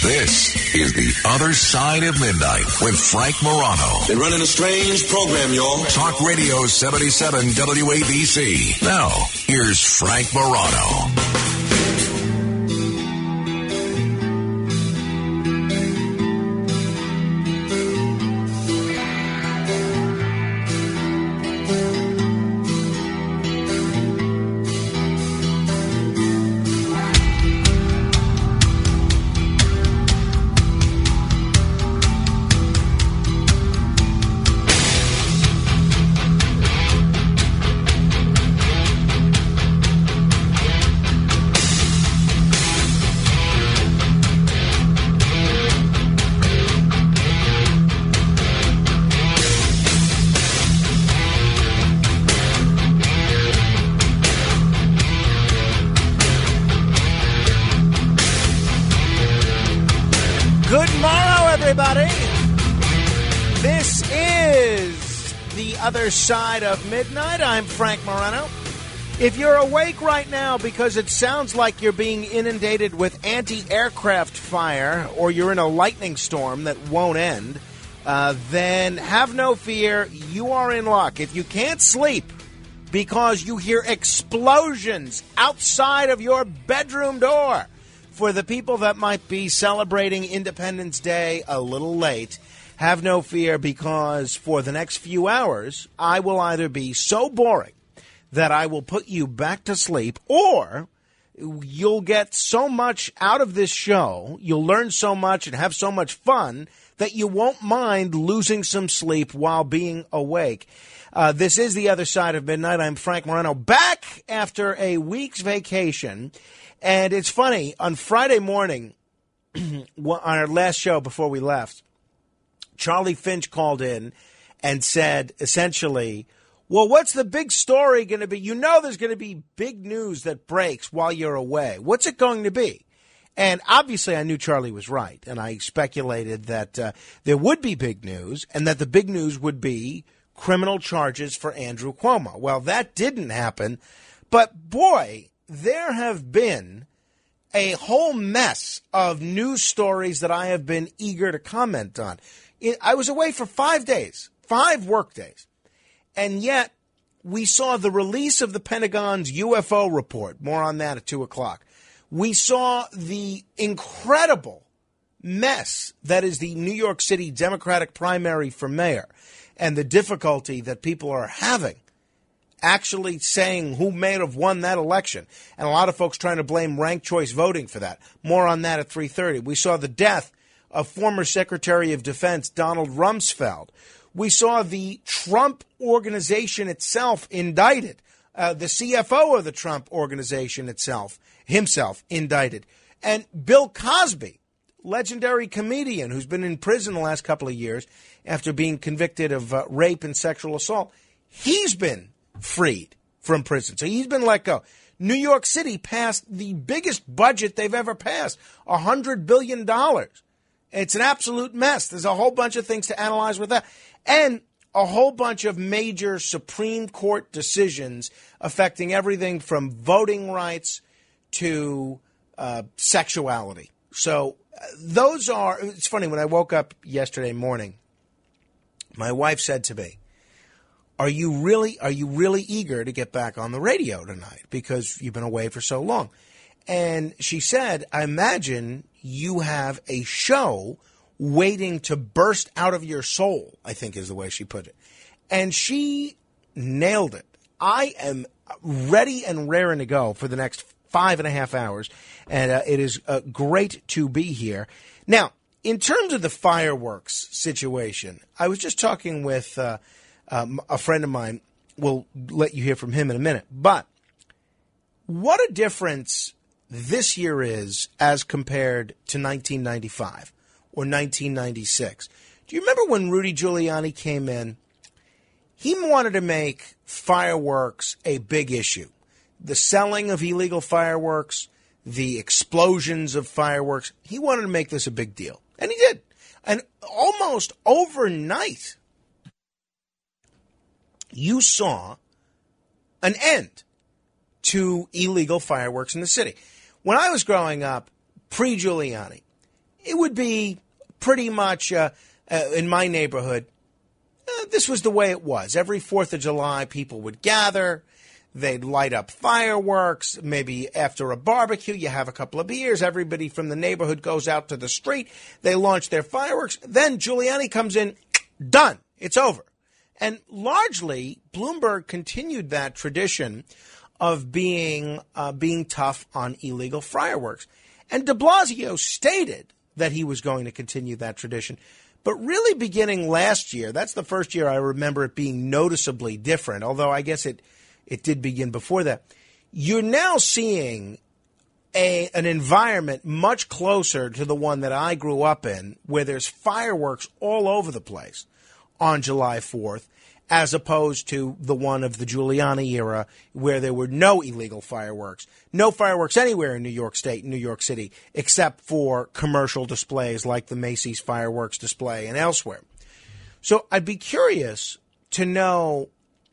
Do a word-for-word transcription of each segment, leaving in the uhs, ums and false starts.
This is The Other Side of Midnight with Frank Morano. Been running a strange program, y'all. Talk Radio seventy-seven W A B C. Now, here's Frank Morano. Other Side of Midnight. I'm Frank Morano. If you're awake right now because it sounds like you're being inundated with anti-aircraft fire or you're in a lightning storm that won't end, uh, then have no fear. You are in luck. If you can't sleep because you hear explosions outside of your bedroom door, for the people that might be celebrating Independence Day a little late, have no fear, because for the next few hours, I will either be so boring that I will put you back to sleep, or you'll get so much out of this show, you'll learn so much and have so much fun that you won't mind losing some sleep while being awake. Uh, this is The Other Side of Midnight. I'm Frank Morano, back after a week's vacation. And it's funny, on Friday morning, on our last show before we left, Charlie Finch called in and said, essentially, well, what's the big story going to be? You know there's going to be big news that breaks while you're away. What's it going to be? And obviously I knew Charlie was right, and I speculated that uh, there would be big news, and that the big news would be criminal charges for Andrew Cuomo. Well, that didn't happen, but boy, there have been a whole mess of news stories that I have been eager to comment on. I was away for five days, five work days, and yet we saw the release of the Pentagon's U F O report. More on that at two o'clock. We saw the incredible mess that is the New York City Democratic primary for mayor, and the difficulty that people are having actually saying who may have won that election. And a lot of folks trying to blame ranked choice voting for that. More on that at three thirty. We saw the death of former Secretary of Defense Donald Rumsfeld. We saw the Trump organization itself indicted, uh, the C F O of the Trump organization itself, himself indicted. And Bill Cosby, legendary comedian who's been in prison the last couple of years after being convicted of uh, rape and sexual assault, he's been freed from prison. So he's been let go. New York City passed the biggest budget they've ever passed, one hundred billion dollars. It's an absolute mess. There's a whole bunch of things to analyze with that. And a whole bunch of major Supreme Court decisions affecting everything from voting rights to uh, sexuality. So uh, those are, it's funny, when I woke up yesterday morning, my wife said to me, Are you really, are you really eager to get back on the radio tonight because you've been away for so long? And she said, I imagine you have a show waiting to burst out of your soul, I think is the way she put it. And she nailed it. I am ready and raring to go for the next five and a half hours, and uh, it is uh, great to be here. Now, in terms of the fireworks situation, I was just talking with uh, um, a friend of mine. We'll let you hear from him in a minute. But what a difference this year is as compared to nineteen ninety-five or nineteen ninety-six. Do you remember when Rudy Giuliani came in? He wanted to make fireworks a big issue. The selling of illegal fireworks, the explosions of fireworks. He wanted to make this a big deal. And he did. And almost overnight, you saw an end to illegal fireworks in the city. When I was growing up, pre-Giuliani, it would be pretty much uh, uh, in my neighborhood. Uh, this was the way it was. Every fourth of July, people would gather. They'd light up fireworks. Maybe after a barbecue, you have a couple of beers. Everybody from the neighborhood goes out to the street. They launch their fireworks. Then Giuliani comes in. Done. It's over. And largely, Bloomberg continued that tradition of being uh, being tough on illegal fireworks. And de Blasio stated that he was going to continue that tradition. But really beginning last year, that's the first year I remember it being noticeably different, although I guess it, it did begin before that. You're now seeing a, an environment much closer to the one that I grew up in, where there's fireworks all over the place on July fourth, as opposed to the one of the Giuliani era, where there were no illegal fireworks, no fireworks anywhere in New York State and New York City, except for commercial displays like the Macy's fireworks display and elsewhere. So I'd be curious to know,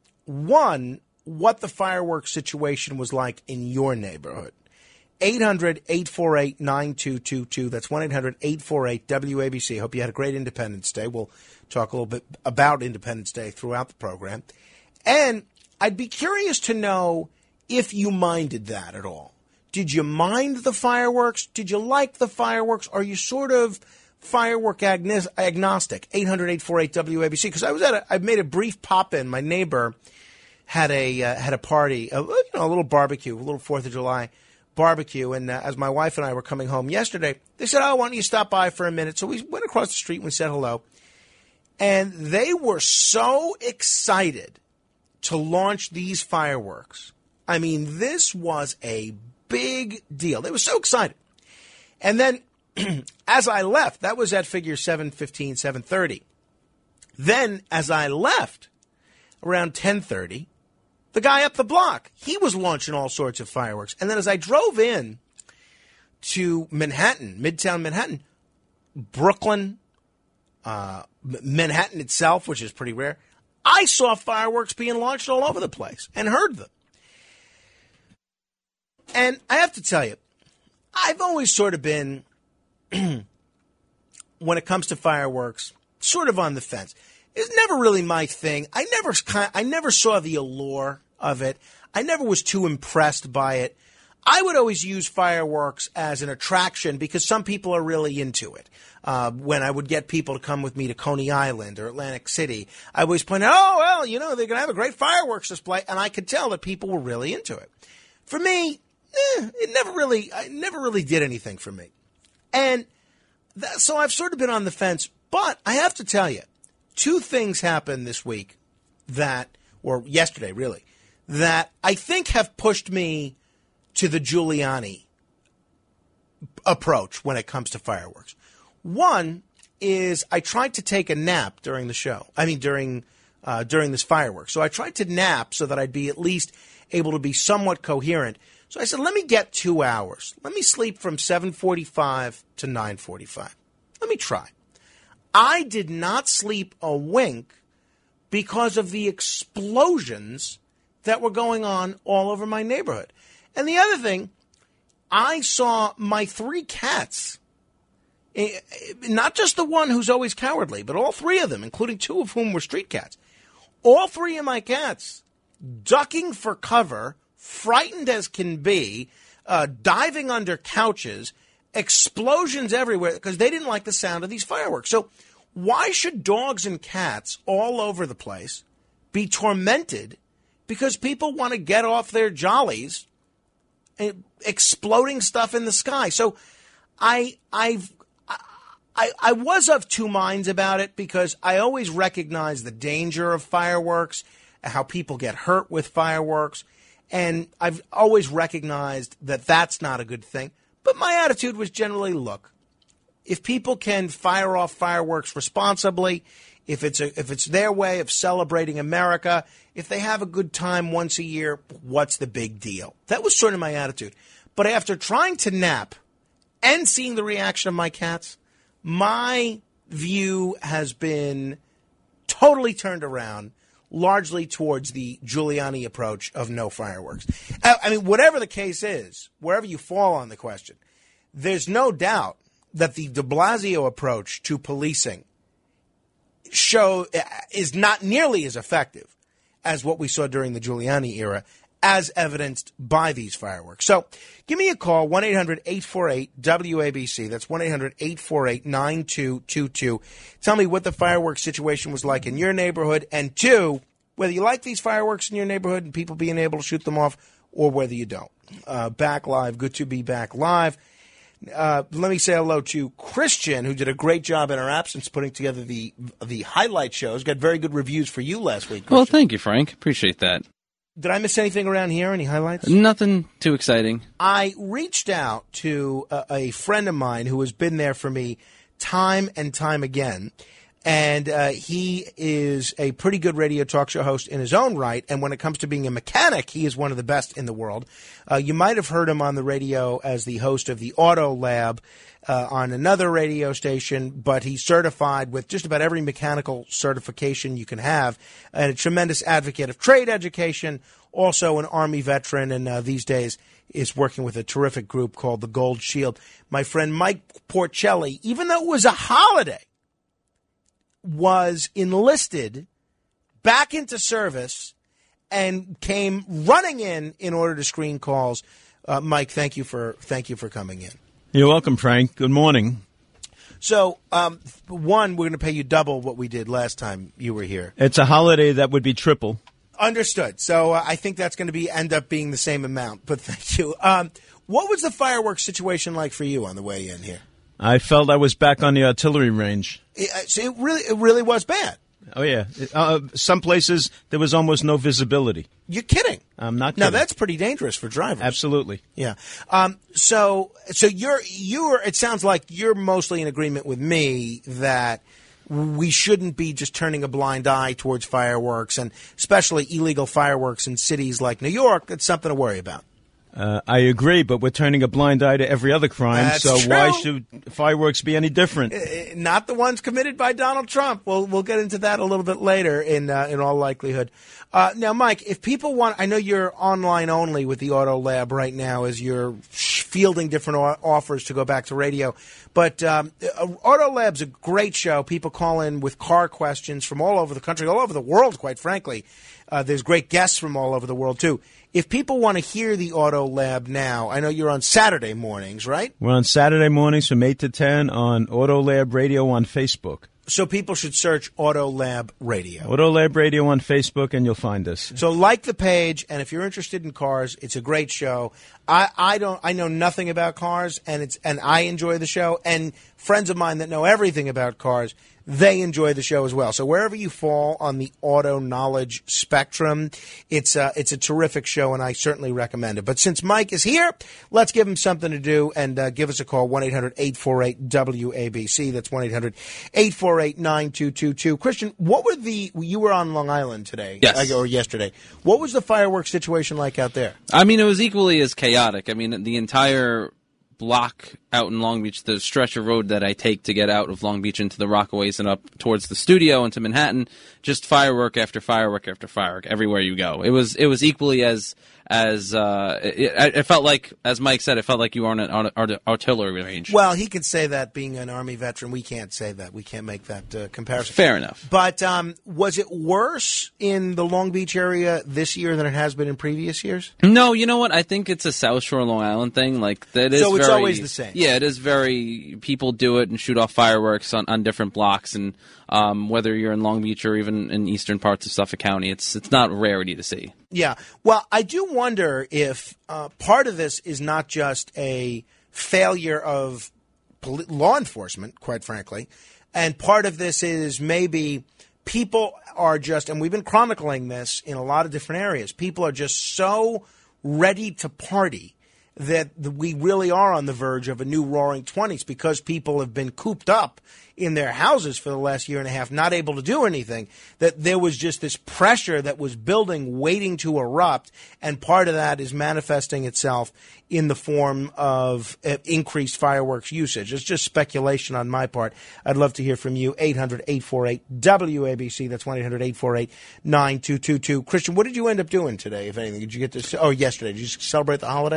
one, what the fireworks situation was like in your neighborhood. eight hundred, eight four eight, nine two two two. That's one eight hundred, eight four eight, W A B C. Hope you had a great Independence Day. We'll talk a little bit about Independence Day throughout the program. And I'd be curious to know if you minded that at all. Did you mind the fireworks? Did you like the fireworks? Are you sort of firework agnos- agnostic? eight hundred, eight four eight, W A B C. Because I was at a, I made a brief pop-in. My neighbor had a uh, had a party, a, you know, a little barbecue, a little fourth of July barbecue. And uh, as my wife and I were coming home yesterday, they said, oh, why don't you stop by for a minute? So we went across the street and we said hello. And they were so excited to launch these fireworks. I mean, this was a big deal. They were so excited. And then as I left, that was at figure seven fifteen, seven thirty. Then as I left around ten thirty, the guy up the block, he was launching all sorts of fireworks. And then as I drove in to Manhattan, Midtown Manhattan, Brooklyn, uh, Manhattan itself, which is pretty rare, I saw fireworks being launched all over the place and heard them. And I have to tell you, I've always sort of been, when it comes to fireworks, sort of on the fence. It's never really my thing. I never, I never saw the allure of it. I never was too impressed by it. I would always use fireworks as an attraction because some people are really into it. Uh, when I would get people to come with me to Coney Island or Atlantic City, I always point out, oh, well, you know, they're going to have a great fireworks display. And I could tell that people were really into it. For me, eh, it never really, it never really did anything for me. And that, so I've sort of been on the fence. But I have to tell you, two things happened this week that, or yesterday really, that I think have pushed me to the Giuliani approach when it comes to fireworks. One is I tried to take a nap during the show. I mean, during uh, during this fireworks. So I tried to nap so that I'd be at least able to be somewhat coherent. So I said, let me get two hours. Let me sleep from seven forty-five to nine forty-five. Let me try. I did not sleep a wink because of the explosions that were going on all over my neighborhood. And the other thing, I saw my three cats, not just the one who's always cowardly, but all three of them, including two of whom were street cats, all three of my cats ducking for cover, frightened as can be, uh, diving under couches, explosions everywhere because they didn't like the sound of these fireworks. So why should dogs and cats all over the place be tormented because people want to get off their jollies exploding stuff in the sky? So I I've I, I was of two minds about it because I always recognize the danger of fireworks, how people get hurt with fireworks, and I've always recognized that that's not a good thing. But my attitude was generally, look, if people can fire off fireworks responsibly, if it's a, if it's their way of celebrating America, if they have a good time once a year, what's the big deal? That was sort of my attitude. But after trying to nap and seeing the reaction of my cats, my view has been totally turned around, largely towards the Giuliani approach of no fireworks. I mean, whatever the case is, wherever you fall on the question, there's no doubt that the de Blasio approach to policing show is not nearly as effective as what we saw during the Giuliani era, as evidenced by these fireworks. So give me a call, one eight hundred eight four eight W A B C. That's one eight hundred eight four eight nine two two two. Tell me what the fireworks situation was like in your neighborhood, and two, whether you like these fireworks in your neighborhood and people being able to shoot them off, or whether you don't. Uh, back live, good to be back live. Uh, let me say hello to Christian, who did a great job in our absence putting together the the highlight shows. Got very good reviews for you last week, Christian. Well, thank you, Frank. Appreciate that. Did I miss anything around here? Any highlights? Nothing too exciting. I reached out to a, a friend of mine who has been there for me time and time again. And uh, he is a pretty good radio talk show host in his own right. And when it comes to being a mechanic, he is one of the best in the world. Uh, you might have heard him on the radio as the host of the Auto Lab uh, on another radio station, but he's certified with just about every mechanical certification you can have, and a tremendous advocate of trade education, also an Army veteran, and uh, these days is working with a terrific group called the Gold Shield. My friend Mike Porcelli, even though it was a holiday, was enlisted back into service and came running in in order to screen calls. Uh, Mike, thank you for thank you for coming in. You're welcome, Frank. Good morning. So, um, one, we're going to pay you double what we did last time you were here. It's a holiday that would be triple. Understood. So uh, I think that's going to be end up being the same amount. But thank you. Um, what was the fireworks situation like for you on the way in here? I felt I was back on the artillery range. It, so it really, it really was bad. Oh, yeah. Uh, some places there was almost no visibility. You're kidding. I'm not kidding. Now, that's pretty dangerous for drivers. Absolutely. Yeah. Um, so, so you're, you're, it sounds like you're mostly in agreement with me that we shouldn't be just turning a blind eye towards fireworks, and especially illegal fireworks in cities like New York. It's something to worry about. Uh, I agree, but we're turning a blind eye to every other crime, That's so true. Why should fireworks be any different? Uh, not the ones committed by Donald Trump. We'll we'll get into that a little bit later, in uh, in all likelihood. Uh, now, Mike, if people want, I know you're online only with the Auto Lab right now as you're fielding different o- offers to go back to radio. But um, Auto Lab's a great show. People call in with car questions from all over the country, all over the world, quite frankly. Uh, there's great guests from all over the world, too. If people want to hear the Auto Lab now, I know you're on Saturday mornings, right? We're on Saturday mornings from eight to ten on Auto Lab Radio on Facebook. So people should search Auto Lab Radio. Auto Lab Radio on Facebook, and you'll find us. So like the page, and if you're interested in cars, it's a great show. I, I don't I know nothing about cars, and it's and I enjoy the show. And friends of mine that know everything about cars, they enjoy the show as well. So wherever you fall on the auto knowledge spectrum, it's a, it's a terrific show, and I certainly recommend it. But since Mike is here, let's give him something to do, and uh, give us a call, one eight hundred eight four eight W A B C. That's one eight hundred eight four eight nine two two two. Christian, what were the – you were on Long Island today. Yes. Or yesterday. What was the fireworks situation like out there? I mean, it was equally as chaotic. I mean, the entire block out in Long Beach, the stretch of road that I take to get out of Long Beach into the Rockaways and up towards the studio into Manhattan, just firework after firework after firework everywhere you go. It was it was equally as as uh, it, it felt like, as Mike said, it felt like you were on an on an artillery range. Well, he can say that being an Army veteran. We can't say that. We can't make that uh, comparison. Fair enough. But um, was it worse in the Long Beach area this year than it has been in previous years? No, you know what? I think it's a South Shore Long Island thing. Like that is. So it's very, always the same. Yeah, it is very. People do it and shoot off fireworks on, on different blocks, and um, whether you're in Long Beach or even in eastern parts of Suffolk County, it's it's not a rarity to see. Yeah. Well, I do wonder if uh, part of this is not just a failure of poli- law enforcement, quite frankly, and part of this is maybe people are just, and we've been chronicling this in a lot of different areas, people are just so ready to party that we really are on the verge of a new roaring twenties because people have been cooped up in their houses for the last year and a half, not able to do anything, that there was just this pressure that was building, waiting to erupt, and part of that is manifesting itself in the form of uh, increased fireworks usage. It's just speculation on my part. I'd love to hear from you, eight hundred eight four eight W A B C. That's one eight hundred eight four eight nine two two two. Christian, what did you end up doing today, if anything? Did you get to – oh, yesterday. Did you celebrate the holiday at all?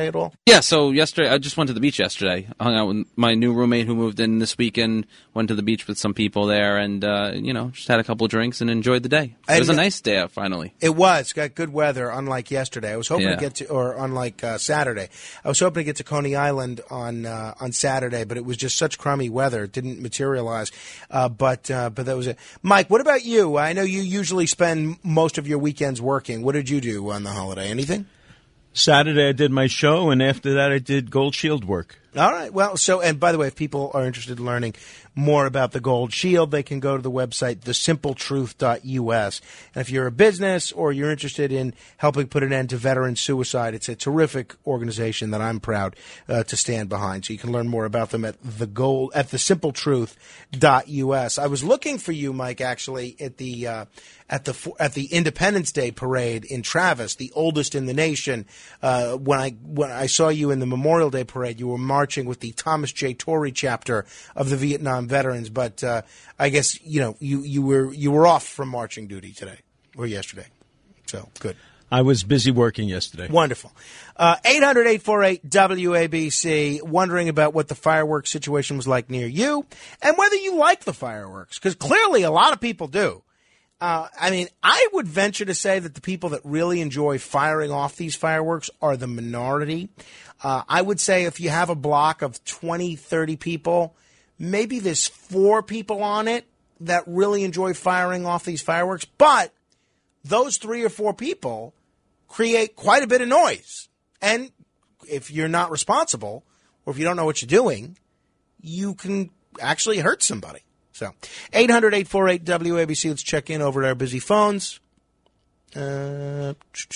Yeah, so yesterday, I just went to the beach yesterday. I hung out with my new roommate who moved in this weekend, went to the beach with some people there, and, uh, you know, just had a couple of drinks and enjoyed the day. It was a nice day out, finally. It was. Got good weather, unlike yesterday. I was hoping Yeah. to get to, or unlike uh, Saturday. I was hoping to get to Coney Island on uh, on Saturday, but it was just such crummy weather. It didn't materialize. Uh, but uh, but that was it. Mike, what about you? I know you usually spend most of your weekends working. What did you do on the holiday? Anything? Saturday I did my show, and after that I did Gold Shield work. All right. Well, so, and by the way, if people are interested in learning more about the Gold Shield, they can go to the website, the simple truth dot U S. And if you're a business or you're interested in helping put an end to veteran suicide, it's a terrific organization that I'm proud uh, to stand behind. So you can learn more about them at the gold, at the simple truth dot U S. I was looking for you, Mike, actually, at the, uh, at the, at the Independence Day parade in Travis, the oldest in the nation. Uh, when I, when I saw you in the Memorial Day parade, you were marching with the Thomas J. Torrey chapter of the Vietnam veterans, but uh, I guess you know you, you were you were off from marching duty today or yesterday, so good. I was busy working yesterday. Wonderful. Uh, eight hundred, eight four eight, W A B C, wondering about what the fireworks situation was like near you and whether you like the fireworks, because clearly a lot of people do. Uh, I mean, I would venture to say that the people that really enjoy firing off these fireworks are the minority. Uh, I would say if you have a block of twenty, thirty people, maybe there's four people on it that really enjoy firing off these fireworks. But those three or four people create quite a bit of noise. And if you're not responsible or if you don't know what you're doing, you can actually hurt somebody. So, eight hundred, eight four eight, W A B C. Let's check in over at our busy phones. Uh,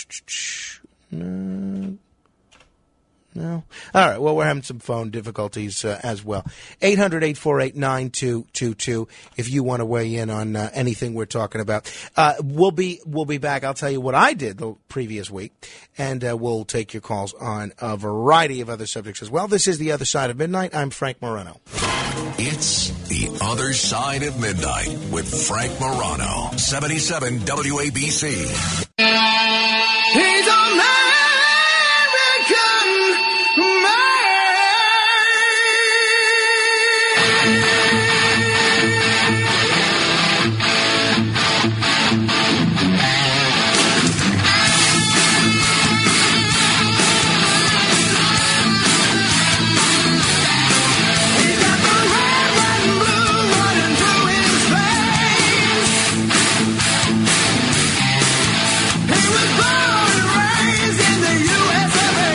no. No. All right. Well, we're having some phone difficulties uh, as well. eight hundred, eight four eight, nine two two two if you want to weigh in on uh, anything we're talking about. Uh, we'll be we'll be back. I'll tell you what I did the previous week, and uh, we'll take your calls on a variety of other subjects as well. This is The Other Side of Midnight. I'm Frank Morano. It's The Other Side of Midnight with Frank Morano. seventy-seven W A B C. He's American man. He's got the red, white, and blue running through his veins. He was born and raised in the U S of A.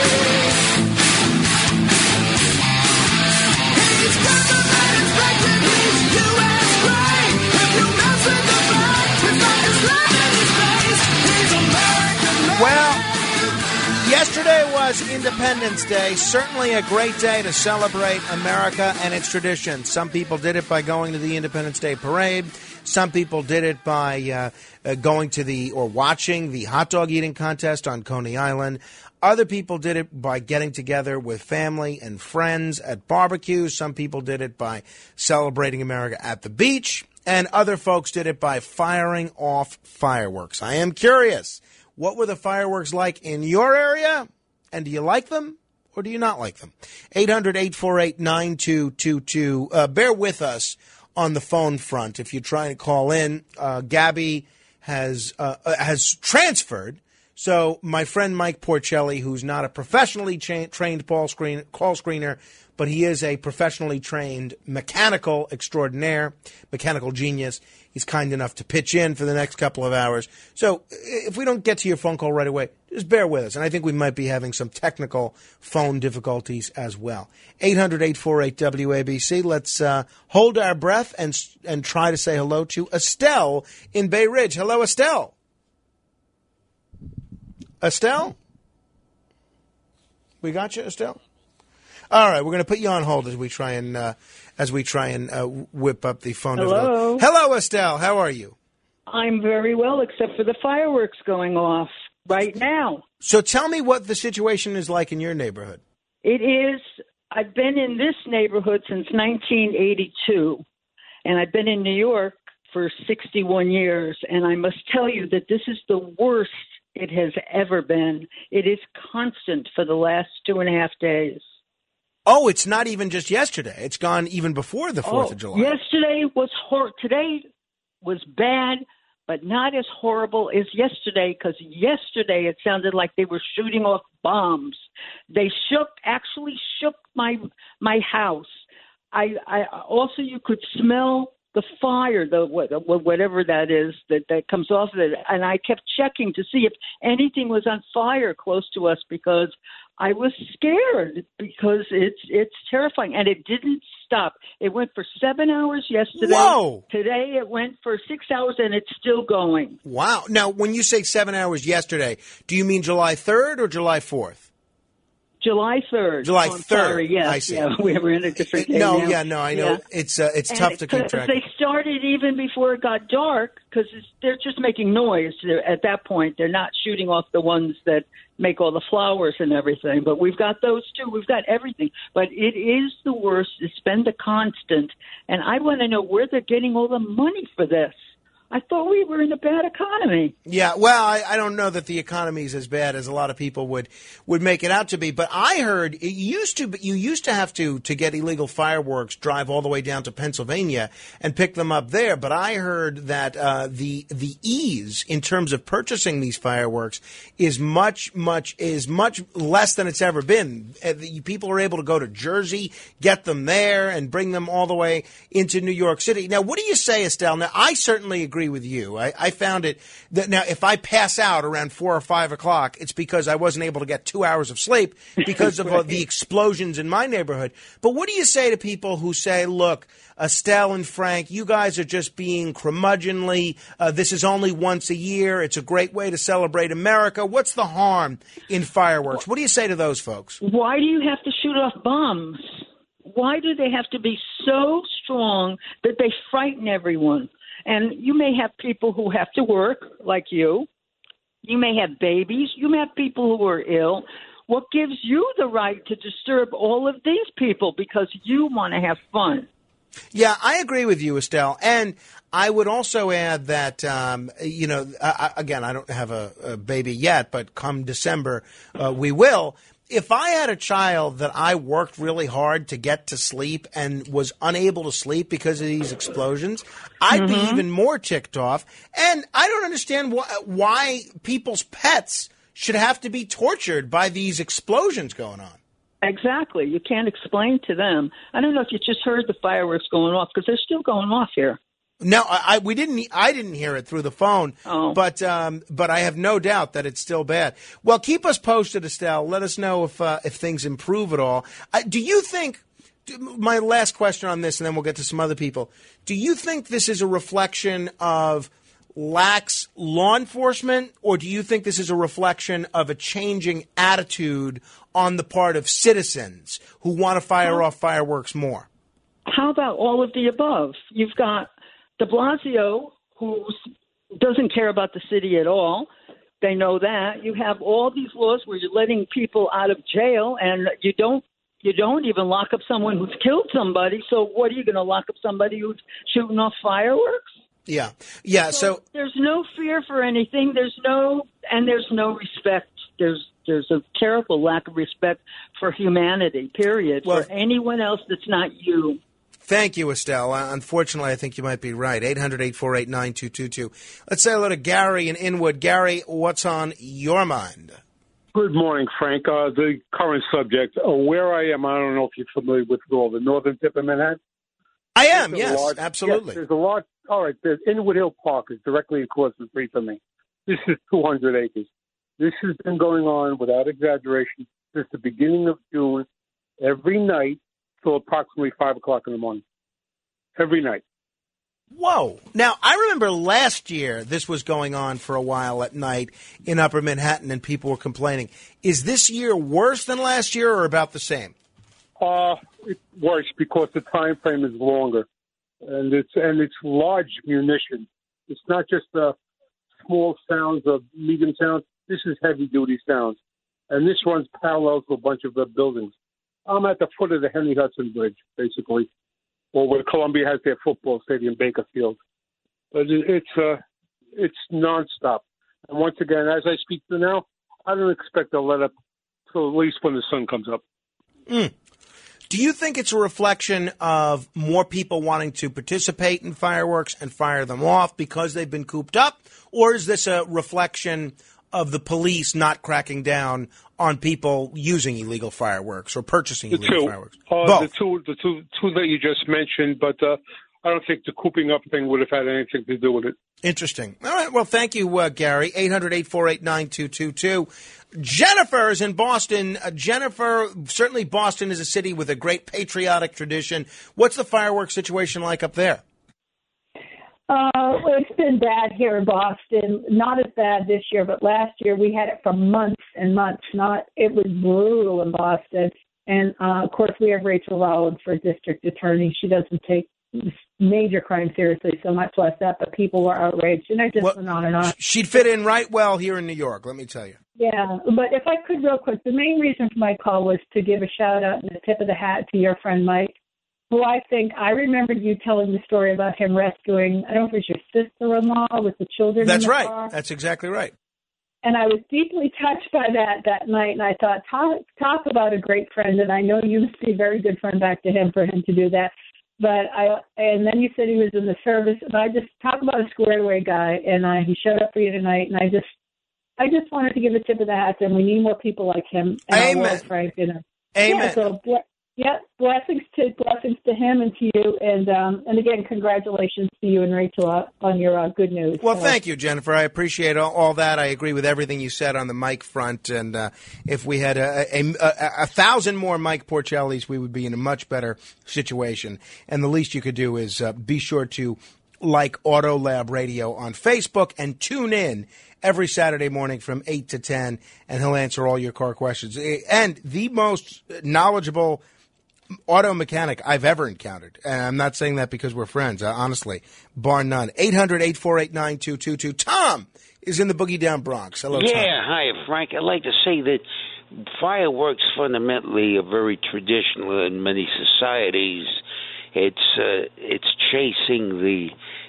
He's got the man inspected, he's U S grade. If you mess with the flag, it's like a slap in his face. He's American man. Well, yesterday was Independence Day. Certainly a great day to celebrate America and its traditions. Some people did it by going to the Independence Day parade. Some people did it by uh, uh, going to the or watching the hot dog eating contest on Coney Island. Other people did it by getting together with family and friends at barbecues. Some people did it by celebrating America at the beach. And other folks did it by firing off fireworks. I am curious. What were the fireworks like in your area? And do you like them or do you not like them? eight hundred, eight four eight, nine two two two. Uh, bear with us on the phone front. If you're trying to call in, uh, Gabby has uh, uh, has transferred. So my friend Mike Porcelli, who's not a professionally cha- trained call, screen- call screener, but he is a professionally trained mechanical extraordinaire, mechanical genius. He's kind enough to pitch in for the next couple of hours. So if we don't get to your phone call right away, just bear with us. And I think we might be having some technical phone difficulties as well. eight hundred, eight four eight, W A B C. Let's uh, hold our breath and and try to say hello to Estelle in Bay Ridge. Hello, Estelle. Estelle? We got you, Estelle? All right, we're going to put you on hold as we try and uh, as we try and uh, whip up the phone. Hello. Hello, Estelle. How are you? I'm very well, except for the fireworks going off right now. So tell me what the situation is like in your neighborhood. It is, I've been in this neighborhood since nineteen eighty-two, and I've been in New York for sixty-one years, and I must tell you that this is the worst it has ever been. It is constant for the last two and a half days. Oh, it's not even just yesterday. It's gone even before the fourth oh, of July. Yesterday was hor- Today was bad, but not as horrible as yesterday, because yesterday it sounded like they were shooting off bombs. They shook, actually shook my my house. I, I also, you could smell the fire, the whatever that is that, that comes off of it. And I kept checking to see if anything was on fire close to us, because I was scared, because it's it's terrifying. And it didn't stop. It went for seven hours yesterday. Whoa! Today it went for six hours, and it's still going. Wow. Now, when you say seven hours yesterday, do you mean July third or July fourth? July third. July oh, I'm third. Sorry, yes, I see. Yeah, we were in a different day No, now. yeah, no, I know. Yeah. It's uh, it's And tough to keep cause track. They started even before it got dark, because they're just making noise. They're, at that point, they're not shooting off the ones that make all the flowers and everything. But we've got those too. We've got everything. But it is the worst. It's been the constant. And I want to know where they're getting all the money for this. I thought we were in a bad economy. Yeah, well, I, I don't know that the economy is as bad as a lot of people would, would make it out to be. But I heard it used to. You used to have to to get illegal fireworks, drive all the way down to Pennsylvania and pick them up there. But I heard that uh, the the ease in terms of purchasing these fireworks is much much is much less than it's ever been. Uh, the, people are able to go to Jersey, get them there, and bring them all the way into New York City. Now, what do you say, Estelle? Now, I certainly agree with you. I, I found it that now if I pass out around four or five o'clock, it's because I wasn't able to get two hours of sleep because of uh, the explosions in my neighborhood. But what do you say to people who say, look, Estelle and Frank, you guys are just being curmudgeonly. Uh, this is only once a year. It's a great way to celebrate America. What's the harm in fireworks? What do you say to those folks? Why do you have to shoot off bombs? Why do they have to be so strong that they frighten everyone? And you may have people who have to work, like you. You may have babies. You may have people who are ill. What gives you the right to disturb all of these people because you want to have fun? Yeah, I agree with you, Estelle. And I would also add that, um, you know, I, again, I don't have a, a baby yet, but come December, uh, we will. If I had a child that I worked really hard to get to sleep and was unable to sleep because of these explosions, I'd mm-hmm. be even more ticked off. And I don't understand wh- why people's pets should have to be tortured by these explosions going on. Exactly. You can't explain to them. I don't know if you just heard the fireworks going off, because they're still going off here. No, I, I we didn't. I didn't hear it through the phone, oh. but um, but I have no doubt that it's still bad. Well, keep us posted, Estelle. Let us know if uh, if things improve at all. Uh, do you think? My last question on this, and then we'll get to some other people. Do you think this is a reflection of lax law enforcement, or do you think this is a reflection of a changing attitude on the part of citizens who want to fire off fireworks more? How about all of the above? You've got de Blasio, who doesn't care about the city at all. They know that. You have all these laws where you're letting people out of jail, and you don't you don't even lock up someone who's killed somebody. So what are you going to lock up somebody who's shooting off fireworks? Yeah, yeah. So, so there's no fear for anything. There's no and there's no respect. There's there's a terrible lack of respect for humanity. Period. Well, for anyone else that's not you. Thank you, Estelle. Uh, unfortunately, I think you might be right. eight hundred, eight four eight, nine two two two. Let's say hello to Gary in Inwood. Gary, what's on your mind? Good morning, Frank. Uh, the current subject, uh, where I am, I don't know if you're familiar with all the northern tip of Manhattan. I am, there's yes, large, absolutely. Yes, there's a lot. All right, there's Inwood Hill Park is directly across the street from me. This is two hundred acres. This has been going on, without exaggeration, since the beginning of June, every night till approximately five o'clock in the morning. Every night. Whoa. Now, I remember last year this was going on for a while at night in Upper Manhattan, and people were complaining. Is this year worse than last year or about the same? Uh, it's worse because the time frame is longer, and it's and it's large munitions. It's not just uh, small sounds or medium sounds. This is heavy-duty sounds, and this runs parallel to a bunch of uh, buildings. I'm at the foot of the Henry Hudson Bridge, basically, or where Columbia has their football stadium, Baker Field. But it, it's uh, it's nonstop. And once again, as I speak to you now, I don't expect they'll let up till at least when the sun comes up. Mm. Do you think it's a reflection of more people wanting to participate in fireworks and fire them off because they've been cooped up? Or is this a reflection of the police not cracking down on people using illegal fireworks or purchasing The illegal two, fireworks? uh, Both. the two, the two, two that you just mentioned, but uh, I don't think the cooping up thing would have had anything to do with it. Interesting. All right. Well, thank you, uh, Gary. eight hundred, eight four eight, nine two two two. Jennifer is in Boston. Uh, Jennifer, certainly Boston is a city with a great patriotic tradition. What's the fireworks situation like up there? Uh, well, it's been bad here in Boston. Not as bad this year, but last year we had it for months and months. Not it was brutal in Boston. And, uh, of course, we have Rachel Rollins for district attorney. She doesn't take major crime seriously, so much less that, but people were outraged. And I just Well, went on and on. She'd fit in right well here in New York, let me tell you. Yeah, but if I could real quick, the main reason for my call was to give a shout-out and a tip of the hat to your friend Mike, who I think, I remembered you telling the story about him rescuing, I don't know if it was your sister-in-law with the children That's in the right. car. That's exactly right. And I was deeply touched by that that night, and I thought, talk, talk about a great friend, and I know you must be a very good friend back to him for him to do that. But I, and then you said he was in the service, but I just talk about a squared away guy, and I, he showed up for you tonight, and I just, I just wanted to give a tip of the hat to him. We need more people like him. In Amen. Our world, Frank, you know. Amen. Yeah, so, yeah, blessings to blessings to him and to you, and um, and again, congratulations to you and Rachel uh, on your uh, good news. Well, Uh, thank you, Jennifer. I appreciate all, all that. I agree with everything you said on the Mike front. And uh, if we had a, a, a, a thousand more Mike Porcellis, we would be in a much better situation. And the least you could do is uh, be sure to like Auto Lab Radio on Facebook and tune in every Saturday morning from eight to ten, and he'll answer all your car questions. And the most knowledgeable auto mechanic I've ever encountered. And I'm not saying that because we're friends, uh, honestly, bar none. eight hundred, eight four eight, nine two two two. Tom is in the Boogie Down Bronx. Hello, yeah, Tom. hi, Frank. I'd like to say that fireworks fundamentally are very traditional in many societies. It's uh, it's chasing the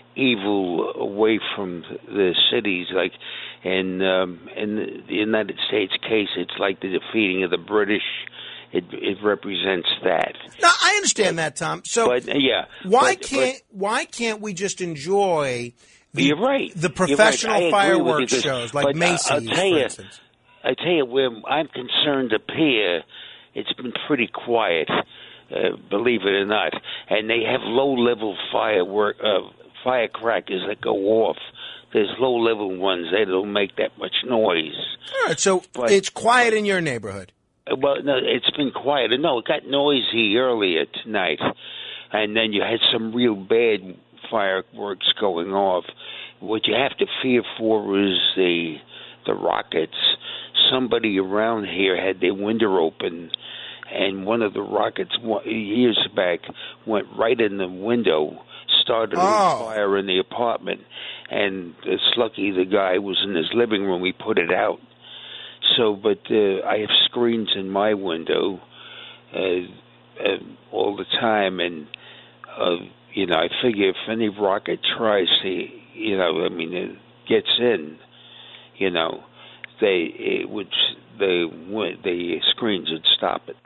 evil away from the cities. Like in um, in the United States case, it's like the defeating of the British. It it represents that. No, I understand that, Tom. So, But, uh, yeah, why but- can't why can't we just enjoy the, You're right. the You're right. professional I agree with fireworks you, 'cause- shows like but, uh, Macy's, I'll tell for you, instance? I tell you, where I'm concerned up here, it's been pretty quiet, uh, believe it or not. And they have low-level firework, uh, firecrackers that go off. There's low-level ones that don't make that much noise. All right, so But- it's quiet in your neighborhood. Well, no, it's been quiet. No, it got noisy earlier tonight, and then you had some real bad fireworks going off. What you have to fear for is the the rockets. Somebody around here had their window open, and one of the rockets years back went right in the window, started Oh. a fire in the apartment, and it's lucky the guy was in his living room. He put it out. So, but uh, I have screens in my window uh, uh, all the time, and uh, you know, I figure if any rocket tries to, you know, I mean, it gets in, you know, they it would the the screens would stop it.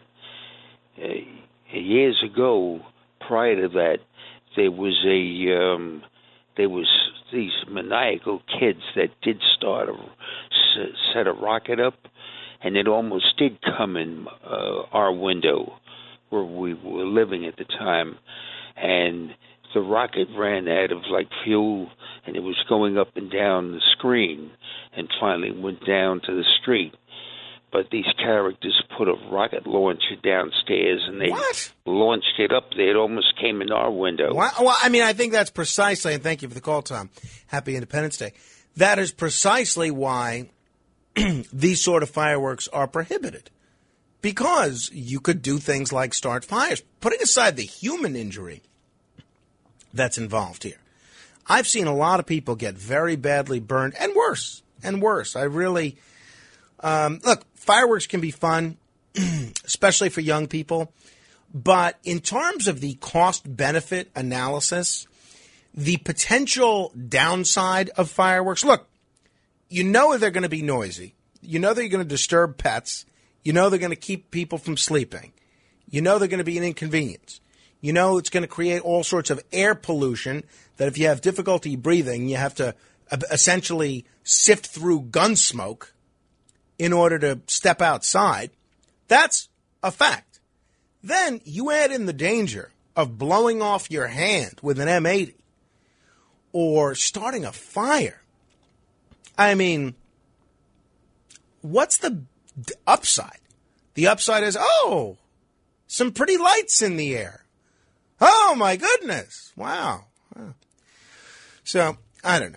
Uh, years ago, prior to that, there was a um, there was these maniacal kids that did start a set a rocket up, and it almost did come in uh, our window where we were living at the time, and the rocket ran out of like fuel, and it was going up and down the screen, and finally went down to the street. But these characters put a rocket launcher downstairs, and they What? launched it up there. It almost came in our window. Why, well, I mean, I think that's precisely, and thank you for the call, Tom. Happy Independence Day. That is precisely why these sort of fireworks are prohibited. Because you could do things like start fires. Putting aside the human injury that's involved here, I've seen a lot of people get very badly burned, and worse, and worse. I really, um, look, fireworks can be fun, especially for young people. But in terms of the cost-benefit analysis, the potential downside of fireworks, look, you know they're going to be noisy. You know they're going to disturb pets. You know they're going to keep people from sleeping. You know they're going to be an inconvenience. You know it's going to create all sorts of air pollution that if you have difficulty breathing, you have to uh, essentially sift through gun smoke in order to step outside. That's a fact. Then you add in the danger of blowing off your hand with an M eighty or starting a fire. I mean, what's the upside? The upside is, oh, some pretty lights in the air. Oh, my goodness. Wow. Wow. So, I don't know.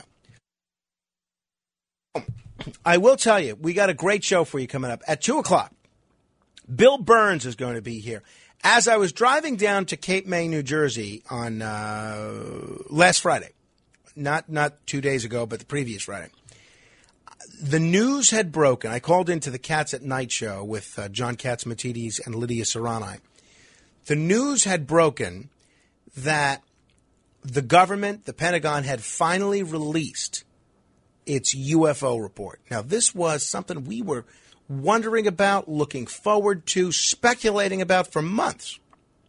I will tell you, we got a great show for you coming up. At two o'clock, Bill Burns is going to be here. As I was driving down to Cape May, New Jersey on uh, last Friday, not not two days ago, but the previous Friday, the news had broken. I called into the Cats at Night show with uh, John Catsimatidis and Lydia Serrani. The news had broken that the government, the Pentagon, had finally released its U F O report. Now, this was something we were wondering about, looking forward to, speculating about for months.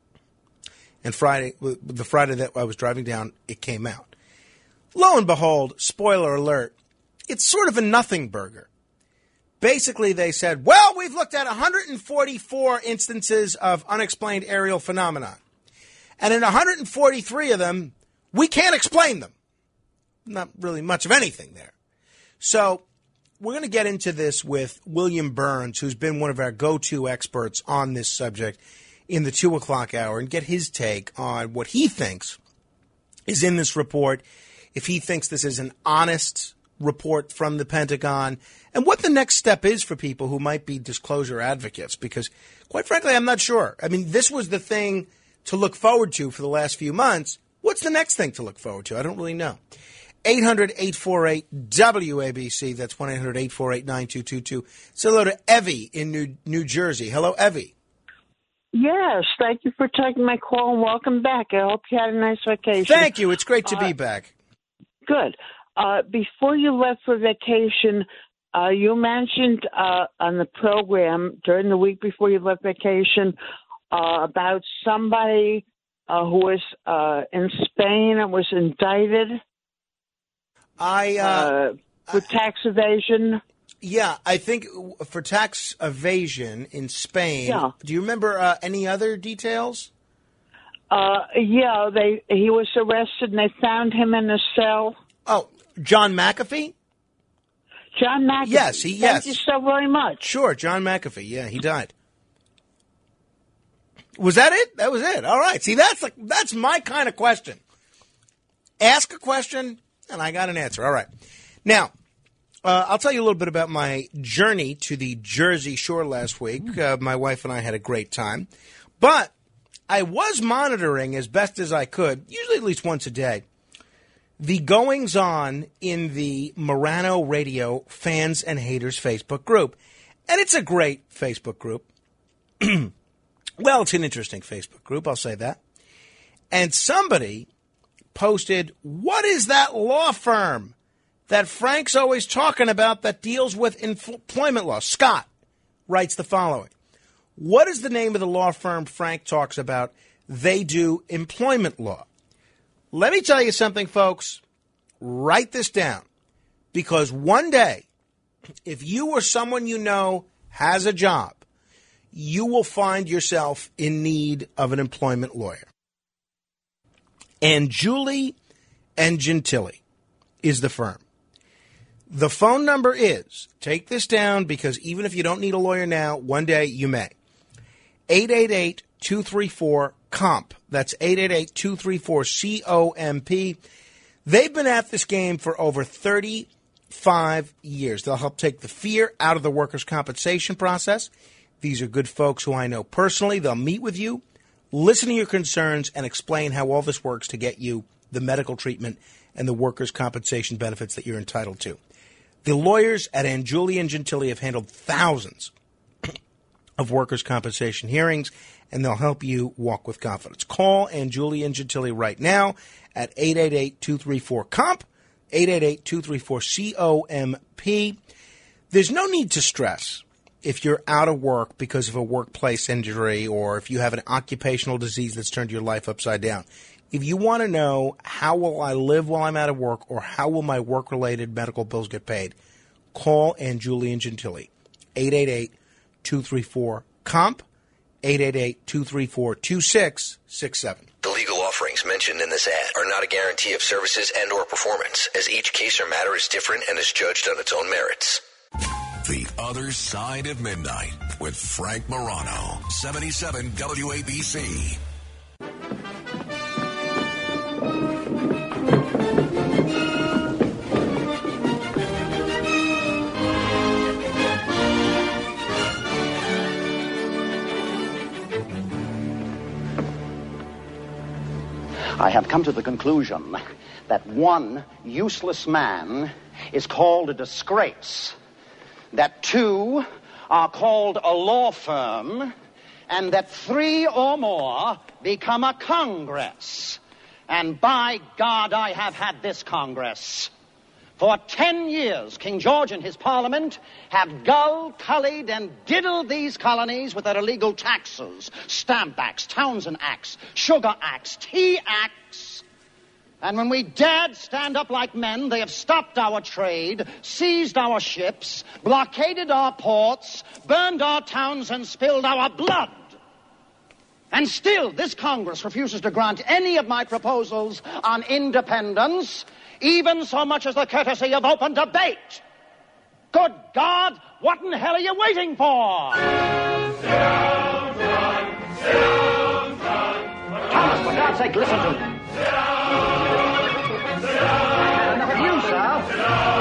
And Friday, the Friday that I was driving down, it came out. Lo and behold, spoiler alert, it's sort of a nothing burger. Basically, they said, well, we've looked at one hundred forty-four instances of unexplained aerial phenomenon. And in one hundred forty-three of them, we can't explain them. Not really much of anything there. So we're going to get into this with William Burns, who's been one of our go-to experts on this subject in the two o'clock hour, and get his take on what he thinks is in this report, if he thinks this is an honest report from the Pentagon, and what the next step is for people who might be disclosure advocates, because quite frankly, I'm not sure. I mean, this was the thing to look forward to for the last few months. What's the next thing to look forward to? I don't really know. eight hundred, eight four eight, W A B C. That's one eight hundred, eight four eight, nine two two two. Say hello to Evie in New, New Jersey. Hello, Evie. Yes, thank you for taking my call and welcome back. I hope you had a nice vacation. Thank you. It's great to uh, be back. Good. Uh, before you left for vacation, uh, you mentioned uh, on the program during the week before you left vacation uh, about somebody uh, who was uh, in Spain and was indicted I uh, uh, for tax evasion. Yeah, I think for tax evasion in Spain. Yeah. Do you remember uh, any other details? Uh, yeah, they he was arrested and they found him in a cell. Oh, John McAfee? John McAfee. Yes, he, yes. Thank you so very much. Sure, John McAfee. Yeah, he died. Was that it? That was it. All right. See, that's like, that's my kind of question. Ask a question, and I got an answer. All right. Now, uh, I'll tell you a little bit about my journey to the Jersey Shore last week. Uh, my wife and I had a great time. But I was monitoring as best as I could, usually at least once a day, the goings-on in the Morano Radio Fans and Haters Facebook group. And it's a great Facebook group. Well, it's an interesting Facebook group, I'll say that. And somebody posted, what is that law firm that Frank's always talking about that deals with employment law? Scott writes the following. What is the name of the law firm Frank talks about? They do employment law. Let me tell you something, folks. Write this down. Because one day, if you or someone you know has a job, you will find yourself in need of an employment lawyer. And Julie and Gentili is the firm. The phone number is, take this down because even if you don't need a lawyer now, one day you may. eight eight eight, two three four, C O M P. That's eight eight eight, two three four, C O M P. They've been at this game for over thirty-five years. They'll help take the fear out of the workers' compensation process. These are good folks who I know personally. They'll meet with you, listen to your concerns, and explain how all this works to get you the medical treatment and the workers' compensation benefits that you're entitled to. The lawyers at Anjuli and Gentili have handled thousands of workers' compensation hearings, and they'll help you walk with confidence. Call Anjuli and Gentili right now at eight eight eight, two three four, C O M P. eight eight eight, two three four, C O M P. There's no need to stress if you're out of work because of a workplace injury or if you have an occupational disease that's turned your life upside down. If you want to know how will I live while I'm out of work or how will my work-related medical bills get paid, call Ann Julian Gentili, eight eight eight, two three four, C O M P, eight eight eight, two three four, two six six seven. The legal offerings mentioned in this ad are not a guarantee of services and or performance, as each case or matter is different and is judged on its own merits. The Other Side of Midnight with Frank Morano, seventy-seven W A B C. I have come to the conclusion that one useless man is called a disgrace, that two are called a law firm, and that three or more become a Congress. And by God, I have had this Congress. For ten years, King George and his Parliament have gull-cullied and diddled these colonies with their illegal taxes, Stamp Acts, Townshend Acts, Sugar Acts, Tea Acts. And when we dared stand up like men, they have stopped our trade, seized our ships, blockaded our ports, burned our towns, and spilled our blood. And still, this Congress refuses to grant any of my proposals on independence, even so much as the courtesy of open debate. Good God, what in hell are you waiting for? Thomas, for God's sake, listen to me. Enough of you, sir.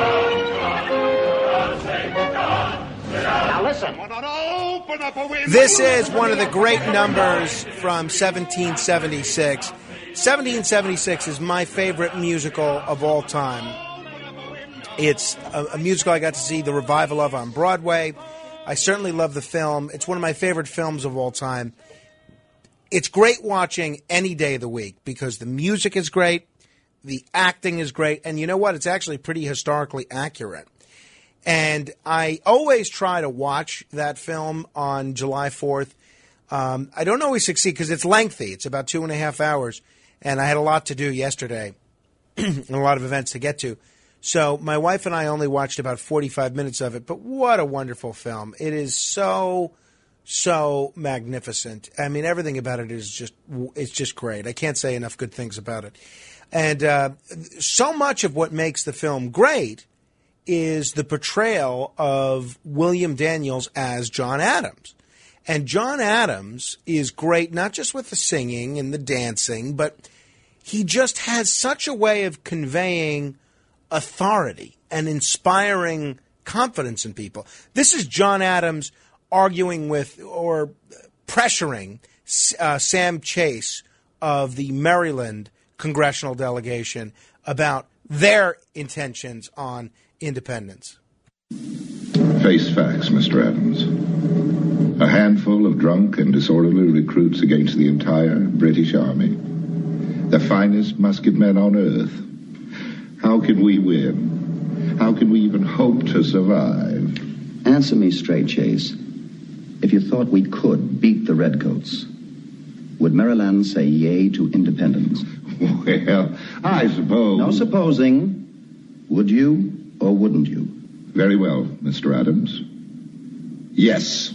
Now listen. This is one of the great numbers from seventeen seventy-six. seventeen seventy-six is my favorite musical of all time. It's a, a musical I got to see the revival of on Broadway. I certainly love the film. It's one of my favorite films of all time. It's great watching any day of the week because the music is great, the acting is great, and you know what? It's actually pretty historically accurate. And I always try to watch that film on July fourth. Um, I don't always succeed because it's lengthy. It's about two and a half hours. And I had a lot to do yesterday and a lot of events to get to. So my wife and I only watched about forty-five minutes of it. But what a wonderful film. It is so, so magnificent. I mean, everything about it is just, it's just great. I can't say enough good things about it. And uh, so much of what makes the film great is the portrayal of William Daniels as John Adams. And John Adams is great, not just with the singing and the dancing, but he just has such a way of conveying authority and inspiring confidence in people. This is John Adams arguing with or pressuring uh, Sam Chase of the Maryland congressional delegation about their intentions on independence. Face facts, Mister Adams. A handful of drunk and disorderly recruits against the entire British Army. The finest musket men on earth. How can we win? How can we even hope to survive? Answer me straight, Chase. If you thought we could beat the Redcoats, would Maryland say yay to independence? Well, I suppose... No supposing. Would you or wouldn't you? Very well, Mister Adams. Yes.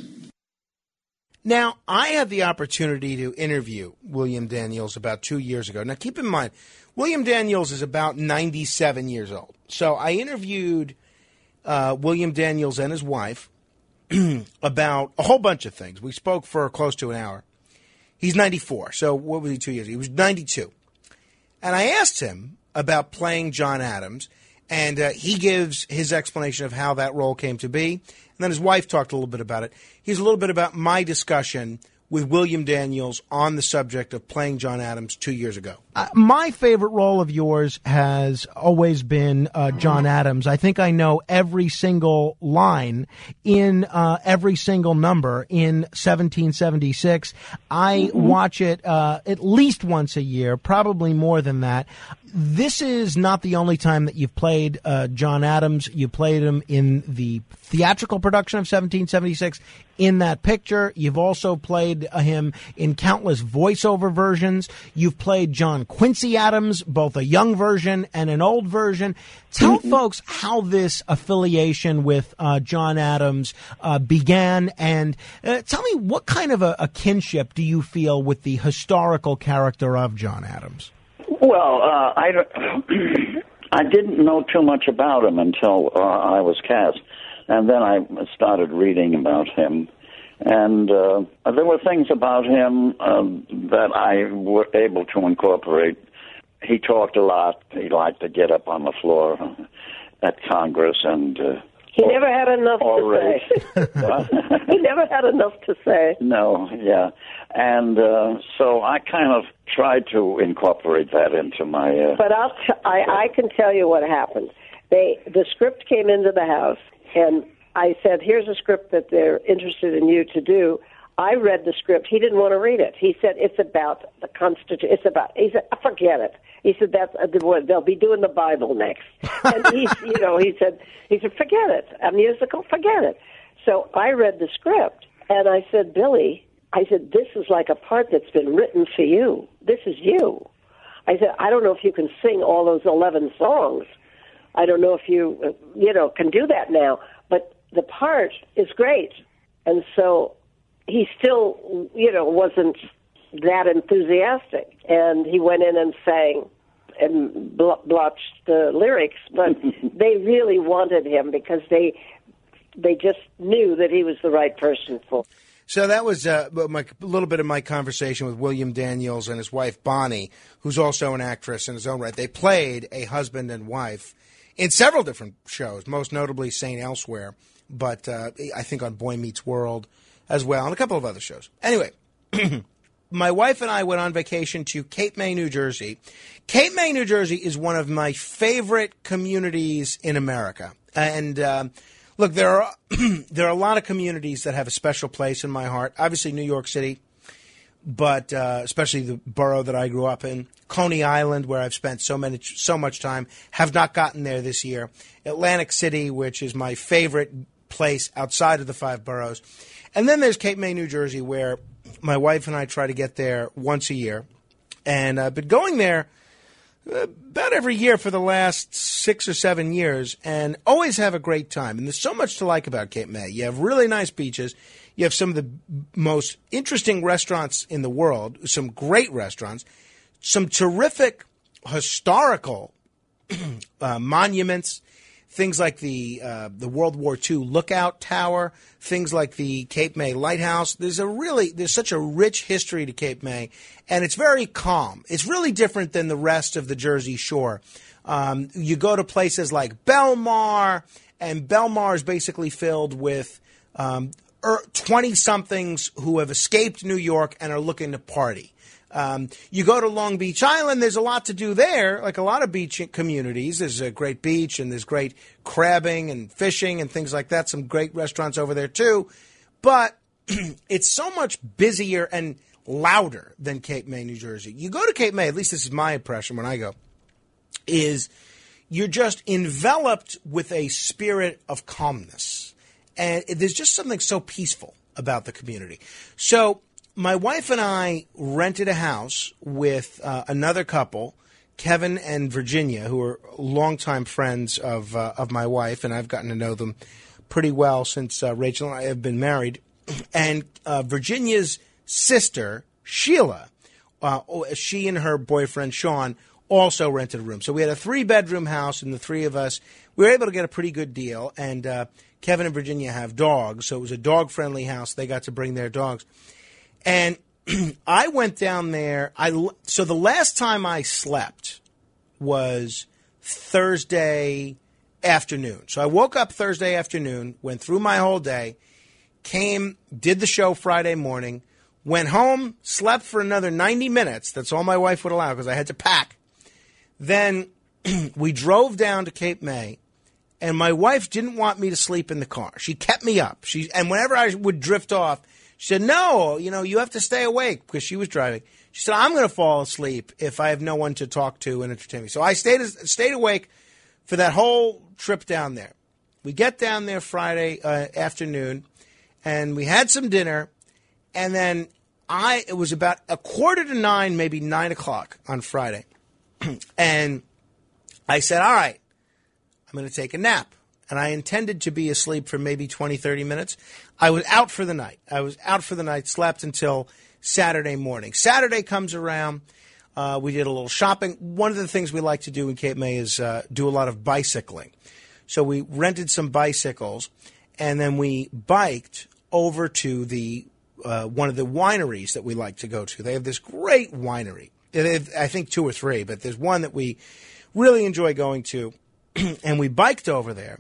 Now, I had the opportunity to interview William Daniels about two years ago. Now, keep in mind, William Daniels is about ninety-seven years old. So I interviewed uh, William Daniels and his wife about a whole bunch of things. We spoke for close to an hour. He's ninety-four, so what was he two years? He was ninety-two. And I asked him about playing John Adams, and uh, he gives his explanation of how that role came to be. And then his wife talked a little bit about it. Here's a little bit about my discussion with William Daniels on the subject of playing John Adams two years ago. Uh, my favorite role of yours has always been uh, John Adams. I think I know every single line in uh, every single number in seventeen seventy-six. I mm-hmm. watch it uh, at least once a year, probably more than that. this is not the only time that you've played uh, John Adams. You played him in the theatrical production of seventeen seventy-six. In that picture, you've also played uh, him in countless voiceover versions. You've played John Quincy Adams, both a young version and an old version. Tell mm-hmm. folks how this affiliation with uh, John Adams uh, began, and uh, tell me what kind of a, a kinship do you feel with the historical character of John Adams? Well, uh, I, I didn't know too much about him until uh, I was cast. And then I started reading about him. And uh, there were things about him uh, that I was able to incorporate. He talked a lot. He liked to get up on the floor at Congress and... Uh, he never had enough to say. He never had enough to say. No, yeah. And uh, so I kind of tried to incorporate that into my... Uh, but I'll t- I, I can tell you what happened. They The script came into the house, and I said, here's a script that they're interested in you to do. I read the script. He didn't want to read it. He said, it's about the Constitution. It's about, he said, forget it. He said, that's, uh, they'll be doing the Bible next. And he, you know, he said, he said, forget it. A musical, forget it. So I read the script, and I said, Billy, I said, this is like a part that's been written for you. This is you. I said, I don't know if you can sing all those eleven songs. I don't know if you, uh, you know, can do that now. But the part is great. And so he still, you know, wasn't that enthusiastic. And he went in and sang and bl- blotched the lyrics. But they really wanted him because they they just knew that he was the right person for. So that was uh, my, a little bit of my conversation with William Daniels and his wife Bonnie, who's also an actress in his own right. They played a husband and wife in several different shows, most notably Saint Elsewhere, but uh, I think on Boy Meets World as well, and a couple of other shows. Anyway, my wife and I went on vacation to Cape May, New Jersey. Cape May, New Jersey is one of my favorite communities in America. And uh, look, there are there are a lot of communities that have a special place in my heart. Obviously, New York City, but uh, especially the borough that I grew up in. Coney Island, where I've spent so many, so much time, have not gotten there this year. Atlantic City, which is my favorite place outside of the five boroughs. And then there's Cape May, New Jersey, where my wife and I try to get there once a year. And I've been going there about every year for the last six or seven years and always have a great time. And there's so much to like about Cape May. You have really nice beaches. You have some of the most interesting restaurants in the world, some great restaurants, some terrific historical uh, monuments, things like the uh, the World War Two Lookout Tower, things like the Cape May Lighthouse. There's a really there's such a rich history to Cape May, and it's very calm. It's really different than the rest of the Jersey Shore. Um, you go to places like Belmar, and Belmar is basically filled with um, twenty-somethings who have escaped New York and are looking to party. Um, you go to Long Beach Island, there's a lot to do there, like a lot of beach communities. There's a great beach, and there's great crabbing and fishing and things like that. Some great restaurants over there, too. But it's so much busier and louder than Cape May, New Jersey. You go to Cape May, at least this is my impression when I go, is you're just enveloped with a spirit of calmness. And there's just something so peaceful about the community. So my wife and I rented a house with uh, another couple, Kevin and Virginia, who are longtime friends of uh, of my wife, and I've gotten to know them pretty well since uh, Rachel and I have been married. And uh, Virginia's sister, Sheila, uh, she and her boyfriend, Sean, also rented a room. So we had a three-bedroom house, and the three of us, we were able to get a pretty good deal. And uh, Kevin and Virginia have dogs, so it was a dog-friendly house. They got to bring their dogs. And I went down there. I, so the last time I slept was Thursday afternoon. So I woke up Thursday afternoon, went through my whole day, came, did the show Friday morning, went home, slept for another ninety minutes. That's all my wife would allow because I had to pack. Then we drove down to Cape May, and my wife didn't want me to sleep in the car. She kept me up. She and whenever I would drift off, she said, no, you know, you have to stay awake because she was driving. She said, I'm going to fall asleep if I have no one to talk to and entertain me. So I stayed stayed awake for that whole trip down there. We get down there Friday uh, afternoon, and we had some dinner, and then I it was about a quarter to nine, maybe nine o'clock on Friday, and I said, all right, I'm going to take a nap. And I intended to be asleep for maybe twenty, thirty minutes. I was out for the night. I was out for the night, slept until Saturday morning. Saturday comes around. Uh, we did a little shopping. One of the things we like to do in Cape May is uh, do a lot of bicycling. So we rented some bicycles, and then we biked over to the uh, one of the wineries that we like to go to. They have this great winery. They have, I think, two or three, but there's one that we really enjoy going to. And we biked over there.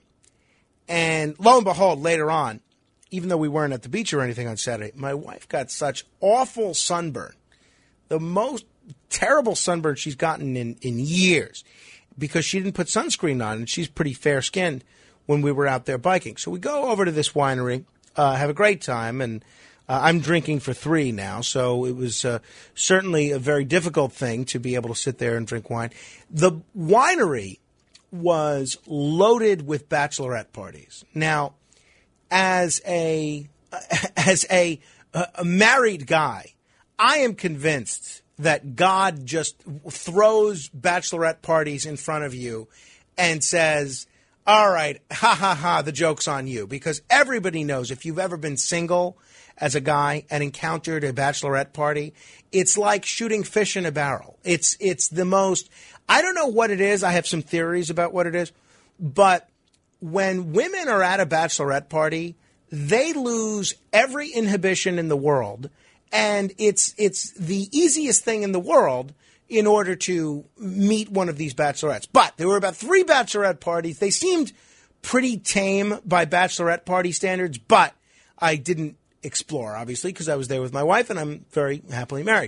And lo and behold, later on, even though we weren't at the beach or anything on Saturday, my wife got such awful sunburn, the most terrible sunburn she's gotten in, in years, because she didn't put sunscreen on, and she's pretty fair-skinned when we were out there biking. So we go over to this winery, uh, have a great time, and uh, I'm drinking for three now, so it was uh, certainly a very difficult thing to be able to sit there and drink wine. The winery was loaded with bachelorette parties. Now, as a as a, a married guy, I am convinced that God just throws bachelorette parties in front of you and says, all right, ha ha ha, the joke's on you. Because everybody knows, if you've ever been single as a guy and encountered a bachelorette party, it's like shooting fish in a barrel. It's it's the most, I don't know what it is. I have some theories about what it is. But when women are at a bachelorette party, they lose every inhibition in the world. And it's it's the easiest thing in the world in order to meet one of these bachelorettes. But there were about three bachelorette parties. They seemed pretty tame by bachelorette party standards, but I didn't explore, obviously, because I was there with my wife, and I'm very happily married.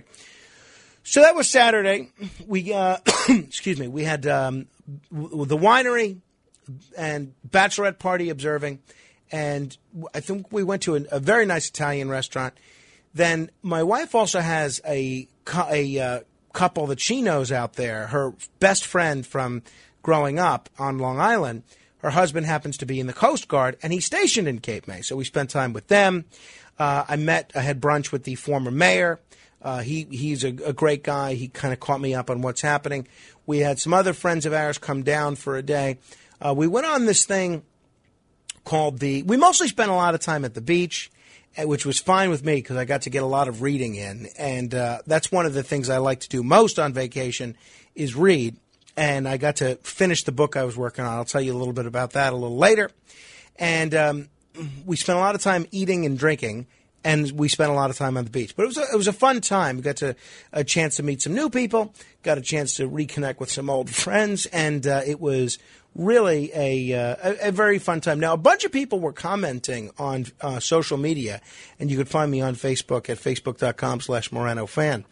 So that was Saturday. We, uh, excuse me, we had um, w- the winery and bachelorette party observing, and I think we went to a, a very nice Italian restaurant. Then my wife also has a, a uh, couple that she knows out there, her best friend from growing up on Long Island. Her husband happens to be in the Coast Guard, and he's stationed in Cape May. So we spent time with them. Uh, I met, I had brunch with the former mayor. Uh, he he's a, a great guy. He kind of caught me up on what's happening. We had some other friends of ours come down for a day. Uh, we went on this thing called the, we mostly spent a lot of time at the beach, which was fine with me because I got to get a lot of reading in. And uh, that's one of the things I like to do most on vacation is read. And I got to finish the book I was working on. I'll tell you a little bit about that a little later. And um, we spent a lot of time eating and drinking, and we spent a lot of time on the beach. But it was a, it was a fun time. We got to, a chance to meet some new people, got a chance to reconnect with some old friends, and uh, it was really a, uh, a a very fun time. Now, a bunch of people were commenting on uh, social media, and you could find me on Facebook at facebook.com slash Morano fan.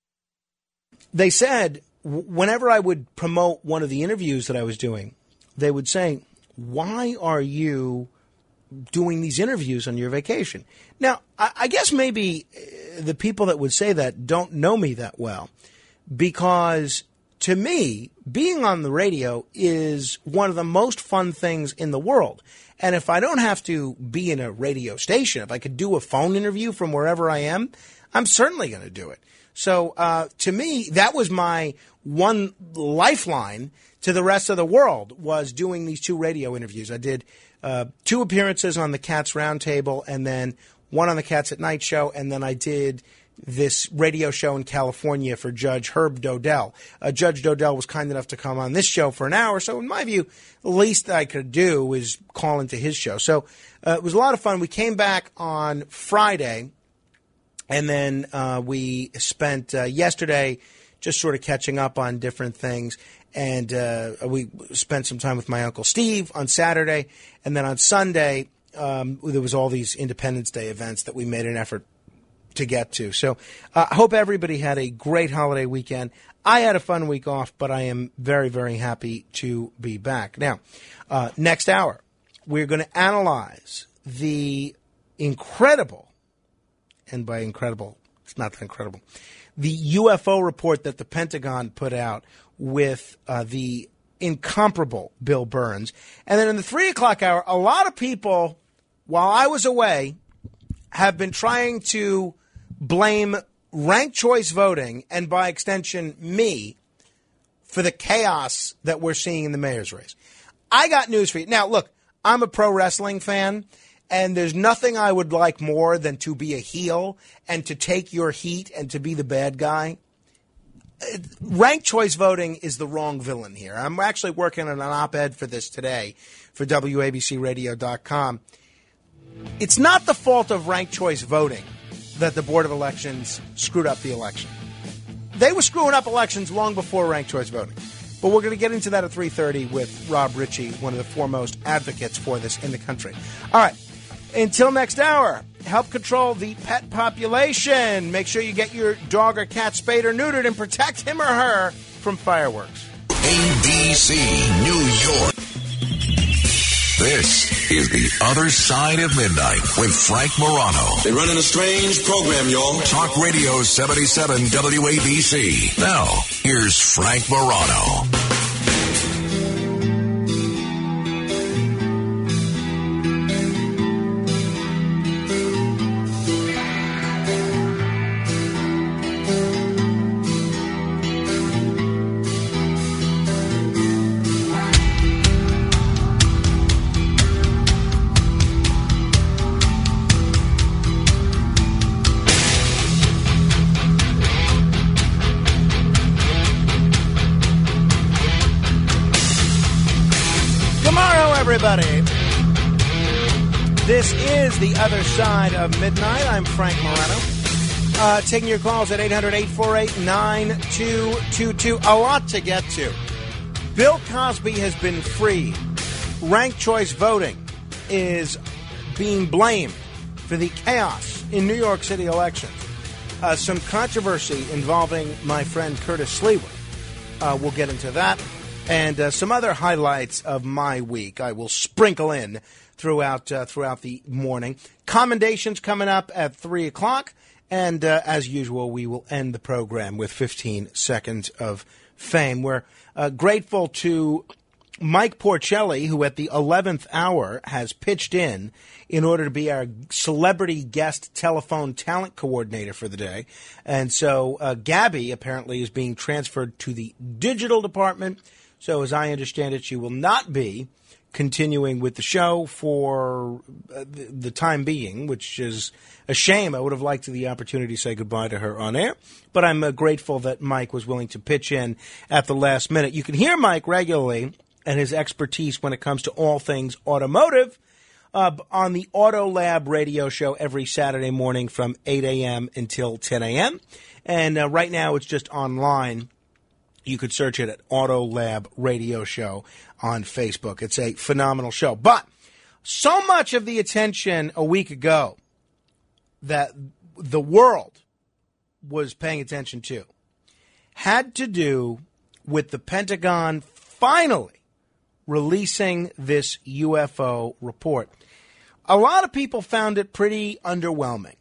They said w- whenever I would promote one of the interviews that I was doing, they would say, why are you doing these interviews on your vacation? Now, I, I guess maybe the people that would say that don't know me that well, because to me, being on the radio is one of the most fun things in the world. And if I don't have to be in a radio station, if I could do a phone interview from wherever I am, I'm certainly going to do it. So uh, to me, that was my one lifeline to the rest of the world, was doing these two radio interviews. I did uh, two appearances on the Cats Roundtable, and then one on the Cats at Night show, and then I did this radio show in California for Judge Herb Dodell. Uh, Judge Dodell was kind enough to come on this show for an hour, so in my view, the least I could do was call into his show. So uh, it was a lot of fun. We came back on Friday, and then uh, we spent uh, yesterday just sort of catching up on different things. And uh, we spent some time with my Uncle Steve on Saturday. And then on Sunday, um, there was all these Independence Day events that we made an effort to get to. So uh, I hope everybody had a great holiday weekend. I had a fun week off, but I am very, very happy to be back. Now, uh, next hour, we're going to analyze the incredible, and by incredible, it's not that incredible, the U F O report that the Pentagon put out with uh, the incomparable Bill Burns. And then in the three o'clock hour, a lot of people, while I was away, have been trying to blame ranked choice voting, and by extension me, for the chaos that we're seeing in the mayor's race. I got news for you. Now, look, I'm a pro wrestling fan, and there's nothing I would like more than to be a heel and to take your heat and to be the bad guy. Ranked choice voting is the wrong villain here. I'm actually working on an op-ed for this today for W A B C radio dot com. It's not the fault of ranked choice voting that the Board of Elections screwed up the election. They were screwing up elections long before ranked choice voting. But we're going to get into that at three thirty with Rob Ritchie, one of the foremost advocates for this in the country. All right. Until next hour, help control the pet population. Make sure you get your dog or cat spayed or neutered and protect him or her from fireworks. A B C New York. This is The Other Side of Midnight with Frank Morano. They're running a strange program, y'all. Talk Radio seventy-seven W A B C. Now, here's Frank Morano. Everybody, this is The Other Side of Midnight. I'm Frank Morano. Uh, taking your calls at eight hundred, eight four eight, nine two two two. A lot to get to. Bill Cosby has been freed. Ranked choice voting is being blamed for the chaos in New York City elections. Uh, some controversy involving my friend Curtis Slewa. Uh, we'll get into that. And uh, some other highlights of my week I will sprinkle in throughout uh, throughout the morning. Commendations coming up at three o'clock. And uh, as usual, we will end the program with fifteen seconds of fame. We're uh, grateful to Mike Porcelli, who at the eleventh hour has pitched in in order to be our celebrity guest telephone talent coordinator for the day. And so uh, Gabby apparently is being transferred to the digital department. So as I understand it, she will not be continuing with the show for uh, the, the time being, which is a shame. I would have liked the opportunity to say goodbye to her on air, but I'm uh, grateful that Mike was willing to pitch in at the last minute. You can hear Mike regularly and his expertise when it comes to all things automotive uh, on the Auto Lab radio show every Saturday morning from eight a.m. until ten a.m. And uh, right now it's just online. You could search it at Auto Lab Radio Show on Facebook. It's a phenomenal show. But so much of the attention a week ago that the world was paying attention to had to do with the Pentagon finally releasing this U F O report. A lot of people found it pretty underwhelming.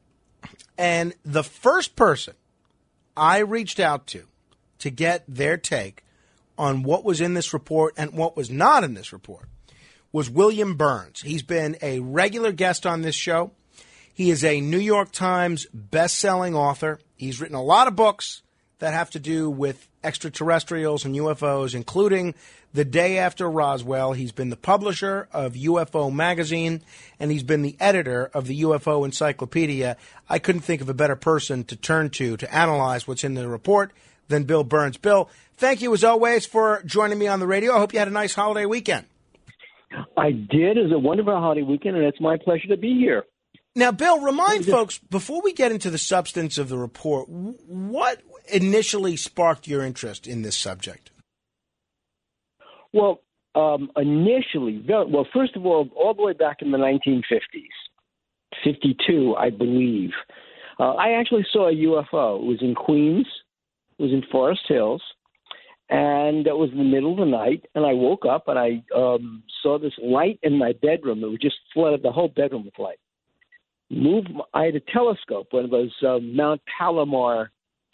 And the first person I reached out to to get their take on what was in this report and what was not in this report was William Burns. He's been a regular guest on this show. He is a New York Times best-selling author. He's written a lot of books that have to do with extraterrestrials and U F Os, including The Day After Roswell. He's been the publisher of U F O Magazine, and he's been the editor of the U F O Encyclopedia. I couldn't think of a better person to turn to to analyze what's in the report than Bill Burns. Bill, thank you as always for joining me on the radio. I hope you had a nice holiday weekend. I did. It was a wonderful holiday weekend, and it's my pleasure to be here. Now, Bill, remind folks, before we get into the substance of the report, what initially sparked your interest in this subject? Well, um, initially, well, first of all, all the way back in the nineteen fifties, fifty-two, I believe, uh, I actually saw a U F O. It was in Queens. It was in Forest Hills, and it was in the middle of the night, and I woke up, and I um, saw this light in my bedroom. It would just flooded the whole bedroom with light. Moved, I had a telescope, one of those uh, Mount Palomar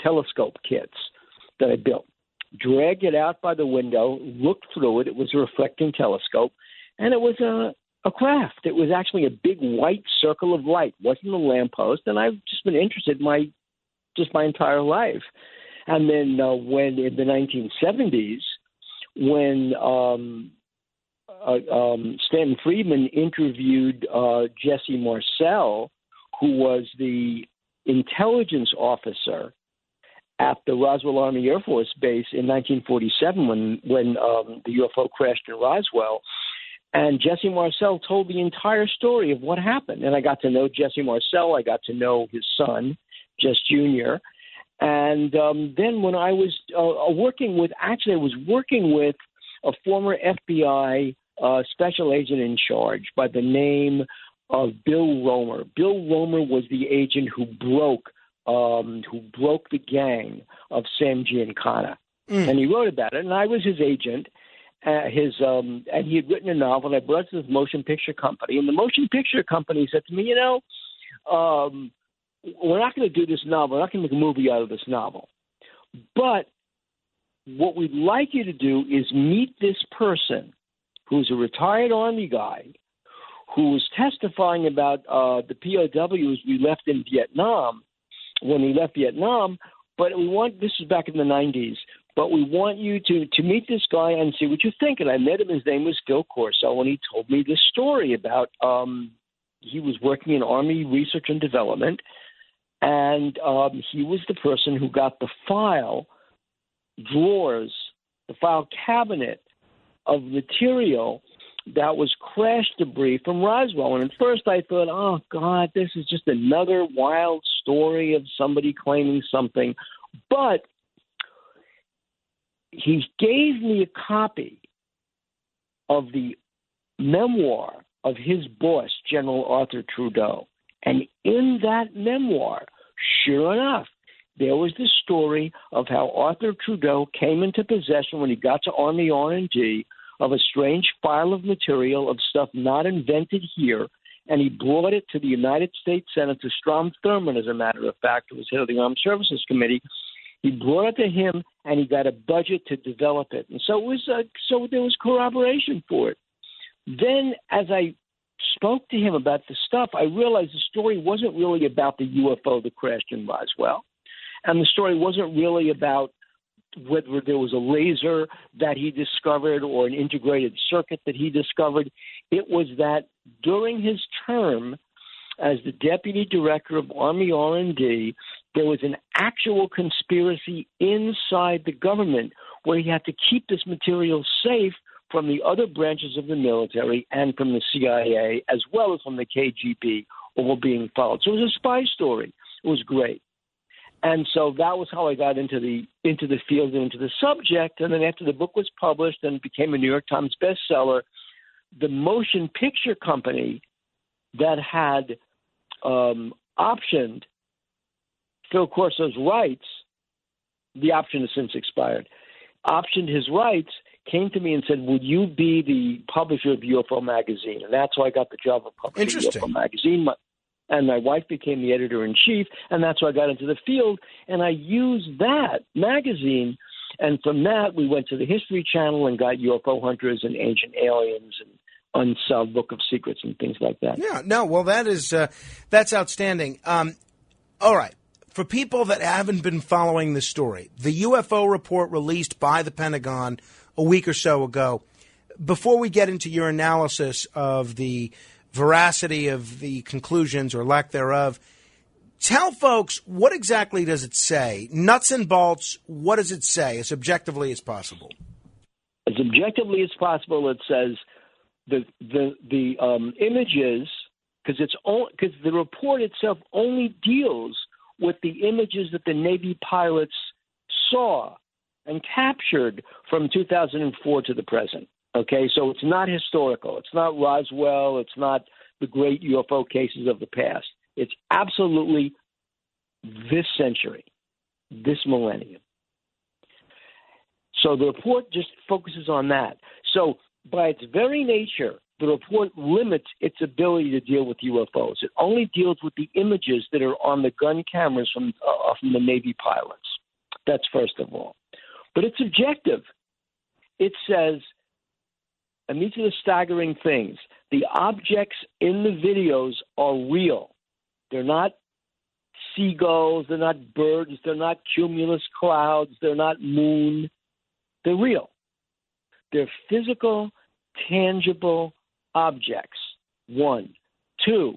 telescope kits that I built. Dragged it out by the window, looked through it. It was a reflecting telescope, and it was a, a craft. It was actually a big white circle of light. It wasn't a lamppost, and I've just been interested in my just my entire life. And then uh, when in the nineteen seventies, when um, uh, um, Stanton Friedman interviewed uh, Jesse Marcel, who was the intelligence officer at the Roswell Army Air Force Base in nineteen forty-seven when, when um, the U F O crashed in Roswell. And Jesse Marcel told the entire story of what happened. And I got to know Jesse Marcel. I got to know his son, Jess Junior And um, then when I was uh, working with, actually I was working with a former F B I uh, special agent in charge by the name of Bill Romer. Bill Romer was the agent who broke Um, who broke the gang of Sam Giancana. Mm. And he wrote about it, and I was his agent. Uh, his um, and he had written a novel, and I brought it to this motion picture company. And the motion picture company said to me, you know, um, we're not going to do this novel. We're not going to make a movie out of this novel. But what we'd like you to do is meet this person who's a retired Army guy who was testifying about uh, the P O Ws we left in Vietnam when he left Vietnam, but we want, this is back in the nineties, but we want you to, to meet this guy and see what you think. And I met him, his name was Phil Corso, and he told me this story about, um, he was working in Army Research and Development, and um, he was the person who got the file drawers, the file cabinet of material that was crash debris from Roswell. And at first I thought, oh, God, this is just another wild story of somebody claiming something. But he gave me a copy of the memoir of his boss, General Arthur Trudeau. And in that memoir, sure enough, there was the story of how Arthur Trudeau came into possession when he got to Army R and D of a strange file of material of stuff not invented here, and he brought it to the United States Senator Strom Thurmond, as a matter of fact, who was head of the Armed Services Committee. He brought it to him, and he got a budget to develop it. And so it was, uh, so there was corroboration for it. Then, as I spoke to him about the stuff, I realized the story wasn't really about the U F O that crashed in Roswell, and the story wasn't really about whether there was a laser that he discovered or an integrated circuit that he discovered. It was that during his term as the deputy director of Army R and D, there was an actual conspiracy inside the government where he had to keep this material safe from the other branches of the military and from the C I A, as well as from the K G B, all being followed. So it was a spy story. It was great. And so that was how I got into the into the field and into the subject. And then after the book was published and became a New York Times bestseller, the motion picture company that had um, optioned Phil Corso's rights, the option has since expired, optioned his rights, came to me and said, would you be the publisher of U F O Magazine? And that's how I got the job of publishing U F O Magazine. My, And my wife became the editor-in-chief, and that's why I got into the field. And I used that magazine, and from that we went to the History Channel and got U F O Hunters and Ancient Aliens and Unsolved Book of Secrets and things like that. Yeah, no, well, that is uh, that's outstanding. Um, all right. For people that haven't been following the story, the U F O report released by the Pentagon a week or so ago, before we get into your analysis of the veracity of the conclusions or lack thereof, tell folks, what exactly does it say? Nuts and bolts, what does it say as objectively as possible? As objectively as possible, it says the the the um, images, because it's because the report itself only deals with the images that the Navy pilots saw and captured from two thousand four to the present. Okay, so it's not historical. It's not Roswell. It's not the great U F O cases of the past. It's absolutely this century, this millennium. So the report just focuses on that. So by its very nature, the report limits its ability to deal with U F Os. It only deals with the images that are on the gun cameras from, uh, from the Navy pilots. That's first of all. But it's objective. It says, and these are the staggering things, the objects in the videos are real. They're not seagulls, they're not birds, they're not cumulus clouds, they're not moon. They're real. They're physical, tangible objects, one. Two,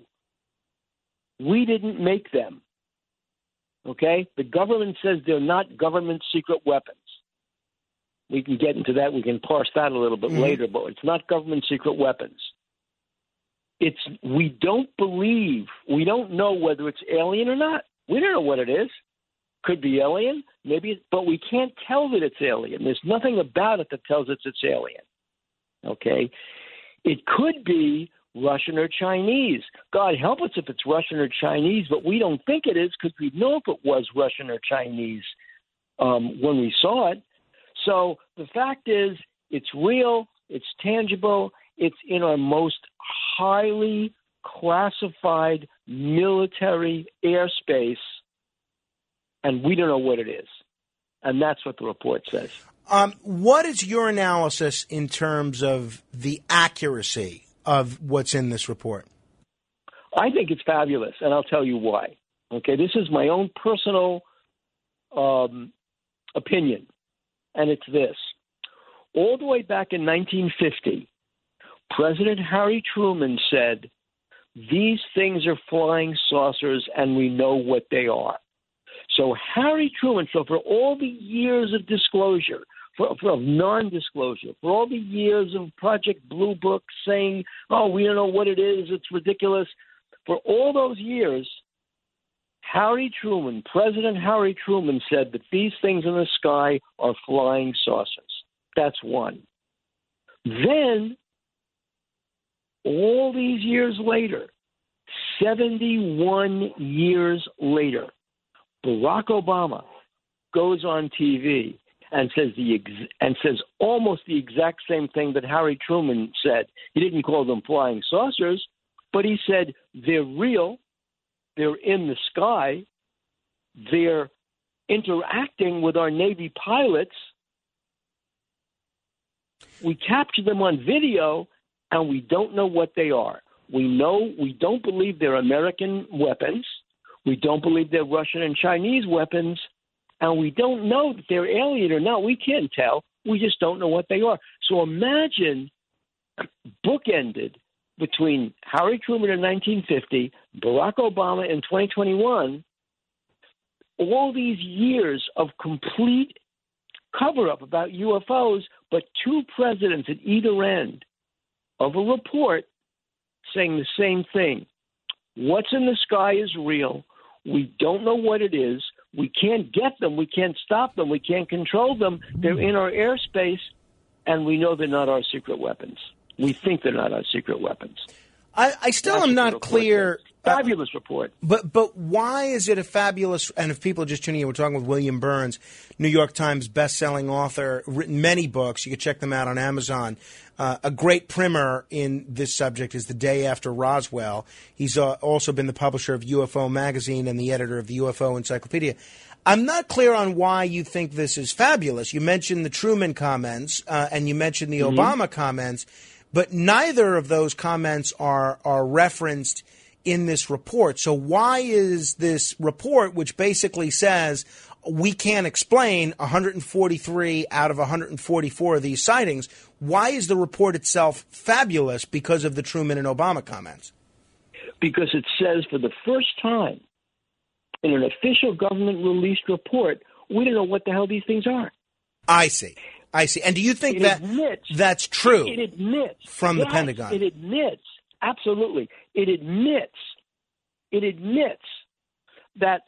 we didn't make them, okay? The government says they're not government secret weapons. We can get into that. We can parse that a little bit mm-hmm. later, but it's not government secret weapons. It's we don't believe, we don't know whether it's alien or not. We don't know what it is. Could be alien, maybe, but we can't tell that it's alien. There's nothing about it that tells us it's alien, okay? It could be Russian or Chinese. God help us if it's Russian or Chinese, but we don't think it is because we know if it was Russian or Chinese um, when we saw it. So the fact is, it's real, it's tangible, it's in our most highly classified military airspace, and we don't know what it is. And that's what the report says. Um, what is your analysis in terms of the accuracy of what's in this report? I think it's fabulous, and I'll tell you why. Okay, this is my own personal um, opinion, and it's this. All the way back in nineteen fifty, President Harry Truman said, these things are flying saucers, and we know what they are. So Harry Truman, so for all the years of disclosure, for, for of non-disclosure, for all the years of Project Blue Book saying, oh, we don't know what it is, it's ridiculous, for all those years, Harry Truman, President Harry Truman said that these things in the sky are flying saucers. That's one. Then, all these years later, seventy-one years later, Barack Obama goes on T V and says the ex- and says almost the exact same thing that Harry Truman said. He didn't call them flying saucers, but he said they're real, they're in the sky, they're interacting with our Navy pilots. We capture them on video, and we don't know what they are. We know we don't believe they're American weapons. We don't believe they're Russian and Chinese weapons, and we don't know that they're alien or not. We can't tell. We just don't know what they are. So imagine bookended between Harry Truman in nineteen fifty, Barack Obama in twenty twenty-one, all these years of complete cover-up about U F Os, but two presidents at either end of a report saying the same thing. What's in the sky is real. We don't know what it is. We can't get them. We can't stop them. We can't control them. They're in our airspace, and we know they're not our secret weapons. We think they're not our secret weapons. I, I still That's am not clear. Fabulous report. But but why is it a fabulous? And if people are just tuning in, we're talking with William Burns, New York Times best-selling author, written many books. You can check them out on Amazon. Uh, a great primer in this subject is The Day After Roswell. He's uh, also been the publisher of U F O Magazine and the editor of the U F O Encyclopedia. I'm not clear on why you think this is fabulous. You mentioned the Truman comments uh, and you mentioned the mm-hmm. Obama comments, but neither of those comments are are referenced in this report. So why is this report, which basically says we can't explain one hundred forty-three out of one hundred forty-four of these sightings, why is the report itself fabulous because of the Truman and Obama comments? Because it says for the first time in an official government-released report, we don't know what the hell these things are. I see. I see. And do you think it that admits, that's true it admits, from the yes, Pentagon? It admits, absolutely. It admits, it admits that,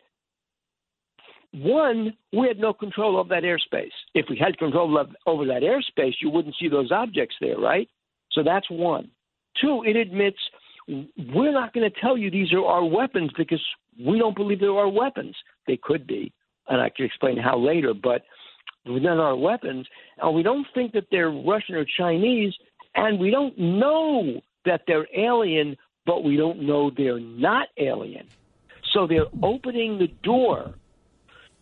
one, we had no control of that airspace. If we had control of, over that airspace, you wouldn't see those objects there, right? So that's one. Two, it admits we're not going to tell you these are our weapons because we don't believe they're our weapons. They could be, and I can explain how later, but they're not our weapons. And we don't think that they're Russian or Chinese, and we don't know that they're alien, but we don't know they're not alien. So they're opening the door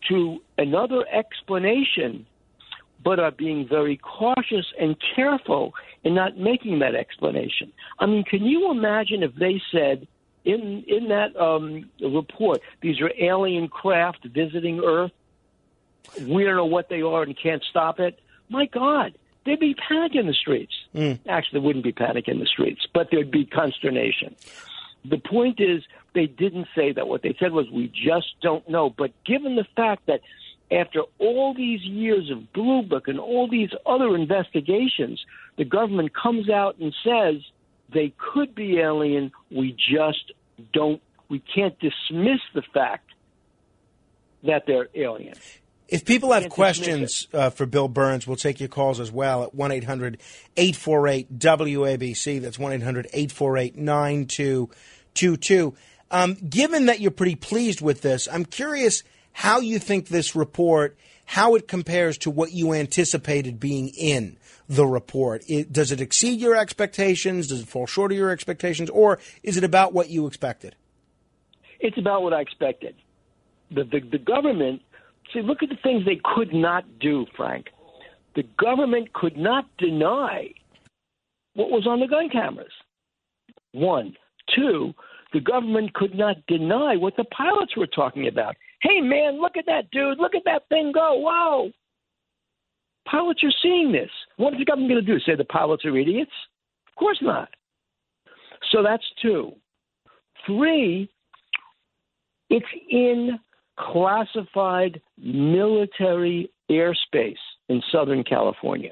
to another explanation, but are being very cautious and careful in not making that explanation. I mean, can you imagine if they said in in that um, report, these are alien craft visiting Earth, we don't know what they are and can't stop it? My God, there'd be panic in the streets. Mm. Actually, there wouldn't be panic in the streets, but there'd be consternation. The point is, they didn't say that. What they said was, we just don't know. But given the fact that after all these years of Blue Book and all these other investigations, the government comes out and says they could be alien, we just don't, we can't dismiss the fact that they're alien. If people have questions uh, for Bill Burns, we'll take your calls as well at one eight hundred eight four eight W A B C. That's one eight hundred eight four eight nine two two two. Um, given that you're pretty pleased with this, I'm curious how you think this report, how it compares to what you anticipated being in the report. It, does it exceed your expectations? Does it fall short of your expectations? Or is it about what you expected? It's about what I expected. The, the, the government... See, look at the things they could not do, Frank. The government could not deny what was on the gun cameras. One. Two, the government could not deny what the pilots were talking about. Hey, man, look at that, dude. Look at that thing go. Whoa. Pilots are seeing this. What is the government going to do? Say the pilots are idiots? Of course not. So that's two. Three, it's in classified military airspace in Southern California.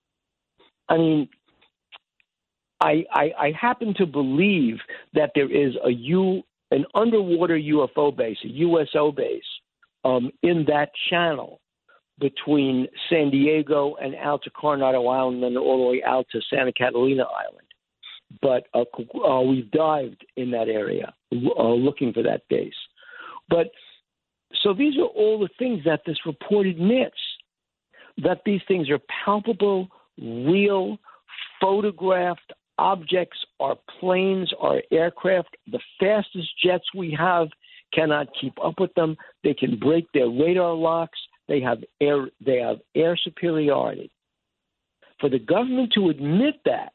I mean, I, I, I happen to believe that there is a U, an underwater U F O base, a U S O base, um, in that channel between San Diego and out to Coronado Island and all the way out to Santa Catalina Island. But uh, uh, we've dived in that area uh, looking for that base. But so these are all the things that this report admits, that these things are palpable, real, photographed objects, are planes, are aircraft. The fastest jets we have cannot keep up with them. They can break their radar locks. They have air, they have air superiority. For the government to admit that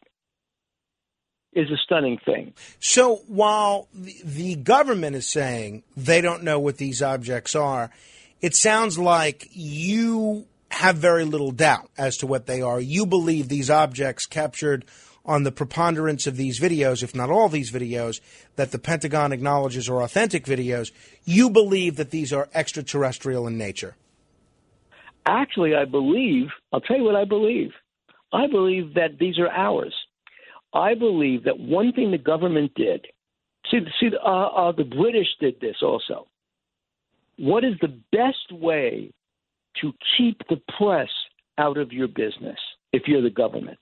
is a stunning thing. So while the, the government is saying they don't know what these objects are, it sounds like you have very little doubt as to what they are. You believe these objects captured on the preponderance of these videos, if not all these videos, that the Pentagon acknowledges are authentic videos. You believe that these are extraterrestrial in nature. Actually, I believe, I'll tell you what I believe. I believe that these are ours. I believe that one thing the government did, see, see uh, uh, the British did this also. What is the best way to keep the press out of your business if you're the government?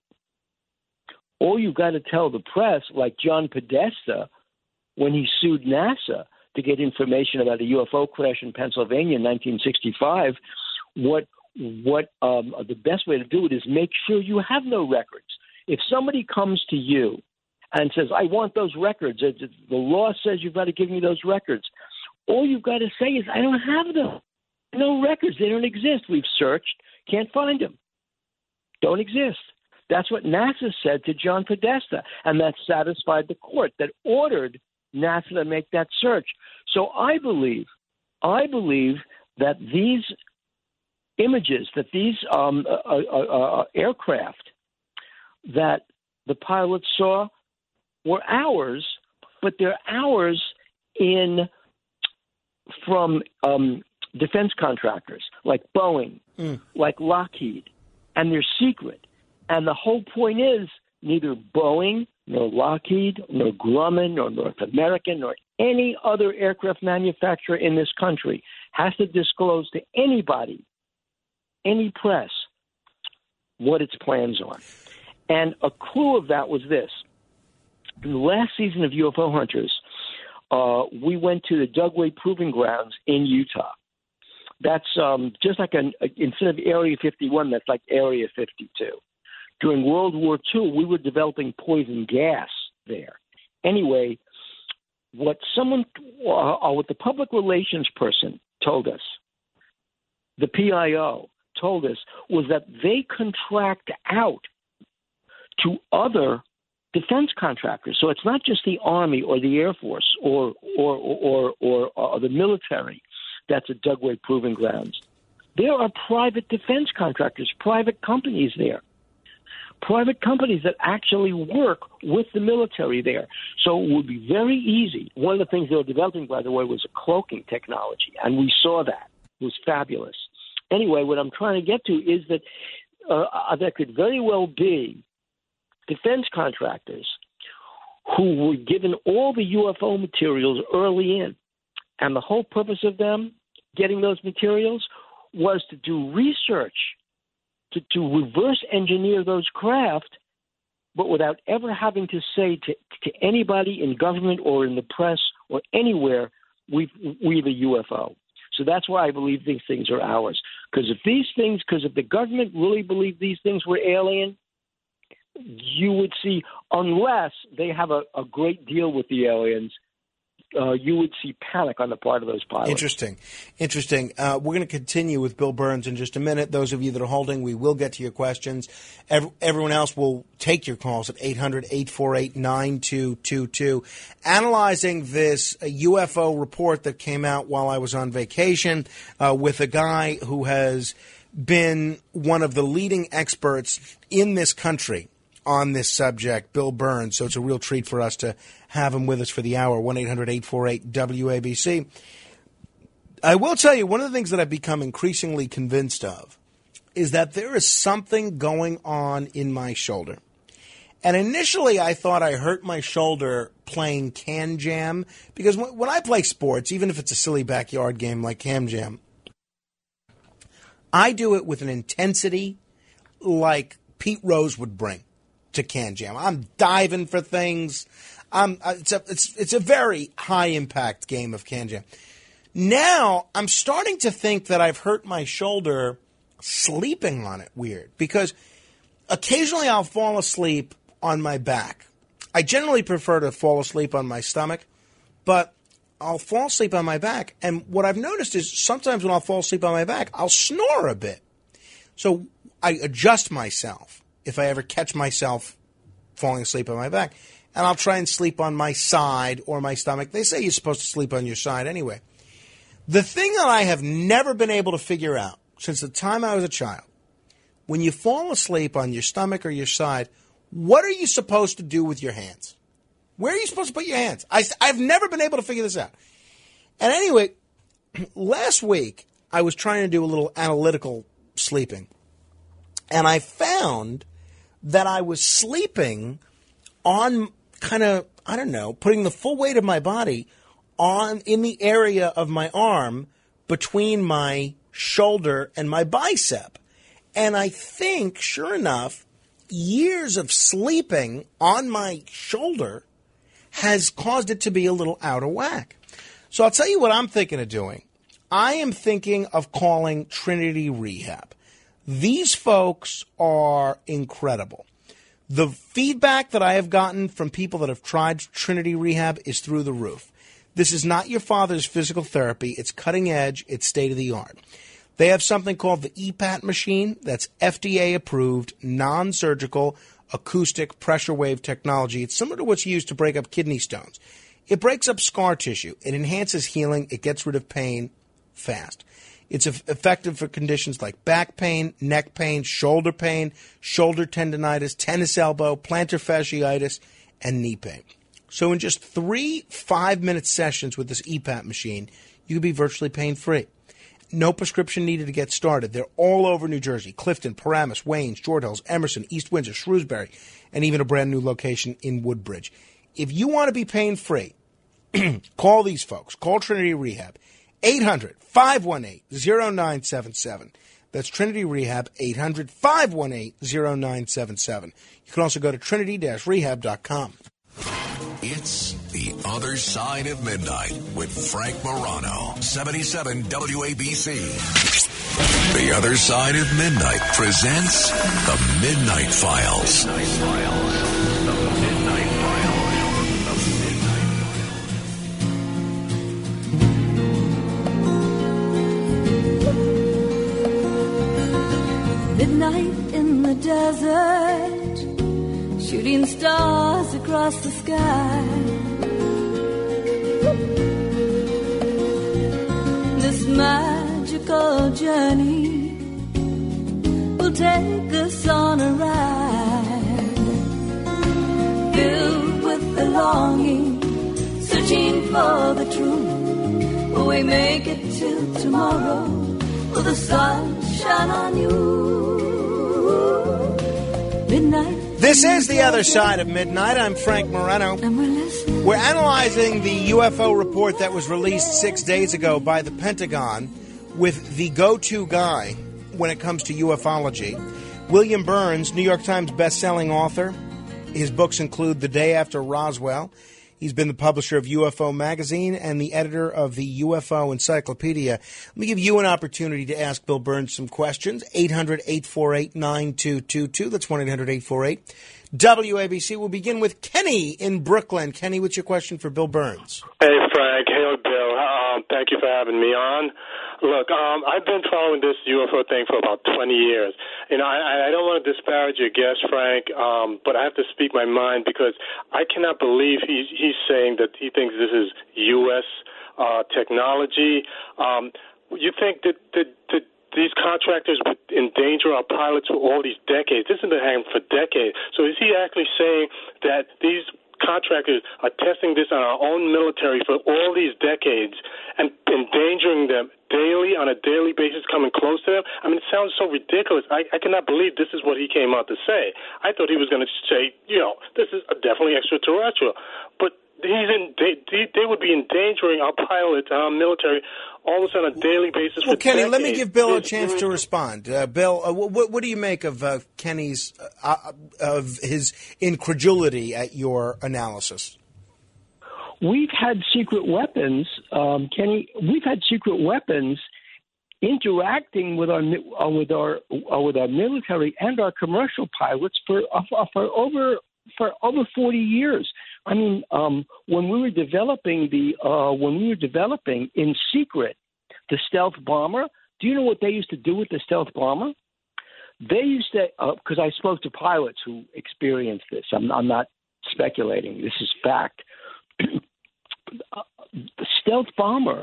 Or you've got to tell the press, like John Podesta, when he sued NASA to get information about a U F O crash in Pennsylvania in nineteen sixty-five, what what um, the best way to do it is make sure you have no records. If somebody comes to you and says, I want those records, the law says you've got to give me those records, all you've got to say is, I don't have them. No records. They don't exist. We've searched. Can't find them. Don't exist. That's what NASA said to John Podesta, and that satisfied the court that ordered NASA to make that search. So I believe, I believe that these images, that these um, uh, uh, uh, aircraft that the pilots saw were ours, but they're ours in from um, defense contractors like Boeing, mm. like Lockheed, and they're secret. And the whole point is neither Boeing, nor Lockheed, nor Grumman, nor North American, nor any other aircraft manufacturer in this country has to disclose to anybody, any press, what its plans are. And a clue of that was this. In the last season of U F O Hunters, uh, we went to the Dugway Proving Grounds in Utah. That's um, just like an, instead of Area fifty-one, that's like Area fifty-two. During World War Two, we were developing poison gas there. Anyway, what someone, uh, what the public relations person told us the P I O told us was that they contract out to other defense contractors. So it's not just the Army or the Air Force or or or or, or the military that's at Dugway Proving Grounds. There are private defense contractors, private companies there, private companies that actually work with the military there. So it would be very easy. One of the things they were developing, by the way, was a cloaking technology, and we saw that. It was fabulous. Anyway, what I'm trying to get to is that uh, there could very well be defense contractors who were given all the U F O materials early in. And the whole purpose of them getting those materials was to do research, to, to reverse engineer those craft, but without ever having to say to, to anybody in government or in the press or anywhere, we've, we've a U F O. So that's why I believe these things are ours. Because if these things, because if the government really believed these things were alien, you would see, unless they have a, a great deal with the aliens, uh, you would see panic on the part of those pilots. Interesting. Interesting. Uh, we're going to continue with Bill Burns in just a minute. Those of you that are holding, we will get to your questions. Every, everyone else will take your calls at eight hundred, eight four eight, nine two two two. Analyzing this uh, U F O report that came out while I was on vacation uh, with a guy who has been one of the leading experts in this country on this subject, Bill Burns. So it's a real treat for us to have him with us for the hour, one eight hundred, eight four eight, W A B C. I will tell you, one of the things that I've become increasingly convinced of is that there is something going on in my shoulder. And initially I thought I hurt my shoulder playing Can Jam, because when I play sports, even if it's a silly backyard game like Can Jam, I do it with an intensity like Pete Rose would bring to Can Jam. I'm diving for things. Um, it's a it's it's a very high impact game of Can Jam. Now I'm starting to think that I've hurt my shoulder sleeping on it. Weird, because occasionally I'll fall asleep on my back. I generally prefer to fall asleep on my stomach, but I'll fall asleep on my back. And what I've noticed is sometimes when I'll fall asleep on my back, I'll snore a bit. So I adjust myself if I ever catch myself falling asleep on my back. And I'll try and sleep on my side or my stomach. They say you're supposed to sleep on your side anyway. The thing that I have never been able to figure out since the time I was a child, when you fall asleep on your stomach or your side, what are you supposed to do with your hands? Where are you supposed to put your hands? I, I've never been able to figure this out. And anyway, last week I was trying to do a little analytical sleeping. And I found that I was sleeping on kind of, I don't know, putting the full weight of my body on in the area of my arm between my shoulder and my bicep. And I think, sure enough, years of sleeping on my shoulder has caused it to be a little out of whack. So I'll tell you what I'm thinking of doing. I am thinking of calling Trinity Rehab. These folks are incredible. The feedback that I have gotten from people that have tried Trinity Rehab is through the roof. This is not your father's physical therapy. It's cutting edge. It's state of the art. They have something called the E PAT machine that's F D A approved, non-surgical, acoustic pressure wave technology. It's similar to what's used to break up kidney stones. It breaks up scar tissue. It enhances healing. It gets rid of pain fast. It's effective for conditions like back pain, neck pain, shoulder pain, shoulder tendonitis, tennis elbow, plantar fasciitis, and knee pain. So in just three five-minute sessions with this E PAT machine, you can be virtually pain-free. No prescription needed to get started. They're all over New Jersey: Clifton, Paramus, Wayne, Short Hills, Emerson, East Windsor, Shrewsbury, and even a brand new location in Woodbridge. If you want to be pain-free, call these folks. Call Trinity Rehab. eight hundred, five one eight, zero nine seven seven. That's Trinity Rehab, eight hundred, five one eight, zero nine seven seven. You can also go to trinity dash rehab dot com. It's The Other Side of Midnight with Frank Morano, seventy-seven W A B C. The Other Side of Midnight presents The Midnight Files. The Midnight Files. The Midnight Files. night in the desert, shooting stars across the sky. This magical journey will take us on a ride, filled with the longing, searching for the truth. Will we make it till tomorrow? Will the sun shine on you? Midnight. This is The Other Side of Midnight. I'm Frank Moreno. We're analyzing the U F O report that was released six days ago by the Pentagon with the go-to guy when it comes to ufology, William Burns, New York Times best-selling author. His books include The Day After Roswell. He's been the publisher of U F O Magazine and the editor of the U F O Encyclopedia. Let me give you an opportunity to ask Bill Burns some questions. eight hundred, eight four eight, nine two two two. That's one eight hundred, eight four eight, W A B C. We'll begin with Kenny in Brooklyn. Kenny, what's your question for Bill Burns? Hey, Frank. Hey, Bill. Um, thank you for having me on. Look, um, I've been following this U F O thing for about twenty years. You know, I, I don't want to disparage your guest, Frank, um, but I have to speak my mind because I cannot believe he's, he's saying that he thinks this is U S uh, technology. Um, you think that, that, that these contractors would endanger our pilots for all these decades? This has been happening for decades. So is he actually saying that these contractors are testing this on our own military for all these decades and endangering them daily, on a daily basis, coming close to them? I mean, it sounds so ridiculous. I, I cannot believe this is what he came out to say. I thought he was going to say, you know, this is definitely extraterrestrial. But he's in, they, they would be endangering our pilots and our military almost on a daily basis. Well, for Kenny, decades. let me give Bill a chance to respond. Uh, Bill, uh, what, what do you make of uh, Kenny's uh, of his incredulity at your analysis? We've had secret weapons, um, Kenny. We've had secret weapons interacting with our uh, with our uh, with our military and our commercial pilots for uh, for over for over forty years. I mean, um, when we were developing the uh, when we were developing in secret the stealth bomber, do you know what they used to do with the stealth bomber? They used to, because uh, I spoke to pilots who experienced this. I'm, I'm not speculating. This is fact. The stealth bomber,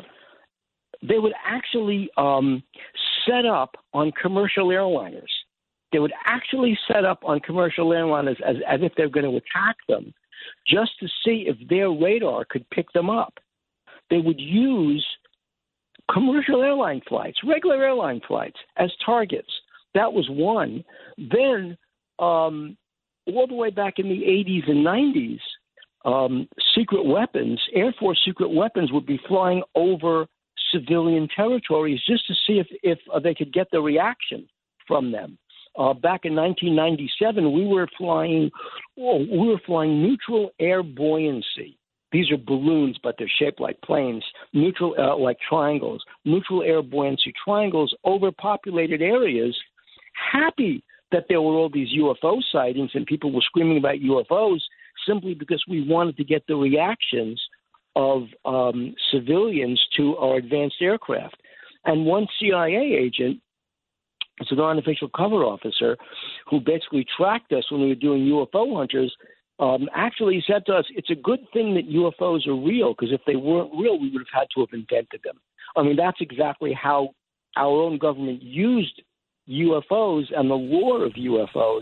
they would actually um, set up on commercial airliners. They would actually set up on commercial airliners as, as if they're going to attack them, just to see if their radar could pick them up. They would use commercial airline flights, regular airline flights, as targets. That was one. Then, um, all the way back in the eighties and nineties, um, secret weapons, Air Force secret weapons would be flying over civilian territories just to see if, if uh, they could get the reaction from them. Uh, back in nineteen ninety-seven, we were flying oh, we were flying neutral air buoyancy. These are balloons, but they're shaped like planes, neutral uh, like triangles, neutral air buoyancy triangles over populated areas, happy that there were all these U F O sightings and people were screaming about U F Os simply because we wanted to get the reactions of um, civilians to our advanced aircraft. And one C I A agent, it's an unofficial cover officer, who basically tracked us when we were doing U F O hunters, um, actually said to us, it's a good thing that U F Os are real, because if they weren't real, we would have had to have invented them. I mean, that's exactly how our own government used U F Os and the lore of U F Os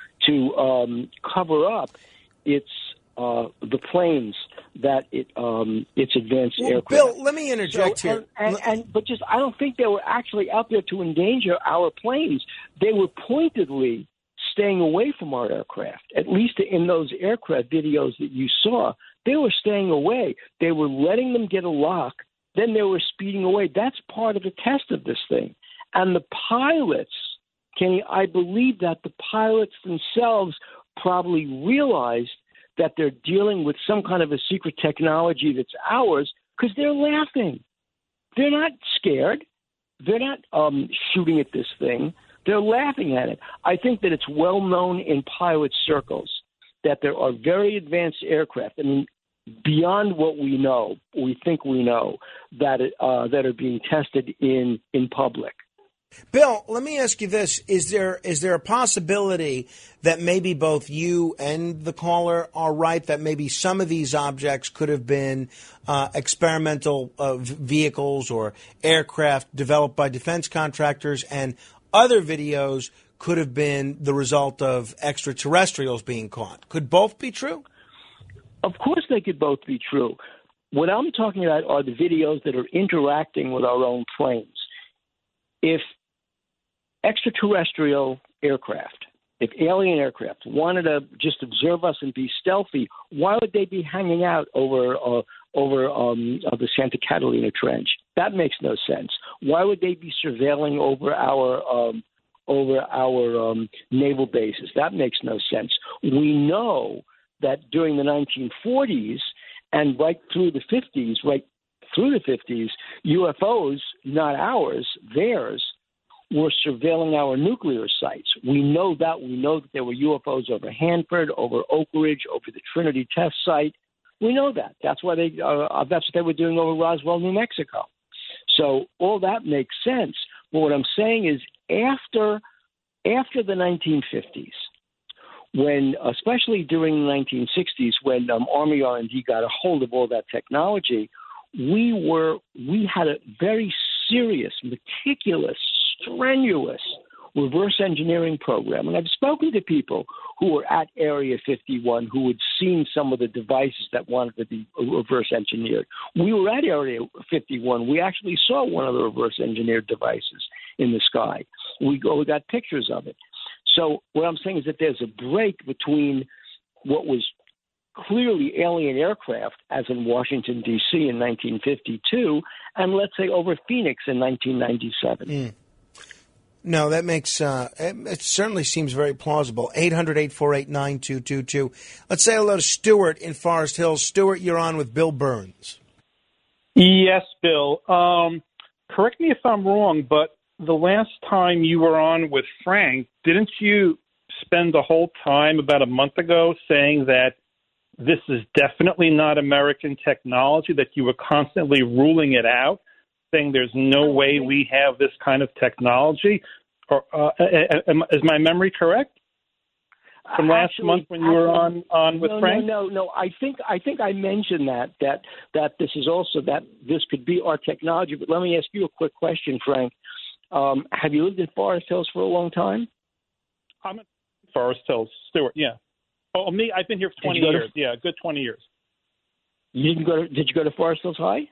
to um, cover up its uh, the planes that it um, its advanced well, aircraft. Bill, let me interject so, here. And, and, and but just I don't think they were actually out there to endanger our planes. They were pointedly staying away from our aircraft. At least in those aircraft videos that you saw, they were staying away. They were letting them get a lock. Then they were speeding away. That's part of the test of this thing. And the pilots, Kenny, I believe that the pilots themselves probably realized that they're dealing with some kind of a secret technology that's ours, because they're laughing. They're not scared. They're not um, shooting at this thing. They're laughing at it. I think that it's well known in pilot circles that there are very advanced aircraft. I mean, beyond what we know, we think we know, that it, uh, that are being tested in, in public. Bill, let me ask you this. Is there is there a possibility that maybe both you and the caller are right, that maybe some of these objects could have been uh, experimental uh, vehicles or aircraft developed by defense contractors, and other videos could have been the result of extraterrestrials being caught? Could both be true? Of course they could both be true. What I'm talking about are the videos that are interacting with our own planes. If extraterrestrial aircraft, if alien aircraft wanted to just observe us and be stealthy, why would they be hanging out over uh, over um, uh, the Santa Catalina Trench? That makes no sense. Why would they be surveilling over our um, over our um, naval bases? That makes no sense. We know that during the nineteen forties and right through the fifties, right through the fifties, U F Os, not ours, theirs, were surveilling our nuclear sites. We know that. We know that there were U F Os over Hanford, over Oak Ridge, over the Trinity test site. We know that. That's why they. Uh, that's what they were doing over Roswell, New Mexico. So all that makes sense. But what I'm saying is, after after the nineteen fifties, when, especially during the nineteen sixties, when um, Army R and D got a hold of all that technology, we were we had a very serious, meticulous, strenuous reverse engineering program. And I've spoken to people who were at Area fifty-one who had seen some of the devices that wanted to be reverse engineered. We were at Area fifty-one. We actually saw one of the reverse engineered devices in the sky. We, go, we got pictures of it. So what I'm saying is that there's a break between what was clearly alien aircraft, as in Washington, D C in nineteen fifty-two, and let's say over Phoenix in nineteen ninety-seven. Mm. No, that makes, uh, it, it certainly seems very plausible. eight hundred, eight four eight, nine two two two. Let's say hello to Stuart in Forest Hills. Stuart, you're on with Bill Burns. Yes, Bill. Um, correct me if I'm wrong, but the last time you were on with Frank, didn't you spend the whole time about a month ago saying that this is definitely not American technology, that you were constantly ruling it out, saying there's no way we have this kind of technology? Or uh, is my memory correct? From last Actually, month when you were on, on with no, Frank? No, no, no. I think I think I mentioned that that that this is also that this could be our technology. But let me ask you a quick question, Frank. Um, have you lived in Forest Hills for a long time? I'm in Forest Hills, Stuart. Yeah. Oh, me? I've been here for twenty Did you go years. to- Yeah, good twenty years. You didn't go to? Did you go to Forest Hills High?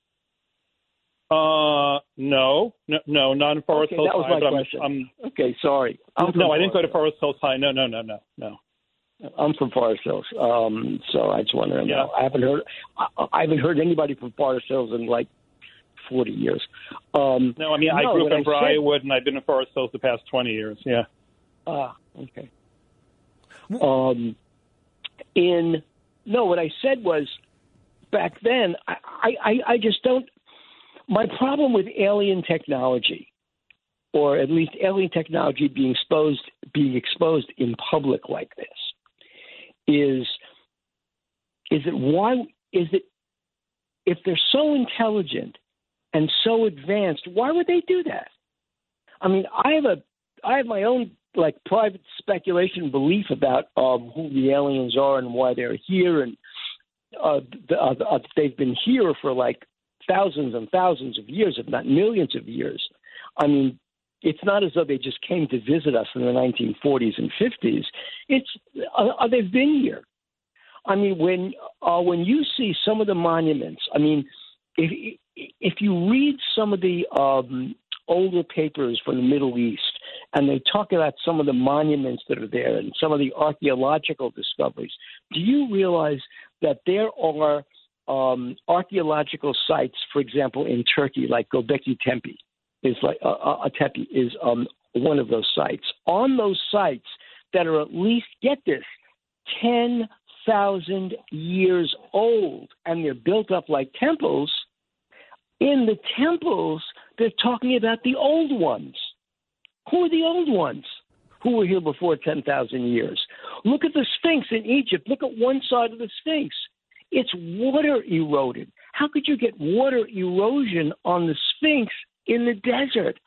Uh, no, no, no, not in Forest Okay, Hills that was High. my but I'm- question. I'm, Okay, sorry. I'm from no, I didn't go to Forest Forest Hills High. No, no, no, no, no. I'm from Forest Hills, um, so I just wanted to Yeah. know. I haven't heard. I, I haven't heard anybody from Forest Hills in like forty years. Um, No, I mean, I no, grew what up in I said- Briarwood, and I've been in Forest Hills the past twenty years. Yeah. Ah, okay. Um, in no, what I said was back then. I, I, I just don't. My problem with alien technology, or at least alien technology being exposed, being exposed in public like this, is is it why is it if they're so intelligent and so advanced, why would they do that? I mean, I have a I have my own like private speculation belief about um, who the aliens are and why they're here, and uh, the, uh, uh, they've been here for like thousands and thousands of years, if not millions of years. I mean, it's not as though they just came to visit us in the nineteen forties and fifties. It's uh, uh, they've been here. I mean, when uh, when you see some of the monuments, I mean, if if you read some of the um, older papers from the Middle East, and they talk about some of the monuments that are there and some of the archaeological discoveries, do you realize that there are um, archaeological sites, for example, in Turkey, like Göbekli Tepe, is like uh, uh, Tepe is um, one of those sites. On those sites that are at least, get this, ten thousand years old, and they're built up like temples. In the temples, they're talking about the old ones. Who are the old ones? Who were here before ten thousand years? Look at the Sphinx in Egypt. Look at one side of the Sphinx. It's water eroded. How could you get water erosion on the Sphinx in the desert?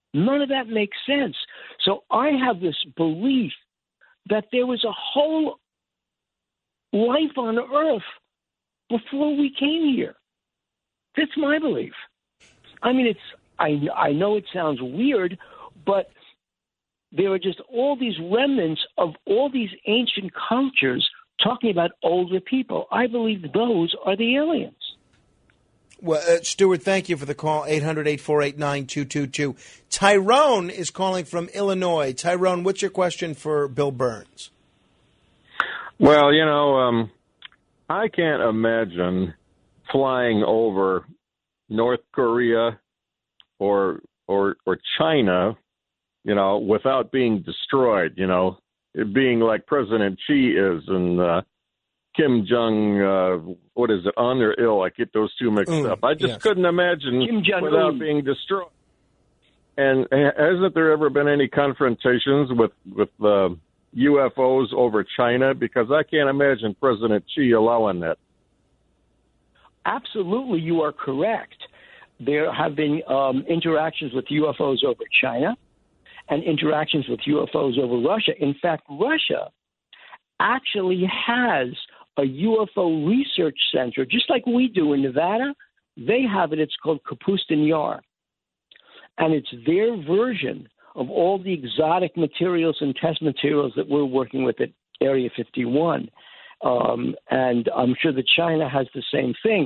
None of that makes sense. So I have this belief that there was a whole life on Earth before we came here. That's my belief. I mean, it's I, I know it sounds weird, but there are just all these remnants of all these ancient cultures talking about older people. I believe those are the aliens. Well, uh, Stuart, thank you for the call, eight hundred, eight four eight, nine two two two. Tyrone is calling from Illinois. Tyrone, what's your question for Bill Burns? Well, you know, um, I can't imagine flying over North Korea or or or China, you know, without being destroyed, you know, it being like President Xi is and uh, Kim Jong, uh, what is it, Un or Il? I get those two mixed Mm, up. I just yes. couldn't imagine Kim Jong-un. without being destroyed. And hasn't there ever been any confrontations with with uh, U F Os over China? Because I can't imagine President Xi allowing that. Absolutely, you are correct. There have been um, interactions with U F Os over China and interactions with U F Os over Russia. In fact, Russia actually has a U F O research center, just like we do in Nevada. They have it. It's called Kapustin Yar. And it's their version of all the exotic materials and test materials that we're working with at Area fifty-one. Um, and I'm sure that China has the same thing.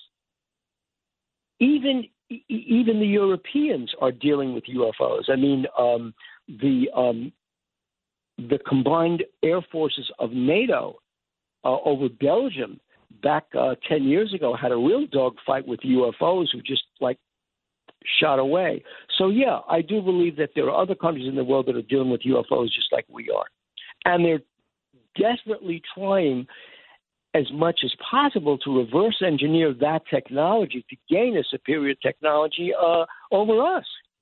Even e- even the Europeans are dealing with U F Os. I mean, um, the um, the combined air forces of NATO uh, over Belgium back uh, ten years ago had a real dogfight with U F Os who just like shot away. So, yeah, I do believe that there are other countries in the world that are dealing with U F Os just like we are. And they're desperately trying as much as possible to reverse engineer that technology to gain a superior technology uh, over us.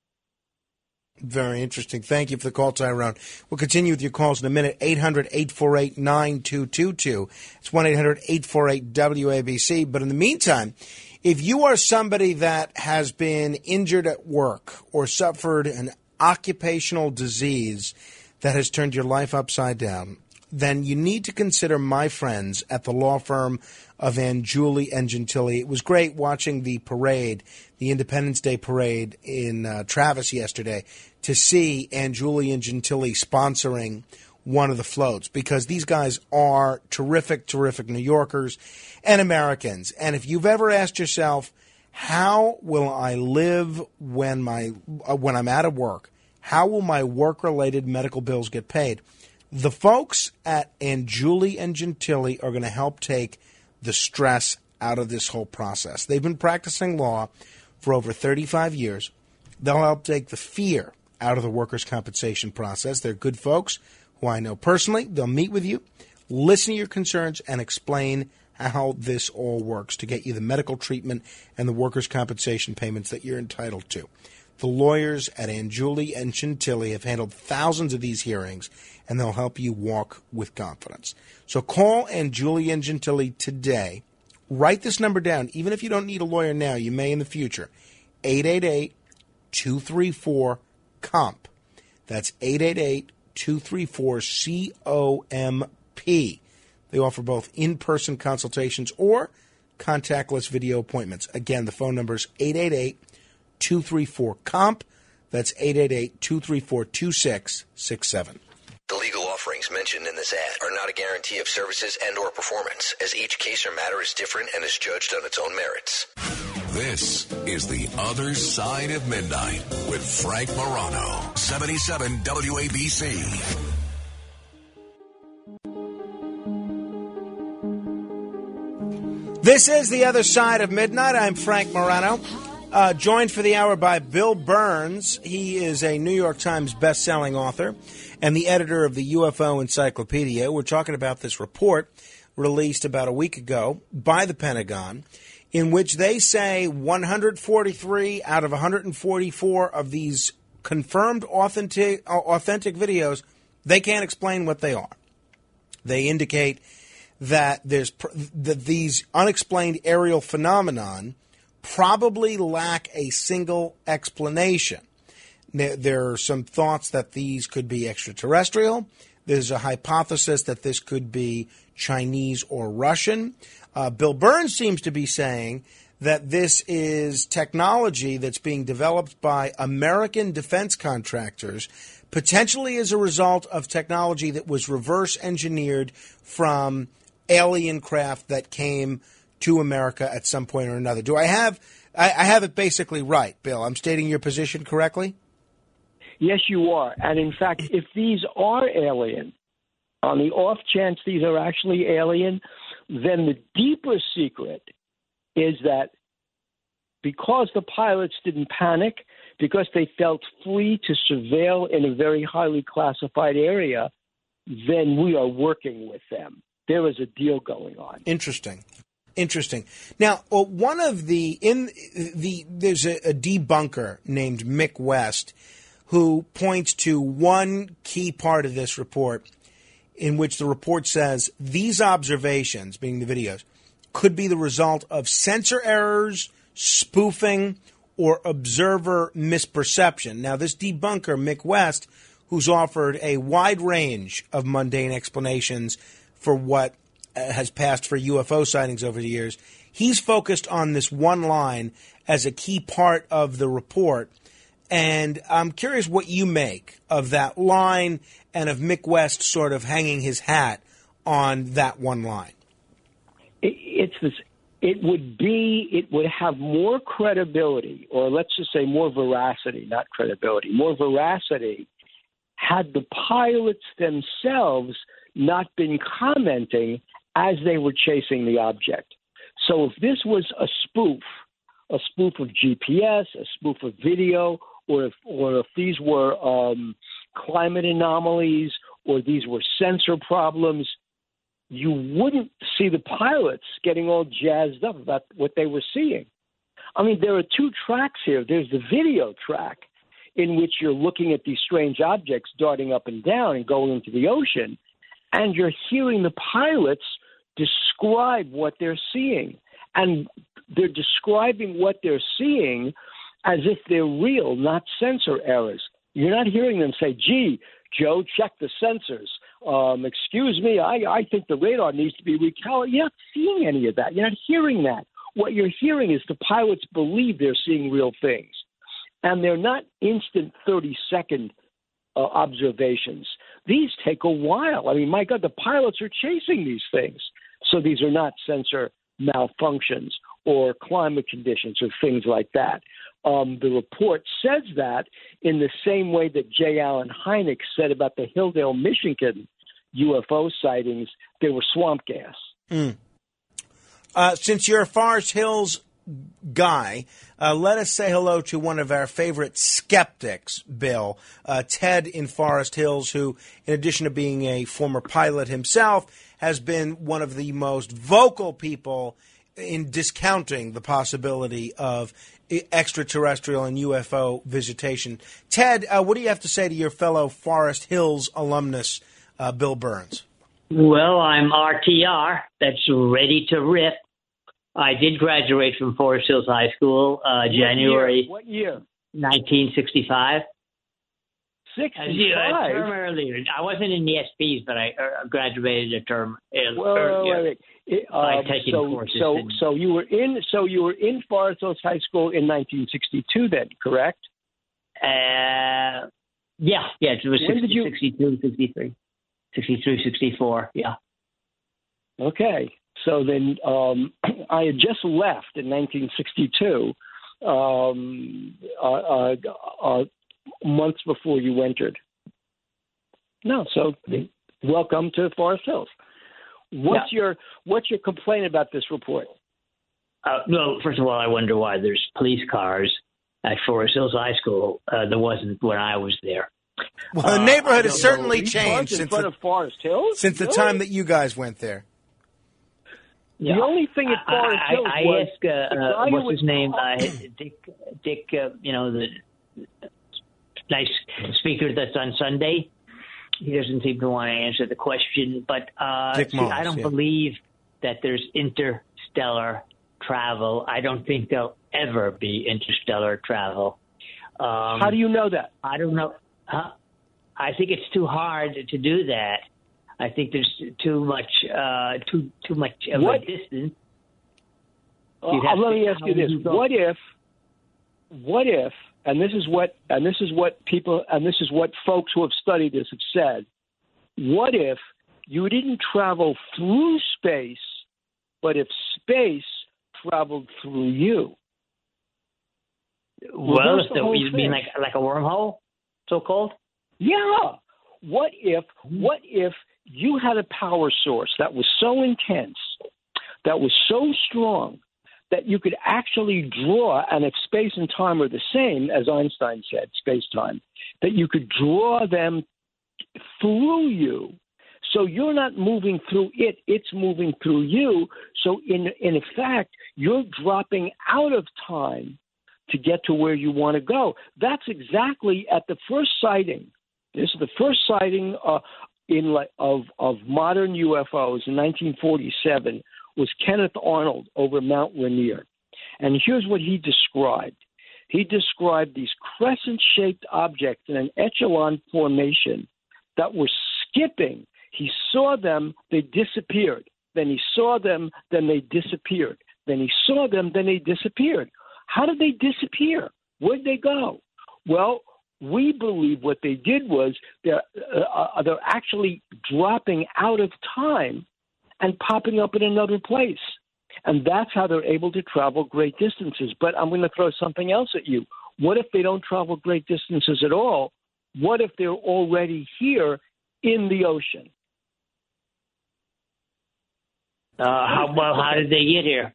Very interesting. Thank you for the call, Tyrone. We'll continue with your calls in a minute. eight hundred, eight four eight, nine two two two. It's one eight hundred, eight four eight, W A B C. But in the meantime, if you are somebody that has been injured at work or suffered an occupational disease that has turned your life upside down, then you need to consider my friends at the law firm of Angiuli and Gentili. It was great watching the parade, the Independence Day parade in uh, Travis yesterday, to see Angiuli and Gentili sponsoring one of the floats, because these guys are terrific, terrific New Yorkers and Americans. And if you've ever asked yourself, how will I live when my uh, when I'm out of work? How will my work-related medical bills get paid? The folks at Angiuli and Gentili are going to help take the stress out of this whole process. They've been practicing law for over thirty-five years. They'll help take the fear out of the workers' compensation process. They're good folks who I know personally. They'll meet with you, listen to your concerns, and explain how this all works to get you the medical treatment and the workers' compensation payments that you're entitled to. The lawyers at Angiuli and Gentili have handled thousands of these hearings, and they'll help you walk with confidence. So call Angiuli and Gentili today. Write this number down. Even if you don't need a lawyer now, you may in the future. eight eight eight, two three four, C O M P. That's eight eight eight, two three four, C O M P. They offer both in-person consultations or contactless video appointments. Again, the phone number is eight eight eight, two three four, C O M P. That's eight eight eight, two three four, two six six seven. The legal offerings mentioned in this ad are not a guarantee of services and or performance, as each case or matter is different and is judged on its own merits. This is The Other Side of Midnight with Frank Morano, seventy-seven W A B C. This is The Other Side of Midnight. I'm Frank Morano, uh, joined for the hour by Bill Burns. He is a New York Times best-selling author and the editor of the U F O Encyclopedia. We're talking about this report released about a week ago by the Pentagon, in which they say one hundred forty-three out of one hundred forty-four of these confirmed authentic, authentic videos, they can't explain what they are. They indicate that there's that these unexplained aerial phenomenon probably lack a single explanation. There, there are some thoughts that these could be extraterrestrial. There's a hypothesis that this could be Chinese or Russian. Uh, Bill Burns seems to be saying that this is technology that's being developed by American defense contractors, potentially as a result of technology that was reverse engineered from alien craft that came to America at some point or another. Do I have I, I have it basically right, Bill? I'm stating your position correctly? Yes, you are. And in fact, if these are alien, on the off chance these are actually alien, then the deeper secret is that because the pilots didn't panic, because they felt free to surveil in a very highly classified area, then we are working with them. There is a deal going on. Interesting. Interesting. Now, well, one of the in the there's a, a debunker named Mick West who points to one key part of this report in which the report says these observations, being the videos, could be the result of sensor errors, spoofing, or observer misperception. Now, this debunker, Mick West, who's offered a wide range of mundane explanations for what uh, has passed for U F O sightings over the years, he's focused on this one line as a key part of the report. And I'm curious what you make of that line and of Mick West sort of hanging his hat on that one line. It, it's this. It would be. It would have more credibility, or let's just say more veracity, not credibility, more veracity, had the pilots themselves not been commenting as they were chasing the object. So if this was a spoof, a spoof of G P S, a spoof of video, or if, or if these were um, climate anomalies, or these were sensor problems, you wouldn't see the pilots getting all jazzed up about what they were seeing. I mean, there are two tracks here. There's the video track, in which you're looking at these strange objects darting up and down and going into the ocean, and you're hearing the pilots describe what they're seeing. And they're describing what they're seeing as if they're real, not sensor errors. You're not hearing them say, gee, Joe, check the sensors. Um, excuse me, I, I think the radar needs to be recalibrated. You're not seeing any of that. You're not hearing that. What you're hearing is the pilots believe they're seeing real things. And they're not instant thirty-second uh, observations. These take a while. I mean, my God, the pilots are chasing these things. So these are not sensor malfunctions or climate conditions or things like that. Um, the report says that in the same way that J. Allen Hynek said about the Hilldale, Michigan U F O sightings, they were swamp gas. Mm. Uh, since you're a Forest Hills guy, uh, let us say hello to one of our favorite skeptics, Bill, uh, Ted in Forest Hills, who, in addition to being a former pilot himself, has been one of the most vocal people in discounting the possibility of extraterrestrial and U F O visitation. Ted, uh, what do you have to say to your fellow Forest Hills alumnus, uh, Bill Burns? Well, I'm R T R. That's ready to rip. I did graduate from Forest Hills High School, uh, January What year? nineteen sixty-five. sixty-five? A term earlier. I wasn't in the S Ps, but I uh, graduated a term earlier. Well, wait, wait. It, by um, taking so, courses. so, in, so you were in, so you were in Forest Hills High School in nineteen sixty-two, then, correct? uh, yeah, yeah. It was When did you- sixty-two, sixty-three, sixty-three, sixty-four. Yeah. Okay. So then um, I had just left in nineteen sixty-two, um, uh, uh, uh, months before you entered. No, so welcome to Forest Hills. What's Yeah. your what's your complaint about this report? Uh, no, first of all, I wonder why there's police cars at Forest Hills High School. Uh, there wasn't when I was there. Well, the Uh, neighborhood I has don't certainly Police changed cars in since front the, of Forest Hills? since the Really? time that you guys went there. The only thing at Forest I, Hills I, I was asked, uh, the uh, guy who what's was- his name? Uh, Dick, Dick, uh, you know, the nice speaker that's on Sunday. He doesn't seem to want to answer the question, but uh, Dick see, Moss, I don't yeah. believe that there's interstellar travel. I don't think there'll ever be interstellar travel. Um, How do you know that? I don't know. Huh? I think it's too hard to do that. I think there's too much, uh, too too much of What- a distance. Uh, You'd have let to- me ask how you would this: you go? What if, what if, and this is what, and this is what people, and this is what folks who have studied this have said. What if you didn't travel through space, but if space traveled through you? Well, Reverse if the the, whole you mean thing. like like a wormhole, so called? Yeah. What if what if you had a power source that was so intense, that was so strong, that you could actually draw, and if space and time are the same, as Einstein said, space-time, that you could draw them through you. So you're not moving through it, it's moving through you. So in in effect, you're dropping out of time to get to where you want to go. That's exactly at the first sighting. This is the first sighting uh, in like, of of modern U F Os in nineteen forty-seven. Was Kenneth Arnold over Mount Rainier, and here's what he described. He described these crescent-shaped objects in an echelon formation that were skipping. He saw them, they disappeared. Then he saw them, then they disappeared. Then he saw them, then they disappeared. How did they disappear? Where'd they go? Well, we believe what they did was they're, uh, they're actually dropping out of time and popping up in another place. And that's how they're able to travel great distances. But I'm going to throw something else at you. What if they don't travel great distances at all? What if they're already here in the ocean? Uh, how well? How did they get here?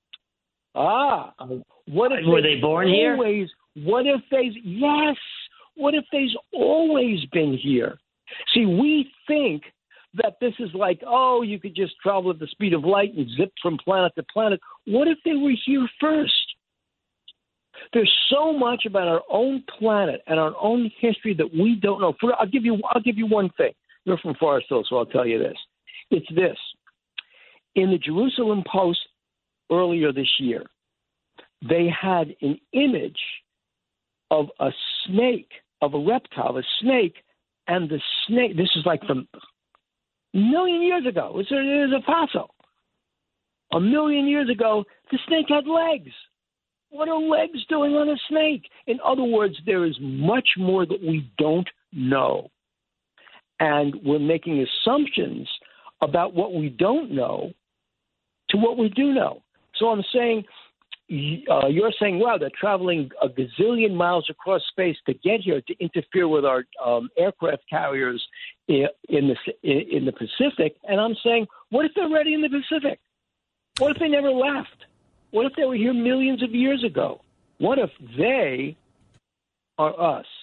Ah, what if Were they've they born here? always, What if they've yes? What if they've always been here? See, we think that this is like, oh, you could just travel at the speed of light and zip from planet to planet. What if they were here first? There's so much about our own planet and our own history that we don't know. For, I'll give you, I'll give you one thing. You're from Forest Hill, so I'll tell you this. It's this. In the Jerusalem Post earlier this year, they had an image of a snake, of a reptile, a snake, and the snake, this is like from a million years ago. It was, it was a fossil. A million years ago, the snake had legs. What are legs doing on a snake? In other words, there is much more that we don't know. And we're making assumptions about what we don't know to what we do know. So I'm saying, uh, you're saying, wow, they're traveling a gazillion miles across space to get here to interfere with our um, aircraft carriers in, in the in the Pacific. And I'm saying, what if they're already in the Pacific? What if they never left? What if they were here millions of years ago? What if they are us?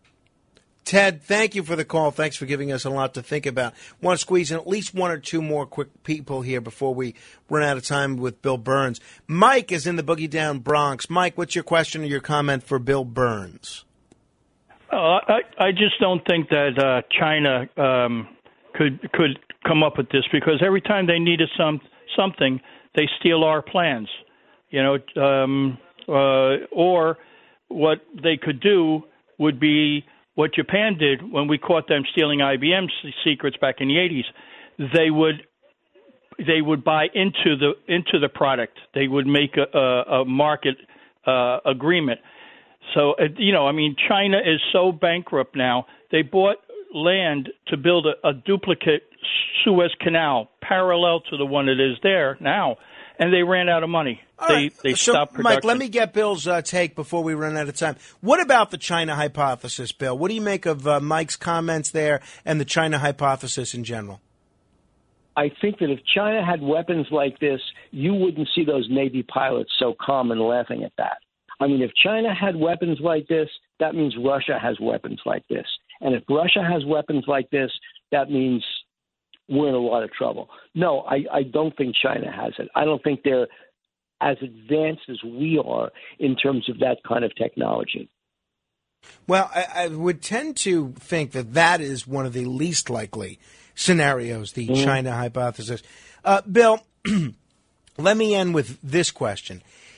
Ted, thank you for the call. Thanks for giving us a lot to think about. Want to squeeze in at least one or two more quick people here before we run out of time with Bill Burns. Mike is in the Boogie Down Bronx. Mike, what's your question or your comment for Bill Burns? Uh, I, I just don't think that uh, China um, could could come up with this, because every time they needed some something, they steal our plans. You know, um, uh, or what they could do would be what Japan did when we caught them stealing I B M secrets back in the eighties. They would they would buy into the into the product. They would make a, a, a market uh, agreement. So uh, you know, I mean, China is so bankrupt now. They bought land to build a, a duplicate Suez Canal parallel to the one that is there now, and they ran out of money. All they right. they so, stopped production. Mike, let me get Bill's uh, take before we run out of time. What about the China hypothesis, Bill? What do you make of uh, Mike's comments there and the China hypothesis in general? I think that if China had weapons like this, you wouldn't see those Navy pilots so calm and laughing at that. I mean, if China had weapons like this, that means Russia has weapons like this. And if Russia has weapons like this, that means we're in a lot of trouble. No, I, I don't think China has it. I don't think they're as advanced as we are in terms of that kind of technology. Well, I, I would tend to think that that is one of the least likely scenarios, the Mm-hmm. China hypothesis. Uh, Bill, let me end with this question.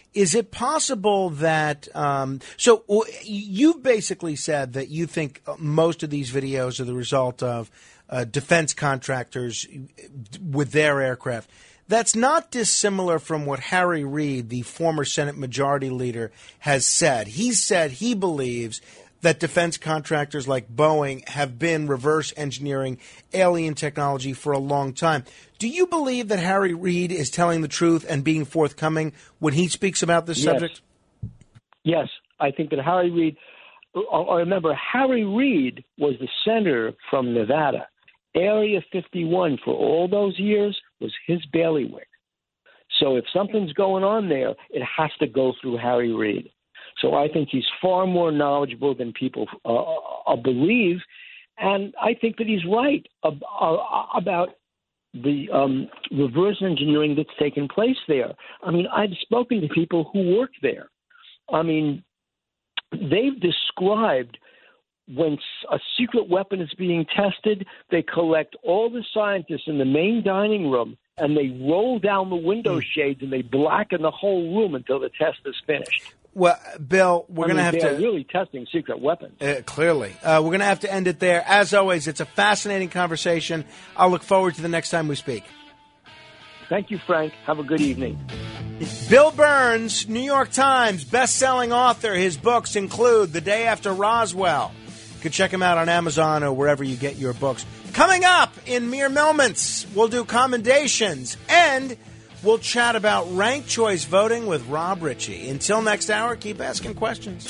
Is it possible that um, – so you've basically said that you think most of these videos are the result of uh, defense contractors with their aircraft. That's not dissimilar from what Harry Reid, the former Senate Majority Leader, has said. He said he believes that defense contractors like Boeing have been reverse engineering alien technology for a long time. Do you believe that Harry Reid is telling the truth and being forthcoming when he speaks about this Yes. subject? Yes, I think that Harry Reid. I remember Harry Reid was the senator from Nevada. Area fifty-one for all those years was his bailiwick. So if something's going on there, it has to go through Harry Reid. So I think he's far more knowledgeable than people uh, uh, believe, and I think that he's right ab- uh, about the um, reverse engineering that's taken place there. I mean, I've spoken to people who work there. I mean, they've described when a secret weapon is being tested, they collect all the scientists in the main dining room and they roll down the window shades and they blacken the whole room until the test is finished. Well, Bill, we're I going to mean, have they're to really testing secret weapons. Uh, clearly. Uh, we're going to have to end it there. As always, it's a fascinating conversation. I'll look forward to the next time we speak. Thank you, Frank. Have a good evening. Bill Burns, New York Times best-selling author. His books include The Day After Roswell. You can check him out on Amazon or wherever you get your books. Coming up in mere moments, we'll do commendations and we'll chat about ranked choice voting with Rob Ritchie. Until next hour, keep asking questions.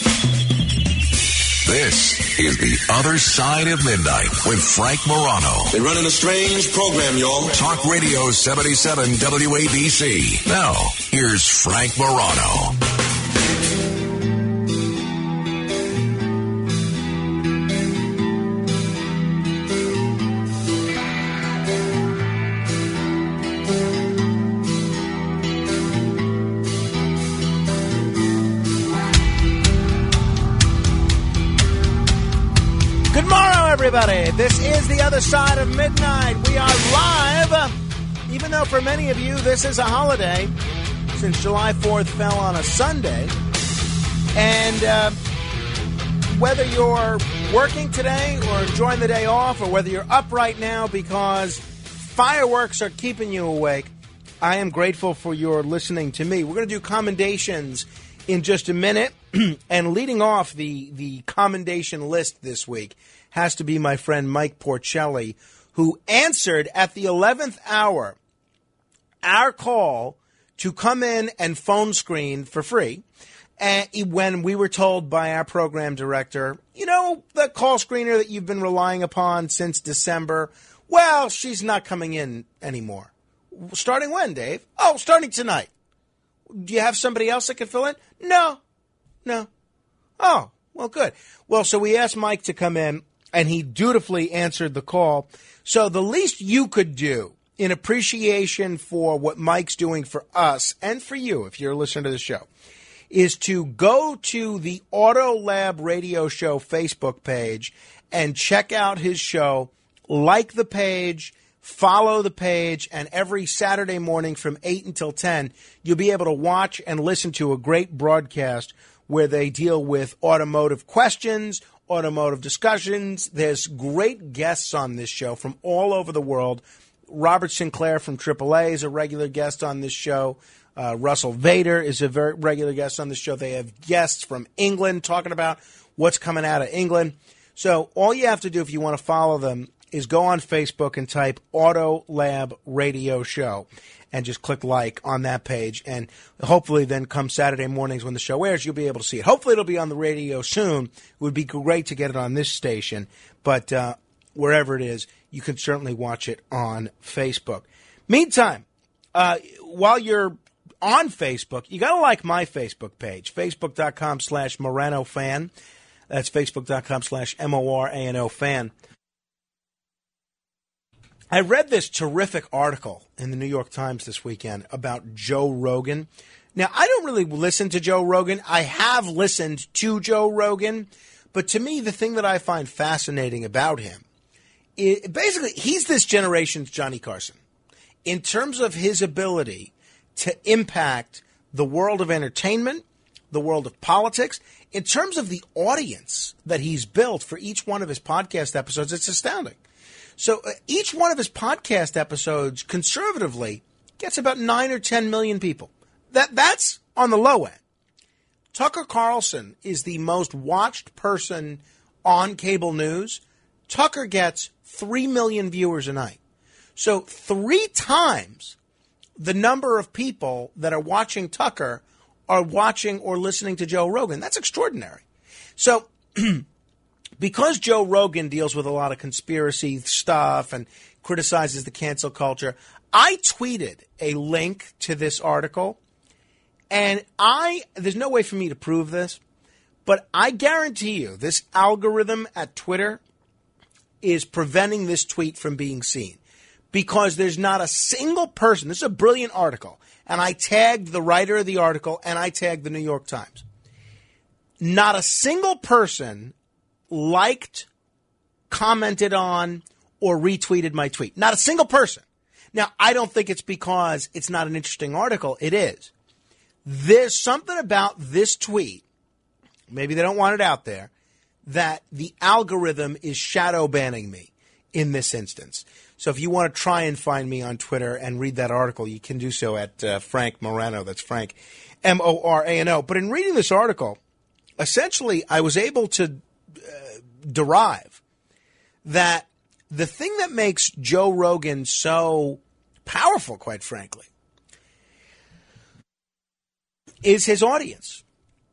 This is The Other Side of Midnight with Frank Morano. They're running a strange program, y'all. Talk Radio seventy-seven W A B C. Now, here's Frank Morano. Everybody, this is The Other Side of Midnight. We are live, even though for many of you this is a holiday, since July fourth fell on a Sunday. And uh, whether you're working today or enjoying the day off, or whether you're up right now because fireworks are keeping you awake, I am grateful for your listening to me. We're going to do commendations in just a minute, and leading off the, the commendation list this week has to be my friend Mike Porcelli, who answered at the eleventh hour our call to come in and phone screen for free. And when we were told by our program director, you know, the call screener that you've been relying upon since December, well, she's not coming in anymore. Starting when, Dave? Oh, starting tonight. Do you have somebody else that can fill in? No. No. Oh, well, good. Well, so we asked Mike to come in, and he dutifully answered the call. So the least you could do in appreciation for what Mike's doing for us and for you, if you're listening to the show, is to go to the Auto Lab Radio Show Facebook page and check out his show, like the page, follow the page, and every Saturday morning from eight until ten, you'll be able to watch and listen to a great broadcast where they deal with automotive questions, automotive discussions. There's great guests on this show from all over the world. Robert Sinclair from triple A is a regular guest on this show. Uh, Russell Vader is a very regular guest on this show. They have guests from England talking about what's coming out of England. So all you have to do if you want to follow them is go on Facebook and type Auto Lab Radio Show and just click like on that page. And hopefully then come Saturday mornings when the show airs, you'll be able to see it. Hopefully it'll be on the radio soon. It would be great to get it on this station. But uh, wherever it is, you can certainly watch it on Facebook. Meantime, uh, while you're on Facebook, you got to like my Facebook page, facebook.com slash Morano fan. That's facebook.com slash M O R A N O fan. I read this terrific article in the New York Times this weekend about Joe Rogan. Now, I don't really listen to Joe Rogan. I have listened to Joe Rogan. But to me, the thing that I find fascinating about him is basically he's this generation's Johnny Carson in terms of his ability to impact the world of entertainment, the world of politics. In terms of the audience that he's built for each one of his podcast episodes, it's astounding. So uh, each one of his podcast episodes, conservatively, gets about nine or ten million people. That That's on the low end. Tucker Carlson is the most watched person on cable news. Tucker gets three million viewers a night. So three times the number of people that are watching Tucker are watching or listening to Joe Rogan. That's extraordinary. So because Joe Rogan deals with a lot of conspiracy stuff and criticizes the cancel culture, I tweeted a link to this article, and I there's no way for me to prove this, but I guarantee you this algorithm at Twitter is preventing this tweet from being seen, because there's not a single person. This is a brilliant article, and I tagged the writer of the article, and I tagged the New York Times. Not a single person liked, commented on, or retweeted my tweet. Not a single person. Now, I don't think it's because it's not an interesting article. It is. There's something about this tweet, maybe they don't want it out there, that the algorithm is shadow banning me in this instance. So if you want to try and find me on Twitter and read that article, you can do so at uh, Frank Morano. That's Frank, M O R A N O. But in reading this article, essentially I was able to uh, derive that the thing that makes Joe Rogan so powerful, quite frankly, is his audience,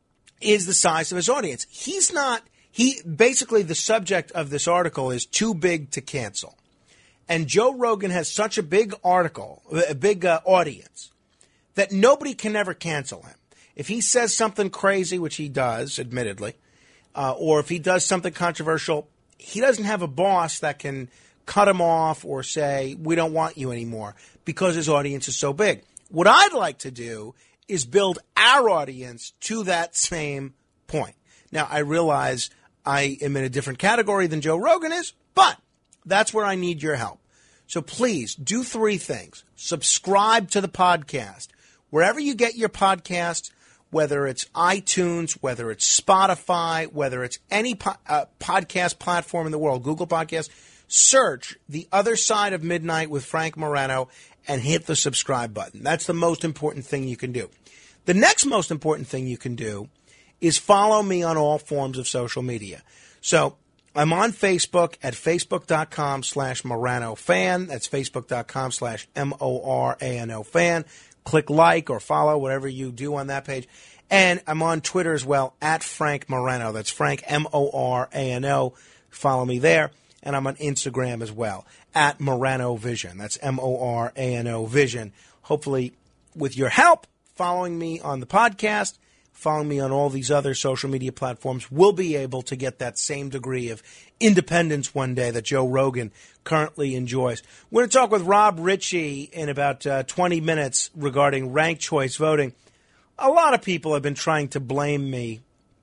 is the size of his audience. He's not, he basically the subject of this article is too big to cancel. And Joe Rogan has such a big article, a big uh, audience, that nobody can ever cancel him. If he says something crazy, which he does, admittedly, uh, or if he does something controversial, he doesn't have a boss that can cut him off or say, we don't want you anymore, because his audience is so big. What I'd like to do is build our audience to that same point. Now, I realize I am in a different category than Joe Rogan is, but that's where I need your help. So please do three things. Subscribe to the podcast. Wherever you get your podcast, whether it's iTunes, whether it's Spotify, whether it's any po- uh, podcast platform in the world, Google Podcasts, search The Other Side of Midnight with Frank Morano and hit the subscribe button. That's the most important thing you can do. The next most important thing you can do is follow me on all forms of social media. So I'm on Facebook at facebook.com slash Morano fan. That's facebook.com slash M O R A N O fan. Click like or follow, whatever you do on that page. And I'm on Twitter as well, at Frank Morano. That's Frank, M O R A N O. Follow me there. And I'm on Instagram as well, at Morano Vision. That's M O R A N O Vision. Hopefully, with your help, following me on the podcast, following me on all these other social media platforms, we'll be able to get that same degree of independence one day that Joe Rogan currently enjoys. We're going to talk with Rob Ritchie in about uh, twenty minutes regarding ranked choice voting. A lot of people have been trying to blame me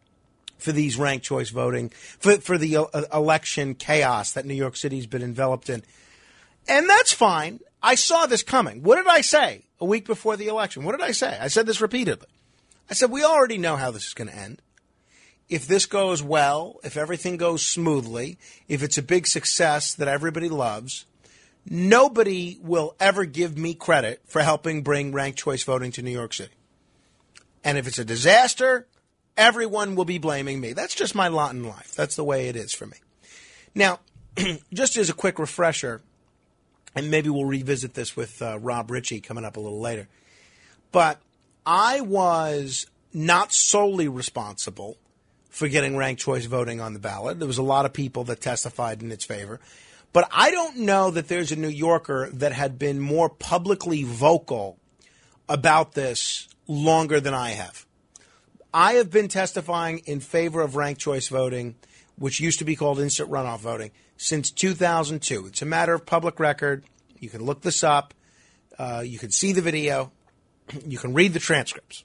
for these ranked choice voting, for, for the uh, election chaos that New York City's been enveloped in. And that's fine. I saw this coming. What did I say a week before the election? What did I say? I said this repeatedly. I said, we already know how this is going to end. If this goes well, if everything goes smoothly, if it's a big success that everybody loves, nobody will ever give me credit for helping bring ranked choice voting to New York City. And if it's a disaster, everyone will be blaming me. That's just my lot in life. That's the way it is for me. Now, just as a quick refresher, and maybe we'll revisit this with uh, Rob Ritchie coming up a little later, but I was not solely responsible for getting ranked choice voting on the ballot. There was a lot of people that testified in its favor. But I don't know that there's a New Yorker that had been more publicly vocal about this longer than I have. I have been testifying in favor of ranked choice voting, which used to be called instant runoff voting, since two thousand two. It's a matter of public record. You can look this up. Uh, you can see the video. You can read the transcripts.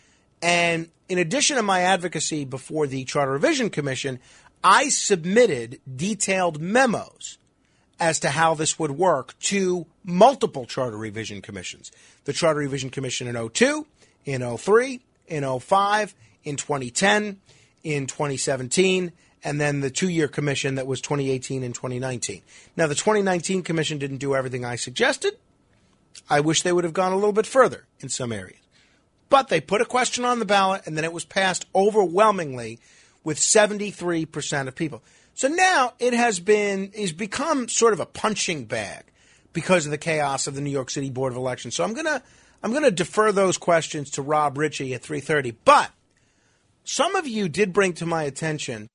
And in addition to my advocacy before the Charter Revision Commission, I submitted detailed memos as to how this would work to multiple Charter Revision Commissions. The Charter Revision Commission in oh two in oh three, in oh five, in twenty ten, in twenty seventeen, and then the two-year commission that was twenty eighteen and twenty nineteen. Now, the twenty nineteen commission didn't do everything I suggested. I wish they would have gone a little bit further in some areas. But they put a question on the ballot, and then it was passed overwhelmingly with seventy-three percent of people. So now it has been is become sort of a punching bag because of the chaos of the New York City Board of Elections. So I'm gonna I'm gonna defer those questions to Rob Ritchie at three thirty. But some of you did bring to my attention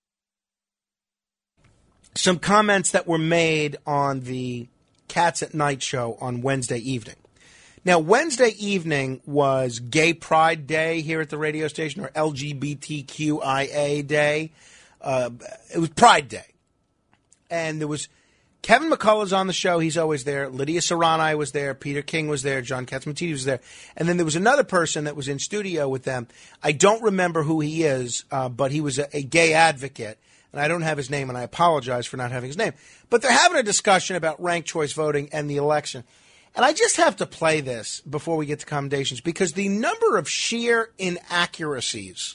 some comments that were made on the Cats at Night show on Wednesday evening. Now, Wednesday evening was Gay Pride Day here at the radio station, or L G B T Q I A Day. Uh, it was Pride Day. And there was Kevin McCullough's on the show. He's always there. Lydia Serrani was there. Peter King was there. John Katzmatidis was there. And then there was another person that was in studio with them. I don't remember who he is, uh, but he was a, a gay advocate. And I don't have his name, and I apologize for not having his name. But they're having a discussion about ranked choice voting and the election. And I just have to play this before we get to commendations, because the number of sheer inaccuracies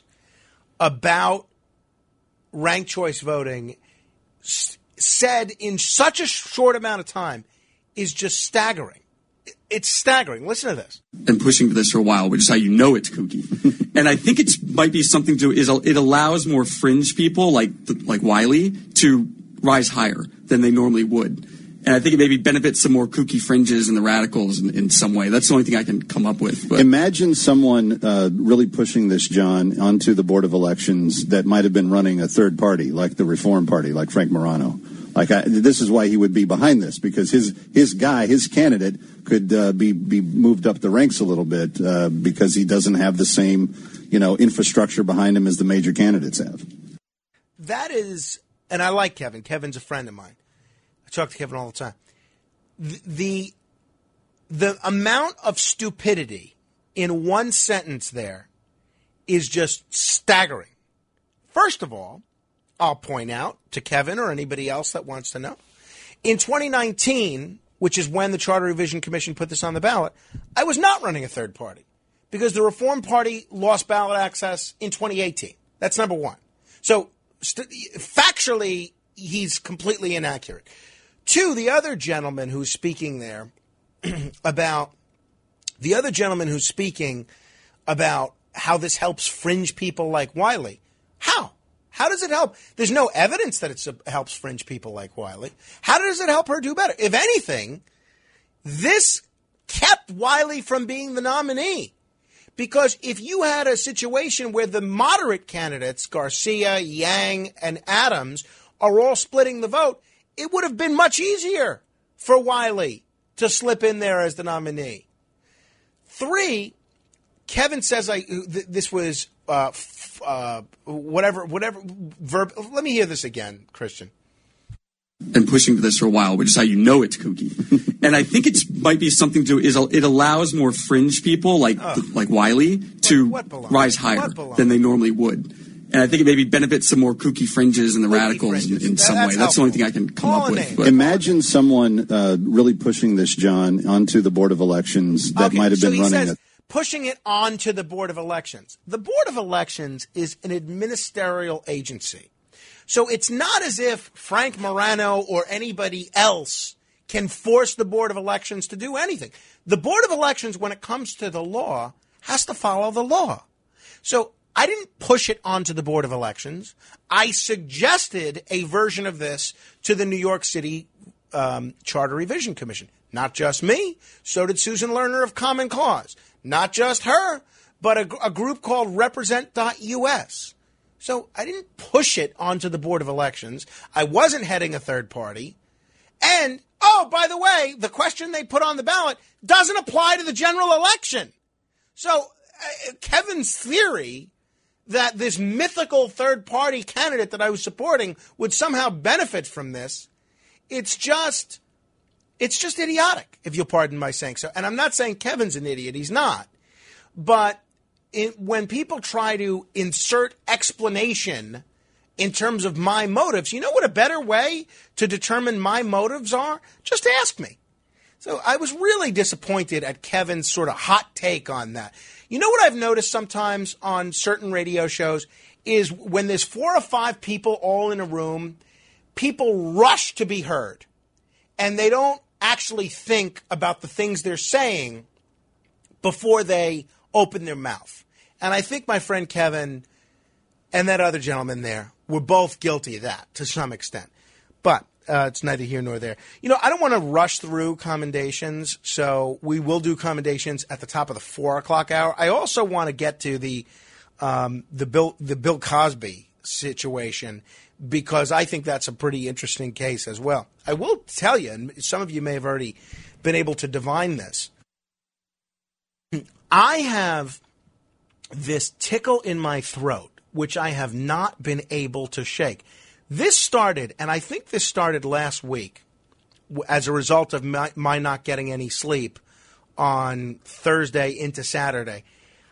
about ranked choice voting s- said in such a short amount of time is just staggering. It's staggering. Listen to this. Been pushing for this for a while, which is how you know it's kooky. And I think it might be something to is it allows more fringe people like like Wiley to rise higher than they normally would. And I think it maybe benefits some more kooky fringes and the radicals in, in some way. That's the only thing I can come up with. But. Imagine someone uh, really pushing this, John, onto the Board of Elections that might have been running a third party, like the Reform Party, like Frank Morano. Like I, this is why he would be behind this, because his his guy, his candidate, could uh, be be moved up the ranks a little bit uh, because he doesn't have the same, you know, infrastructure behind him as the major candidates have. That is, and I like Kevin. Kevin's a friend of mine. I talk to Kevin all the time. The, the the amount of stupidity in one sentence there is just staggering. First of all, I'll point out to Kevin or anybody else that wants to know, in twenty nineteen, which is when the Charter Revision Commission put this on the ballot, I was not running a third party because the Reform Party lost ballot access in twenty eighteen. That's number one. So st- factually, he's completely inaccurate. Two, the other gentleman who's speaking there about the other gentleman who's speaking about how this helps fringe people like Wiley. How? How does it help? There's no evidence that it helps fringe people like Wiley. How does it help her do better? If anything, this kept Wiley from being the nominee. Because if you had a situation where the moderate candidates, Garcia, Yang, and Adams, are all splitting the vote, it would have been much easier for Wiley to slip in there as the nominee. Three, Kevin says I th- this was uh, f- uh, whatever, whatever verb. Let me hear this again, Christian. Been pushing for this for a while, which is how you know it's kooky. And I think it might be something to is it allows more fringe people like oh. like Wiley to what, what rise higher than they normally would. And I think it maybe benefits some more kooky fringes and the kooky radicals in, in some that, way. That's helpful. The only thing I can come Call up with. But. Imagine someone uh, really pushing this, John, onto the Board of Elections that okay, might have so been he running says, a pushing it onto the Board of Elections. The Board of Elections is an administerial agency. So it's not as if Frank Morano or anybody else can force the Board of Elections to do anything. The Board of Elections, when it comes to the law, has to follow the law. So I didn't push it onto the Board of Elections. I suggested a version of this to the New York City um, Charter Revision Commission. Not just me. So did Susan Lerner of Common Cause. Not just her, but a, a group called represent dot U S. So I didn't push it onto the Board of Elections. I wasn't heading a third party. And, oh, by the way, the question they put on the ballot doesn't apply to the general election. So uh, Kevin's theory that this mythical third-party candidate that I was supporting would somehow benefit from this, it's just, it's just idiotic, if you'll pardon my saying so. And I'm not saying Kevin's an idiot. He's not. But it, when people try to insert explanation in terms of my motives, you know what a better way to determine my motives are? Just ask me. So I was really disappointed at Kevin's sort of hot take on that. You know what I've noticed sometimes on certain radio shows is when there's four or five people all in a room, people rush to be heard. And they don't actually think about the things they're saying before they open their mouth. And I think my friend Kevin and that other gentleman there were both guilty of that to some extent. But uh, it's neither here nor there. You know, I don't want to rush through commendations, so we will do commendations at the top of the four o'clock hour. I also want to get to the um, the Bill the Bill Cosby situation, because I think that's a pretty interesting case as well. I will tell you, and some of you may have already been able to divine this, I have this tickle in my throat, which I have not been able to shake. This started, and I think this started last week, as a result of my, my not getting any sleep on Thursday into Saturday.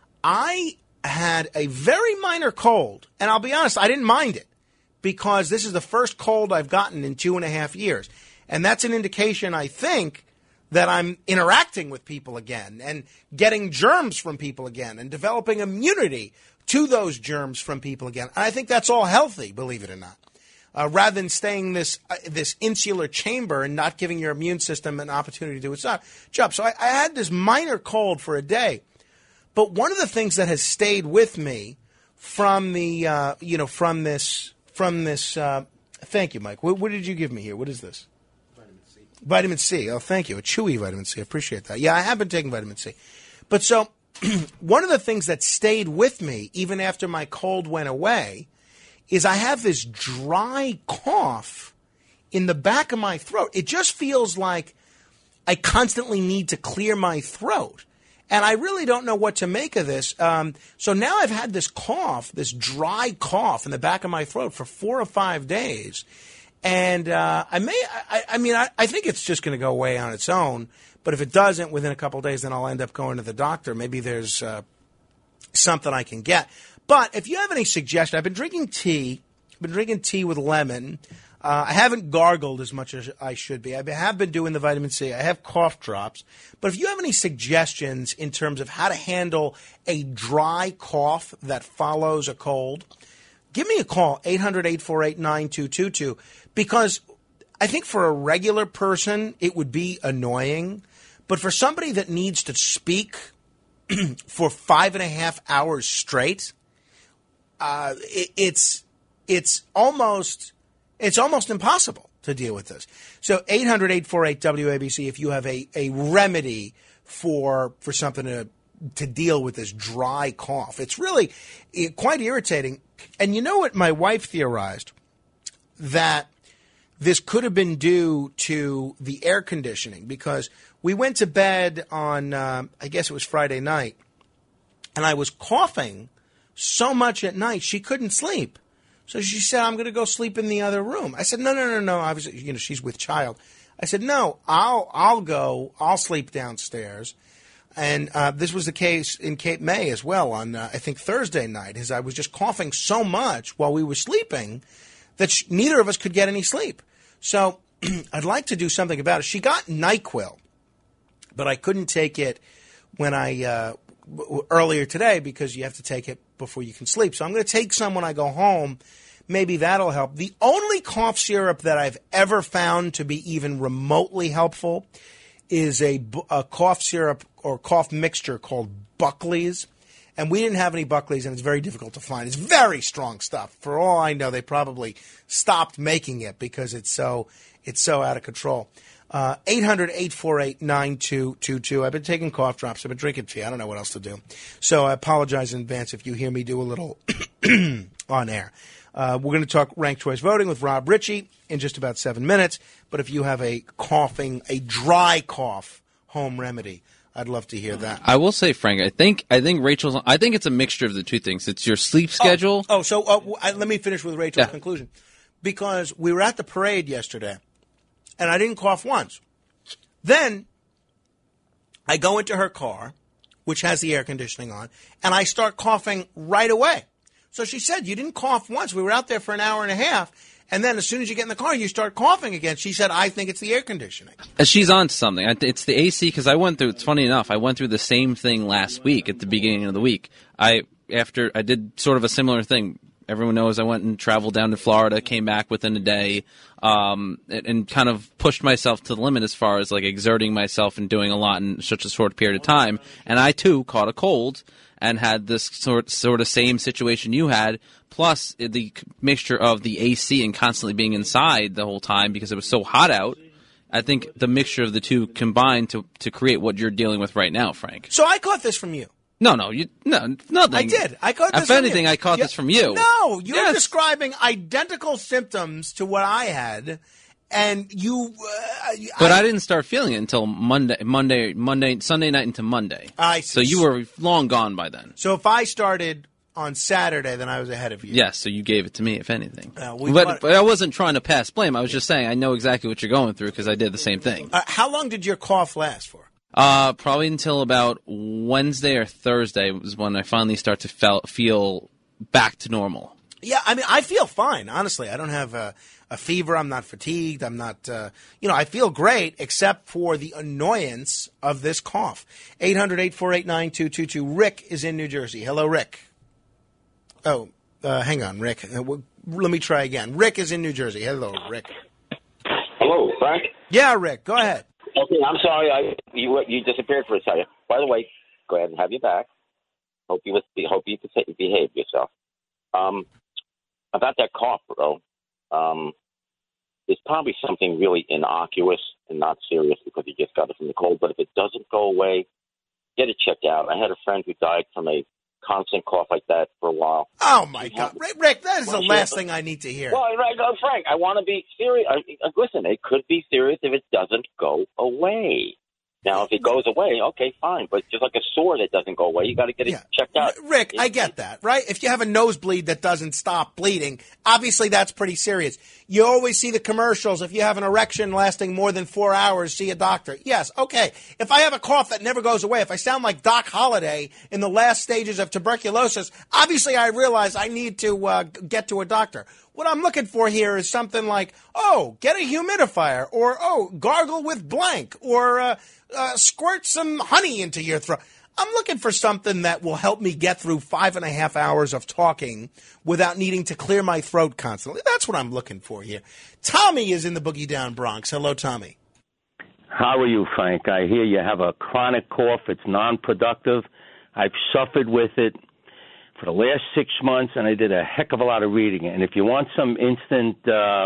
I had a very minor cold, and I'll be honest, I didn't mind it, because this is the first cold I've gotten in two and a half years. And that's an indication, I think, that I'm interacting with people again and getting germs from people again and developing immunity to those germs from people again. And I think that's all healthy, believe it or not, uh, rather than staying this uh, this insular chamber and not giving your immune system an opportunity to do its job. So I, I had this minor cold for a day. But one of the things that has stayed with me from the, uh, you know, from this, from this, uh, thank you, Mike. What, what did you give me here? What is this? Vitamin C. Vitamin C. Oh, thank you. A chewy vitamin C. I appreciate that. Yeah, I have been taking vitamin C. But so one of the things that stayed with me, even after my cold went away, is I have this dry cough in the back of my throat. It just feels like I constantly need to clear my throat. And I really don't know what to make of this. Um, so now I've had this cough, this dry cough in the back of my throat for four or five days. And uh, I may, I, I mean, I, I think it's just going to go away on its own. But if it doesn't within a couple of days, then I'll end up going to the doctor. Maybe there's uh, something I can get. But if you have any suggestions, I've been drinking tea. I've been drinking tea with lemon. Uh, I haven't gargled as much as I should be. I have been doing the vitamin C. I have cough drops. But if you have any suggestions in terms of how to handle a dry cough that follows a cold, give me a call, eight hundred, eight four eight, nine two two two. Because I think for a regular person, it would be annoying. But for somebody that needs to speak for five and a half hours straight, uh, it, it's it's almost... It's almost impossible to deal with this. So eight hundred, eight four eight, W A B C if you have a, a remedy for for something to to deal with this dry cough. It's really it, quite irritating. And you know what my wife theorized? That this could have been due to the air conditioning, because we went to bed on, uh, I guess it was Friday night, and I was coughing so much at night she couldn't sleep. So she said, I'm going to go sleep in the other room. I said, no, no, no, no. I was, you know, she's with child. I said, no, I'll, I'll go, I'll sleep downstairs. And uh, this was the case in Cape May as well on, uh, I think, Thursday night, as I was just coughing so much while we were sleeping that sh- neither of us could get any sleep. So I'd like to do something about it. She got NyQuil, but I couldn't take it when I, uh, w- earlier today, because you have to take it before you can sleep. So I'm going to take some when I go home. Maybe that'll help. The only cough syrup that I've ever found to be even remotely helpful is a, a cough syrup or cough mixture called Buckley's. And we didn't have any Buckley's, and it's very difficult to find. It's very strong stuff. For all I know, they probably stopped making it because it's so it's so out of control. Uh, eight hundred, eight four eight, nine two two two. I've been taking cough drops. I've been drinking tea. I don't know what else to do. So I apologize in advance if you hear me do a little on air. Uh, we're going to talk ranked choice voting with Rob Ritchie in just about seven minutes. But if you have a coughing, a dry cough home remedy, I'd love to hear that. I will say, Frank, I think I think Rachel's. I think it's a mixture of the two things. It's your sleep schedule. Oh, oh so uh, I, let me finish with Rachel's Yeah. conclusion. Because we were at the parade yesterday, and I didn't cough once. Then I go into her car, which has the air conditioning on, and I start coughing right away. So she said, you didn't cough once. We were out there for an hour and a half, And then as soon as you get in the car, you start coughing again. She said, I think it's the air conditioning. Uh, She's on to something. I- It's the A C because I went through. It's funny enough. I went through the same thing last week at the beginning of the week. I after I did sort of a similar thing. Everyone knows I went and traveled down to Florida, came back within a day, um, and, and kind of pushed myself to the limit as far as like exerting myself and doing a lot in such a short period of time. And I too caught a cold and had this sort sort of same situation you had. Plus the mixture of the A C and constantly being inside the whole time because it was so hot out. I think the mixture of the two combined to to create what you're dealing with right now, Frank. So I caught this from you. No, no, you no nothing. I did. I caught this If from anything, you. I caught You- this from you. No, you're Yes. describing identical symptoms to what I had, and you. Uh, But I, didn't start feeling it until Monday, Monday, Monday, Sunday night into Monday. I So see. you were long gone by then. So if I started on Saturday, then I was ahead of you. Yes, so you gave it to me, if anything. Uh, we- but, but- but I wasn't trying to pass blame. I was just saying I know exactly what you're going through because I did the same thing. Uh, how long did your cough last for? Uh, probably until about Wednesday or Thursday was when I finally start to fel- feel back to normal. Yeah, I mean, I feel fine. Honestly, I don't have a, a fever. I'm not fatigued. I'm not. Uh, you know, I feel great, except for the annoyance of this cough. eight hundred, eight four eight, nine two two two. Rick is in New Jersey. Hello, Rick. Oh, uh, hang on, Rick. Uh, w- let me try again. Rick is in New Jersey. Hello, Rick. Hello, Frank. Yeah, Rick. Go ahead. Okay, I'm sorry. I you you disappeared for a second. By the way, glad to have you back. Hope you was hope you could behave yourself. Um, about that cough, though, um, it's probably something really innocuous and not serious because you just got it from the cold. But if it doesn't go away, get it checked out. I had a friend who died from a constant cough like that for a while. Oh my God, Rick! Rick that is Well, the sure. last thing I need to hear. Well, right, uh, Frank, I want to be serious. Uh, uh, listen, it could be serious if it doesn't go away. Now, if it goes away, okay, fine. But just like a sore that doesn't go away, you got to get it checked out. Rick, I get that, right? If you have a nosebleed that doesn't stop bleeding, obviously that's pretty serious. You always see the commercials. If you have an erection lasting more than four hours, see a doctor. Yes, okay. If I have a cough that never goes away, if I sound like Doc Holliday in the last stages of tuberculosis, obviously I realize I need to uh, get to a doctor. What I'm looking for here is something like, oh, get a humidifier, or, oh, gargle with blank, or uh, uh, squirt some honey into your throat. I'm looking for something that will help me get through five and a half hours of talking without needing to clear my throat constantly. That's what I'm looking for here. Tommy is in the Boogie Down Bronx. Hello, Tommy. How are you, Frank? I hear you have a chronic cough. It's non-productive. I've suffered with it for the last six months, and I did a heck of a lot of reading. And if you want some instant uh,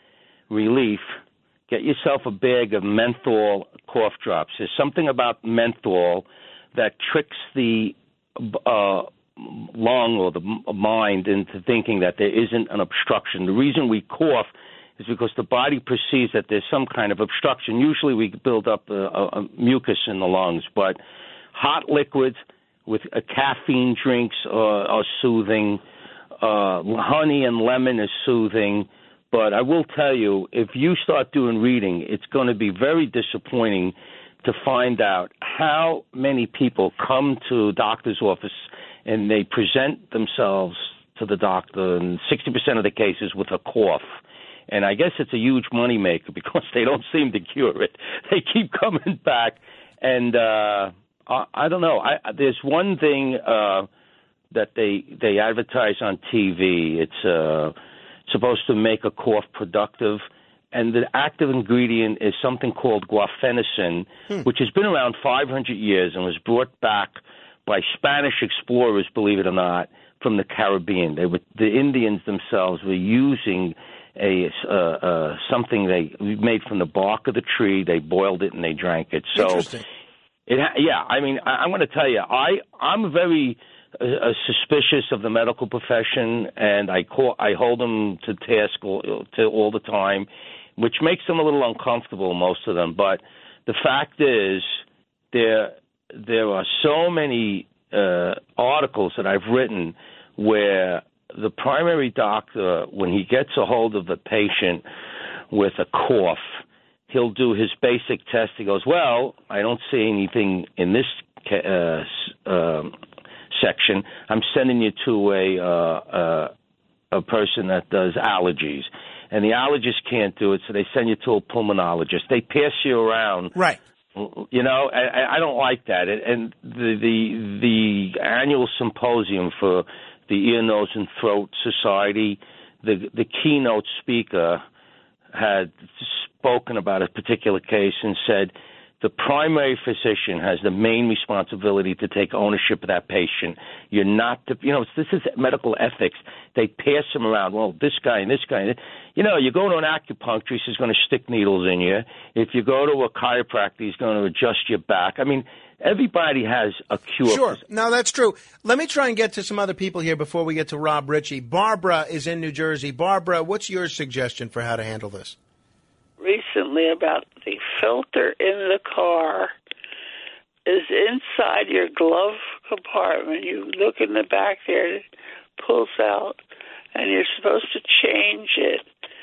relief, get yourself a bag of menthol cough drops. There's something about menthol that tricks the uh, lung or the m- mind into thinking that there isn't an obstruction. The reason we cough is because the body perceives that there's some kind of obstruction. Usually we build up a, a, a mucus in the lungs, but hot liquids with uh, caffeine drinks uh, are soothing. Uh, honey and lemon is soothing. But I will tell you, if you start doing reading, it's going to be very disappointing to find out how many people come to a doctor's office and they present themselves to the doctor in sixty percent of the cases with a cough. And I guess it's a huge moneymaker because they don't seem to cure it. They keep coming back. And uh, I, I don't know. I, there's one thing uh, that they they advertise on T V. It's uh, supposed to make a cough productive. And the active ingredient is something called guafenicin, hmm. which has been around five hundred years and was brought back by Spanish explorers, believe it or not, from the Caribbean. They were, the Indians themselves were using a uh, uh, something they made from the bark of the tree. They boiled it and they drank it. So, Interesting. It, yeah, I mean, I, I'm going to tell you, I I'm very uh, suspicious of the medical profession, and I call, I hold them to task all, to all the time, which makes them a little uncomfortable, most of them. But the fact is, there there are so many uh, articles that I've written where the primary doctor, when he gets a hold of the patient with a cough, he'll do his basic test. He goes, well, I don't see anything in this uh, uh, section. I'm sending you to a uh, uh, a person that does allergies. and the allergist can't do it, so they send you to a pulmonologist. They pass you around. Right. You know, I, I don't like that. And the, the the annual symposium for the Ear, Nose, and Throat Society, the the keynote speaker had spoken about a particular case and said the primary physician has the main responsibility to take ownership of that patient. You're not, the, you know, this is medical ethics. They pass them around. Well, this guy and this guy. You know, you go to an acupuncturist, he's going to stick needles in you. If you go to a chiropractor, he's going to adjust your back. I mean, everybody has a cure. Sure. No, that's true. Let me try and get to some other people here before we get to Rob Ritchie. Barbara is in New Jersey. Barbara, what's your suggestion for how to handle this? Recently about the filter in the car is inside your glove compartment. You look in the back there, it pulls out, and you're supposed to change it.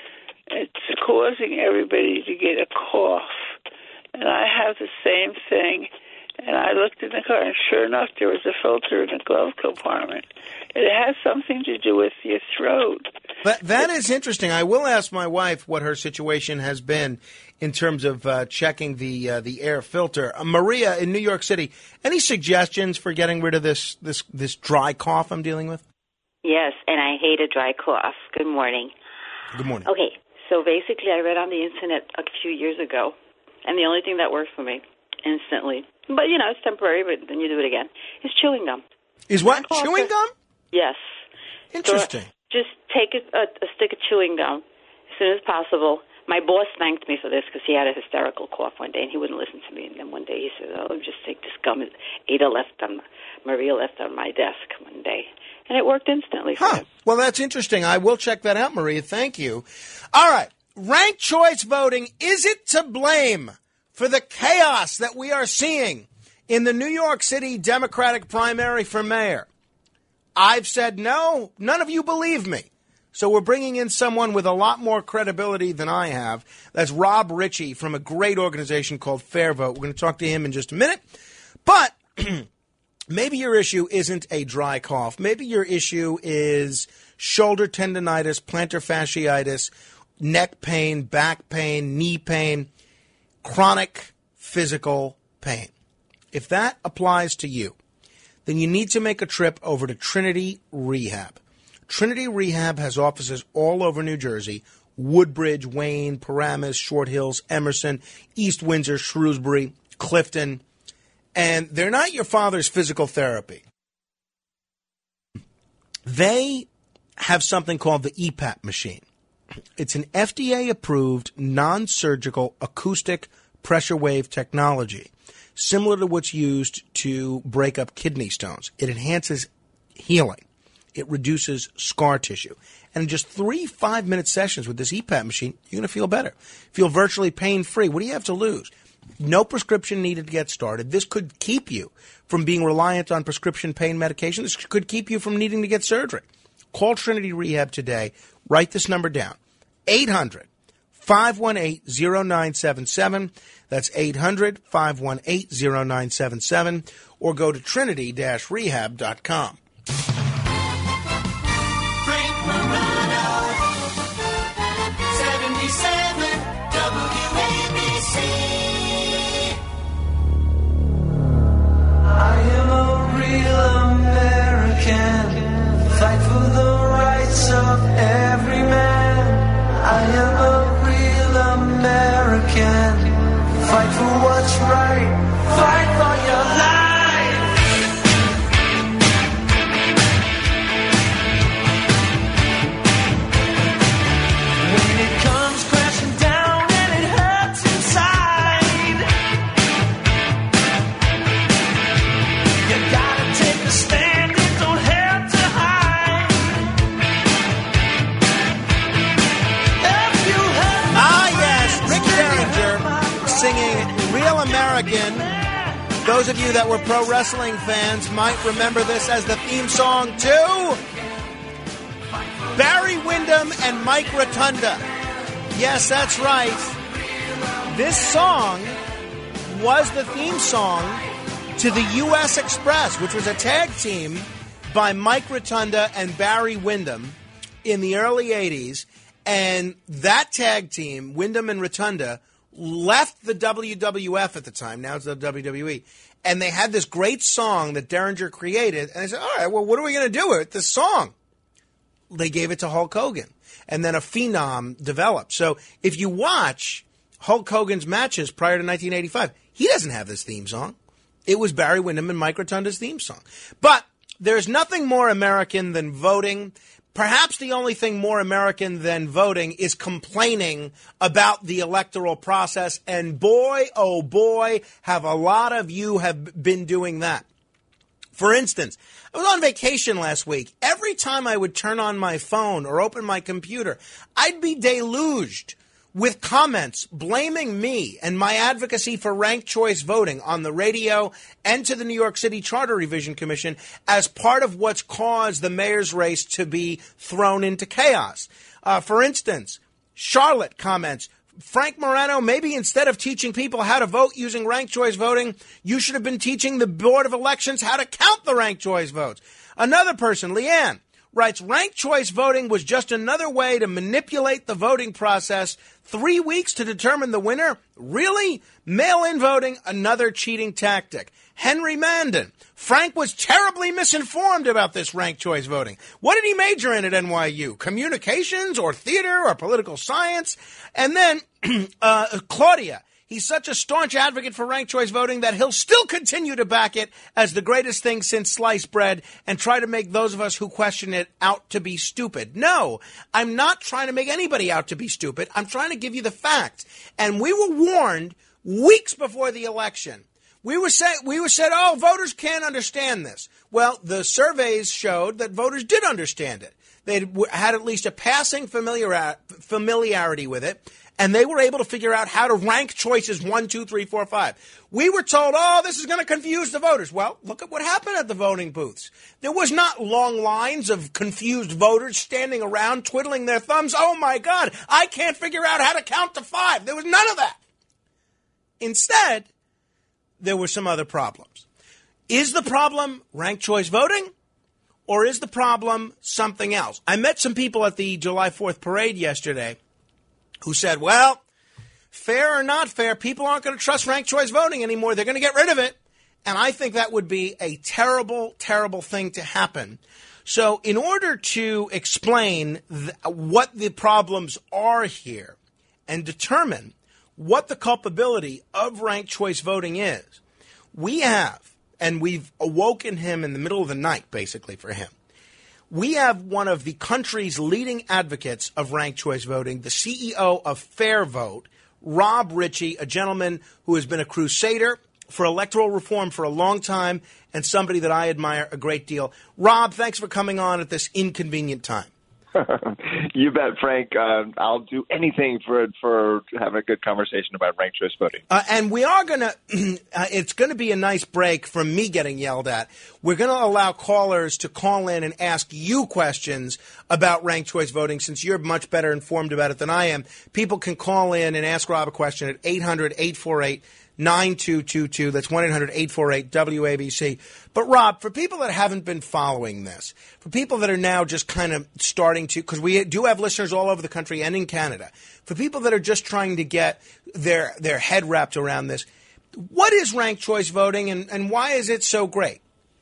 It's causing everybody to get a cough. And I have the same thing. And I looked in the car, and sure enough, there was a filter in the glove compartment. It has something to do with your throat. But that is interesting. I will ask my wife what her situation has been in terms of uh, checking the uh, the air filter. Uh, Maria in New York City, any suggestions for getting rid of this this this dry cough I'm dealing with? Yes, and I hate a dry cough. Good morning. Good morning. Okay, so basically I read on the internet a few years ago, and the only thing that worked for me instantly, but, you know, it's temporary, but then you do it again, is chewing gum. Is what? Chewing gum? Yes. Interesting. So just take a, a, a stick of chewing gum as soon as possible. My boss thanked me for this because he had a hysterical cough one day, and he wouldn't listen to me. And then one day he said, oh, just take this gum. Ada left on, Maria left on my desk one day. And it worked instantly for Huh. him. Well, that's interesting. I will check that out, Maria. Thank you. All right. Ranked choice voting. Is it to blame for the chaos that we are seeing in the New York City Democratic primary for mayor? I've said no. None of you believe me. So we're bringing in someone with a lot more credibility than I have. That's Rob Ritchie from a great organization called Fair Vote. We're going to talk to him in just a minute. But maybe your issue isn't a dry cough. Maybe your issue is shoulder tendonitis, plantar fasciitis, neck pain, back pain, knee pain, chronic physical pain. If that applies to you, then you need to make a trip over to Trinity Rehab. Trinity Rehab has offices all over New Jersey: Woodbridge, Wayne, Paramus, Short Hills, Emerson, East Windsor, Shrewsbury, Clifton. And they're not your father's physical therapy. They have something called the E PAP machine. It's an F D A-approved, non-surgical, acoustic pressure wave technology, similar to what's used to break up kidney stones. It enhances healing. It reduces scar tissue. And in just three five-minute sessions with this E PAP machine, you're going to feel better. Feel virtually pain-free. What do you have to lose? No prescription needed to get started. This could keep you from being reliant on prescription pain medication. This could keep you from needing to get surgery. Call Trinity Rehab today. Write this number down. eight hundred, five one eight, zero nine seven seven. That's eight hundred, five one eight, zero nine seven seven. Or go to trinity dash rehab dot com. Frank Morano, seventy-seven W A B C. I am a real American, fight for the rights of every man. I am a real American, fight for what's right, fight for your life. When it comes crashing down and it hurts inside, you gotta take a stand, you don't have to hide. If you have Ah, yes, Rick Derringer singing Real American. Those of you that were pro wrestling fans might remember this as the theme song to Barry Windham and Mike Rotunda. Yes, that's right. This song was the theme song to the U S Express, which was a tag team by Mike Rotunda and Barry Windham in the early eighties. And that tag team, Wyndham and Rotunda, left the W W F at the time. Now it's the W W E. And they had this great song that Derringer created. And I said, all right, well, what are we going to do with this song? They gave it to Hulk Hogan. And then a phenom developed. So if you watch Hulk Hogan's matches prior to nineteen eighty-five, he doesn't have this theme song. It was Barry Windham and Mike Rotunda's theme song. But there's nothing more American than voting. Perhaps the only thing more American than voting is complaining about the electoral process. And boy, oh boy, have a lot of you have been doing that. For instance, I was on vacation last week. Every time I would turn on my phone or open my computer, I'd be deluged with comments blaming me and my advocacy for ranked choice voting on the radio and to the New York City Charter Revision Commission as part of what's caused the mayor's race to be thrown into chaos. Uh, for instance, Charlotte comments, Frank Morano, maybe instead of teaching people how to vote using ranked choice voting, you should have been teaching the Board of Elections how to count the ranked choice votes. Another person, Leanne, writes, ranked choice voting was just another way to manipulate the voting process. Three weeks to determine the winner? Really? Mail-in voting, another cheating tactic. Henry Mandan, Frank was terribly misinformed about this ranked choice voting. What did he major in at N Y U? Communications or theater or political science? And then uh, Claudia, he's such a staunch advocate for ranked choice voting that he'll still continue to back it as the greatest thing since sliced bread and try to make those of us who question it out to be stupid. No, I'm not trying to make anybody out to be stupid. I'm trying to give you the facts. And we were warned weeks before the election. We were said, we were said, oh, voters can't understand this. Well, the surveys showed that voters did understand it. They had at least a passing familiar, familiarity with it. And they were able to figure out how to rank choices one, two, three, four, five. We were told, oh, this is going to confuse the voters. Well, look at what happened at the voting booths. There was not long lines of confused voters standing around twiddling their thumbs. Oh, my God, I can't figure out how to count to five. There was none of that. Instead, there were some other problems. Is the problem ranked choice voting? Or is the problem something else? I met some people at the July fourth parade yesterday who said, well, fair or not fair, people aren't going to trust ranked choice voting anymore. They're going to get rid of it. And I think that would be a terrible, terrible thing to happen. So in order to explain th- what the problems are here and determine what the culpability of ranked choice voting is, we have, and we've awoken him in the middle of the night, basically, for him. We have one of the country's leading advocates of ranked choice voting, the C E O of Fair Vote, Rob Ritchie, a gentleman who has been a crusader for electoral reform for a long time and somebody that I admire a great deal. Rob, thanks for coming on at this inconvenient time. You bet, Frank. Uh, I'll do anything for for having a good conversation about ranked choice voting. Uh, and we are going to, uh, it's going to be a nice break from me getting yelled at. We're going to allow callers to call in and ask you questions about ranked choice voting. Since you're much better informed about it than I am, people can call in and ask Rob a question at eight hundred, eight four eight, nine two two two. That's one eight hundred, eight four eight, W A B C. But, Rob, for people that haven't been following this, for people that are now just kind of starting to, because we do have listeners all over the country and in Canada, for people that are just trying to get their their head wrapped around this, what is ranked choice voting and, and why is it so great?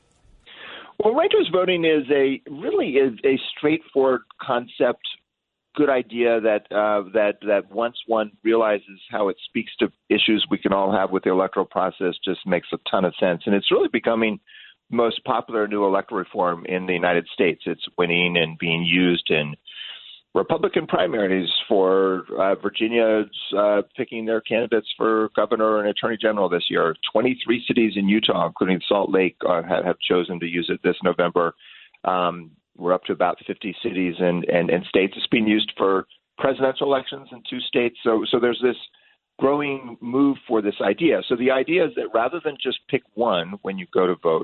Well, ranked choice voting is a really is a straightforward concept, good idea that uh, that that once one realizes how it speaks to issues we can all have with the electoral process, just makes a ton of sense. And it's really becoming most popular new electoral reform in the United States. It's winning and being used in Republican primaries for uh, Virginia's uh, picking their candidates for governor and attorney general this year. twenty-three cities in Utah, including Salt Lake, uh, have, have chosen to use it this November. Um, We're up to about fifty cities and, and, and states. It's being used for presidential elections in two states. So so there's this growing move for this idea. So the idea is that rather than just pick one when you go to vote,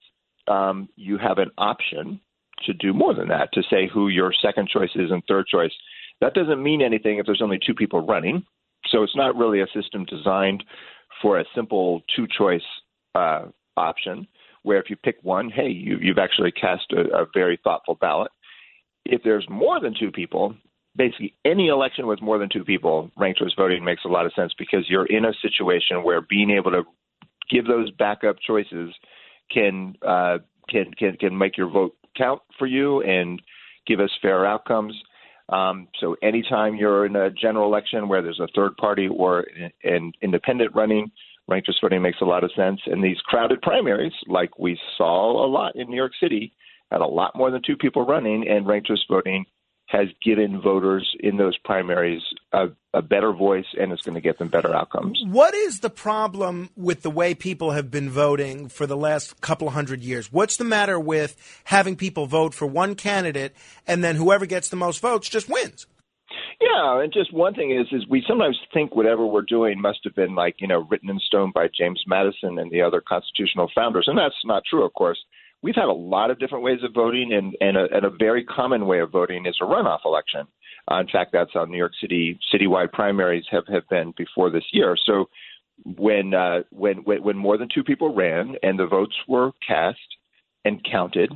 um, you have an option to do more than that, to say who your second choice is and third choice. That doesn't mean anything if there's only two people running. So it's not really a system designed for a simple two-choice uh, option, where if you pick one, hey, you, you've actually cast a, a very thoughtful ballot. If there's more than two people, basically any election with more than two people, ranked choice voting makes a lot of sense because you're in a situation where being able to give those backup choices can uh, can can can make your vote count for you and give us fair outcomes. Um, so anytime you're in a general election where there's a third party or an independent running, ranked choice voting makes a lot of sense. And these crowded primaries, like we saw a lot in New York City, had a lot more than two people running, and ranked choice voting has given voters in those primaries a, a better voice, and it's going to get them better outcomes. What is the problem with the way people have been voting for the last couple of hundred years? What's the matter with having people vote for one candidate and then whoever gets the most votes just wins? Yeah, and just one thing is, is we sometimes think whatever we're doing must have been like, you know, written in stone by James Madison and the other constitutional founders, and that's not true, of course. We've had a lot of different ways of voting, and, and, a, and a very common way of voting is a runoff election. Uh, in fact, that's how New York City citywide primaries have, have been before this year. So when, uh, when when when more than two people ran and the votes were cast and counted,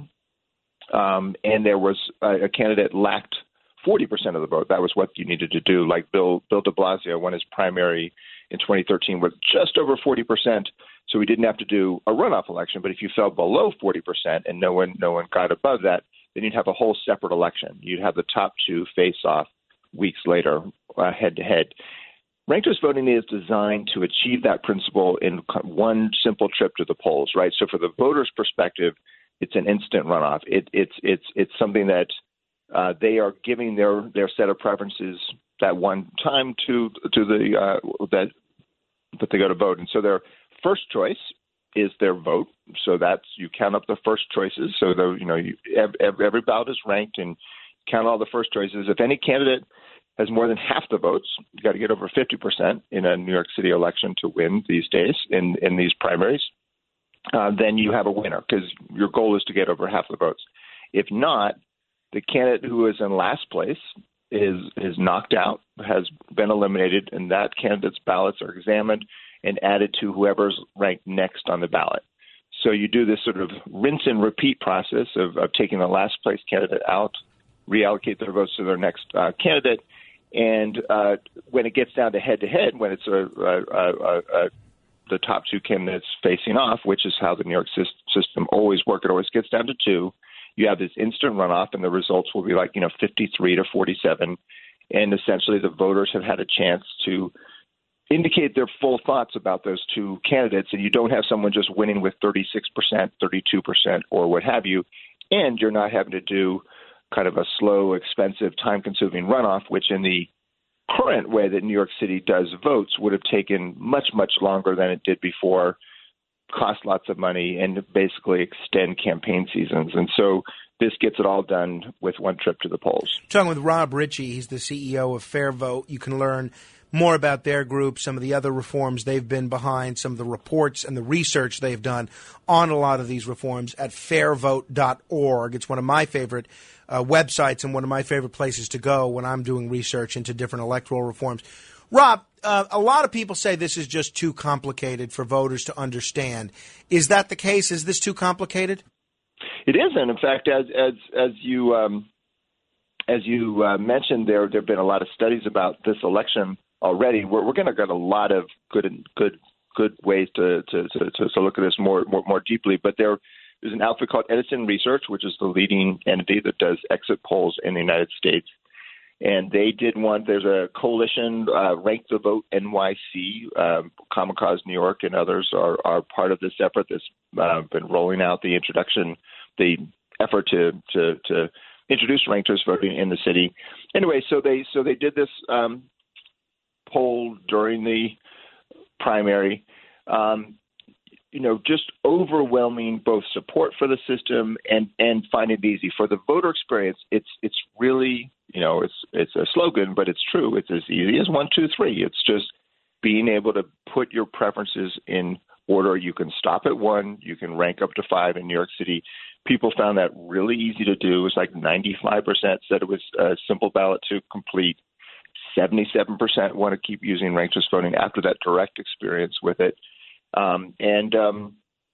um, and there was a, a candidate lacked forty percent of the vote, that was what you needed to do. Like Bill Bill de Blasio won his primary in twenty thirteen with just over forty percent. So we didn't have to do a runoff election. But if you fell below forty percent and no one no one got above that, then you'd have a whole separate election. You'd have the top two face off weeks later, uh, head to head. Ranked choice voting is designed to achieve that principle in one simple trip to the polls, right? So for the voter's perspective, it's an instant runoff. It, it's it's it's something that uh, they are giving their their set of preferences that one time to to the uh, that that they go to vote, and so they're first choice is their vote, so that's you count up the first choices. So the you know you, every, every ballot is ranked and count all the first choices. If any candidate has more than half the votes, you got to get over fifty percent in a New York City election to win these days in in these primaries. Uh, then you have a winner because your goal is to get over half the votes. If not, the candidate who is in last place is is knocked out, has been eliminated, and that candidate's ballots are examined and added to whoever's ranked next on the ballot. So you do this sort of rinse and repeat process of, of taking the last place candidate out, reallocate their votes to their next uh, candidate, and uh, when it gets down to head-to-head, when it's a, a, a, a, the top two candidates facing off, which is how the New York system always works, it always gets down to two, you have this instant runoff, and the results will be like, you know, fifty-three to forty-seven, and essentially the voters have had a chance to indicate their full thoughts about those two candidates, and you don't have someone just winning with thirty-six percent, thirty-two percent, or what have you, and you're not having to do kind of a slow, expensive, time-consuming runoff, which in the current way that New York City does votes would have taken much, much longer than it did before, cost lots of money, and basically extend campaign seasons. And so this gets it all done with one trip to the polls. Talking with Rob Ritchie, he's the C E O of Fair Vote. You can learn more about their group, some of the other reforms they've been behind, some of the reports and the research they've done on a lot of these reforms at fair vote dot org. It's one of my favorite uh, websites and one of my favorite places to go when I'm doing research into different electoral reforms. Rob, uh, a lot of people say this is just too complicated for voters to understand. Is that the case? Is this too complicated? It isn't. In fact, as as as you um, as you uh, mentioned, there there have been a lot of studies about this election already. We're we're going to get a lot of good good good ways to to, to to look at this more more, more deeply. But there is an outfit called Edison Research, which is the leading entity that does exit polls in the United States. And they did one. There's a coalition, uh, Rank the Vote N Y C, um, Common Cause New York, and others are, are part of this effort that's uh, been rolling out the introduction, the effort to to, to introduce ranked choice voting in the city. Anyway, so they so they did this um, poll during the primary. Um, you know, just overwhelming both support for the system and and finding it easy for the voter experience. It's it's really You know, it's it's a slogan, but it's true. It's as easy as one, two, three. It's just being able to put your preferences in order. You can stop at one. You can rank up to five in New York City. People found that really easy to do. It was like ninety-five percent said it was a simple ballot to complete. seventy-seven percent want to keep using ranked choice voting after that direct experience with it. Um, and um,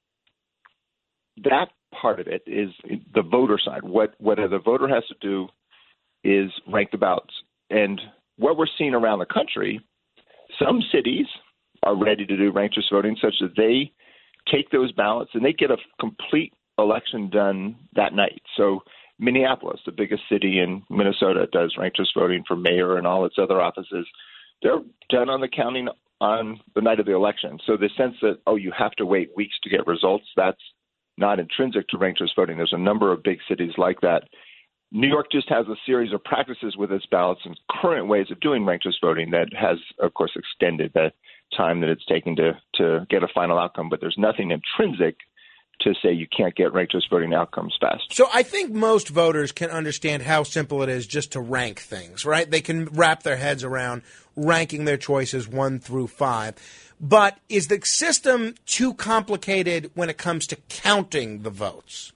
that part of it is the voter side. What what the voter has to do is rank the ballots and what we're seeing around the country, some cities are ready to do ranked choice voting such that they take those ballots and they get a complete election done that night. So Minneapolis, the biggest city in Minnesota, does ranked choice voting for mayor and all its other offices. They're done on the counting on the night of the election. So the sense that, oh, you have to wait weeks to get results, that's not intrinsic to ranked choice voting. There's a number of big cities like that. New York just has a series of practices with its ballots and current ways of doing ranked choice voting that has, of course, extended the time that it's taken to, to get a final outcome. But there's nothing intrinsic to say you can't get ranked choice voting outcomes fast. So I think most voters can understand how simple it is just to rank things, right? They can wrap their heads around ranking their choices one through five. But is the system too complicated when it comes to counting the votes?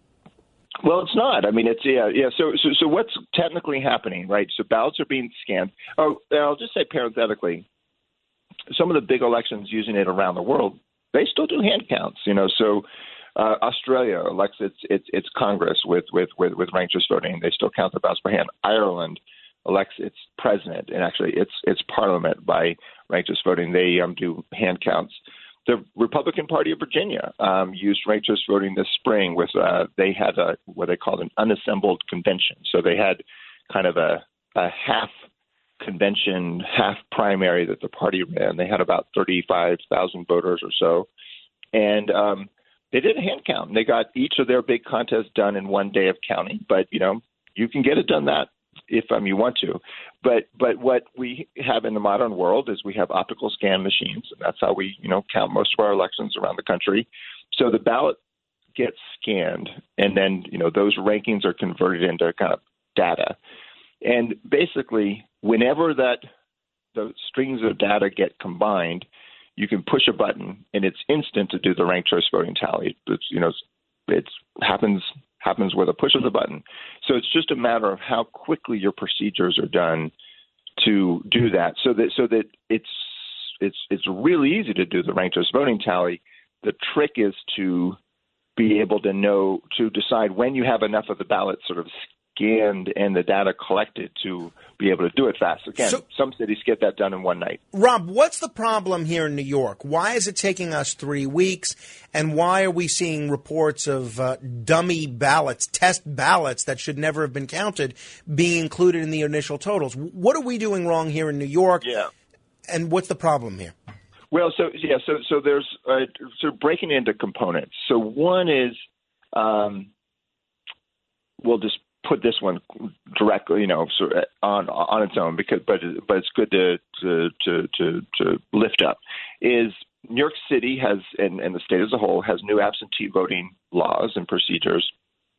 Well, it's not. I mean, it's yeah, yeah. So, so, so what's technically happening, right? So ballots are being scanned. Oh, and I'll just say parenthetically, some of the big elections using it around the world, they still do hand counts. You know, so uh, Australia elects its its its Congress with with with, with ranked choice voting. They still count the ballots by hand. Ireland elects its president and actually its its parliament by ranked choice voting. They um, do hand counts. The Republican Party of Virginia um, used ranked choice voting this spring. With uh, they had a what they called an unassembled convention. So they had kind of a, a half convention, half primary that the party ran. They had about thirty-five thousand voters or so, and um, they did a hand count. And they got each of their big contests done in one day of counting. But you know, you can get it done that if um, you want to. But but what we have in the modern world is we have optical scan machines, and that's how we, you know, count most of our elections around the country. So the ballot gets scanned, and then, you know, those rankings are converted into kind of data. And basically, whenever that the strings of data get combined, you can push a button, and it's instant to do the ranked choice voting tally. It's, you know, it happens happens with a push of the button. So it's just a matter of how quickly your procedures are done to do that. So that so that it's it's it's really easy to do the ranked choice voting tally. The trick is to be able to know to decide when you have enough of the ballot sort of scanned and the data collected to be able to do it fast. Again, so, some cities get that done in one night. Rob, what's the problem here in New York? Why is it taking us three weeks? And why are we seeing reports of uh, dummy ballots, test ballots that should never have been counted, being included in the initial totals? What are we doing wrong here in New York? Yeah. And what's the problem here? Well, so yeah, so so there's uh, sort of breaking into components. So one is, um, we'll just put this one directly, you know, sort of on on its own, because but but it's good to to to to, to lift up. Is New York City has, and, and the state as a whole, has new absentee voting laws and procedures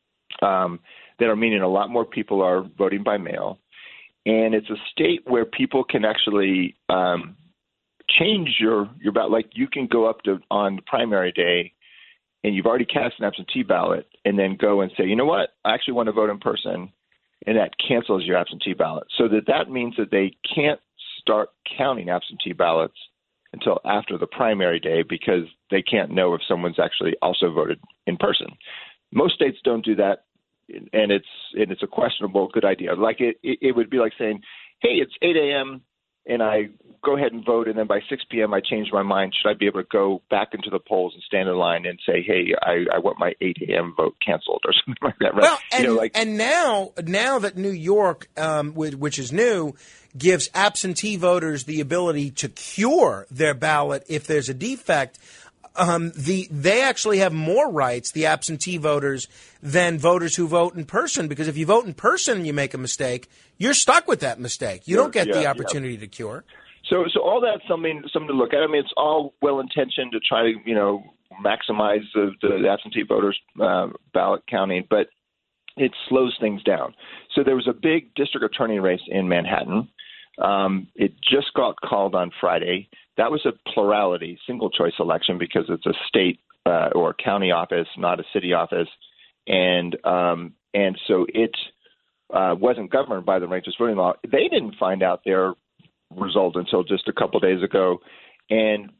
um, that are meaning a lot more people are voting by mail, and it's a state where people can actually um, change your your ballot. Like you can go up to on primary day, and you've already cast an absentee ballot, and then go and say, you know what, I actually want to vote in person, and that cancels your absentee ballot. So that that means that they can't start counting absentee ballots until after the primary day, because they can't know if someone's actually also voted in person. Most states don't do that, and it's and it's a questionable good idea. Like it, it, it would be like saying, hey, it's eight a.m., and I go ahead and vote, and then by six p.m. I change my mind. Should I be able to go back into the polls and stand in line and say, hey, I, I want my eight a.m. vote canceled or something like that? Right? Well, and, you know, like, and now, now that New York, um, which is new, gives absentee voters the ability to cure their ballot if there's a defect, um, the they actually have more rights, the absentee voters, than voters who vote in person. Because if you vote in person and you make a mistake, you're stuck with that mistake. You don't get yeah, the opportunity yeah. to cure. So, so all that's something something to look at. I mean, it's all well intentioned to try to, you know, maximize the, the absentee voters' uh, ballot counting, but it slows things down. So there was a big district attorney race in Manhattan. Um, it just got called on Friday. That was a plurality, single choice election, because it's a state uh, or county office, not a city office, and um, and so it uh, wasn't governed by the ranked choice voting law. They didn't find out their result until just a couple days ago, and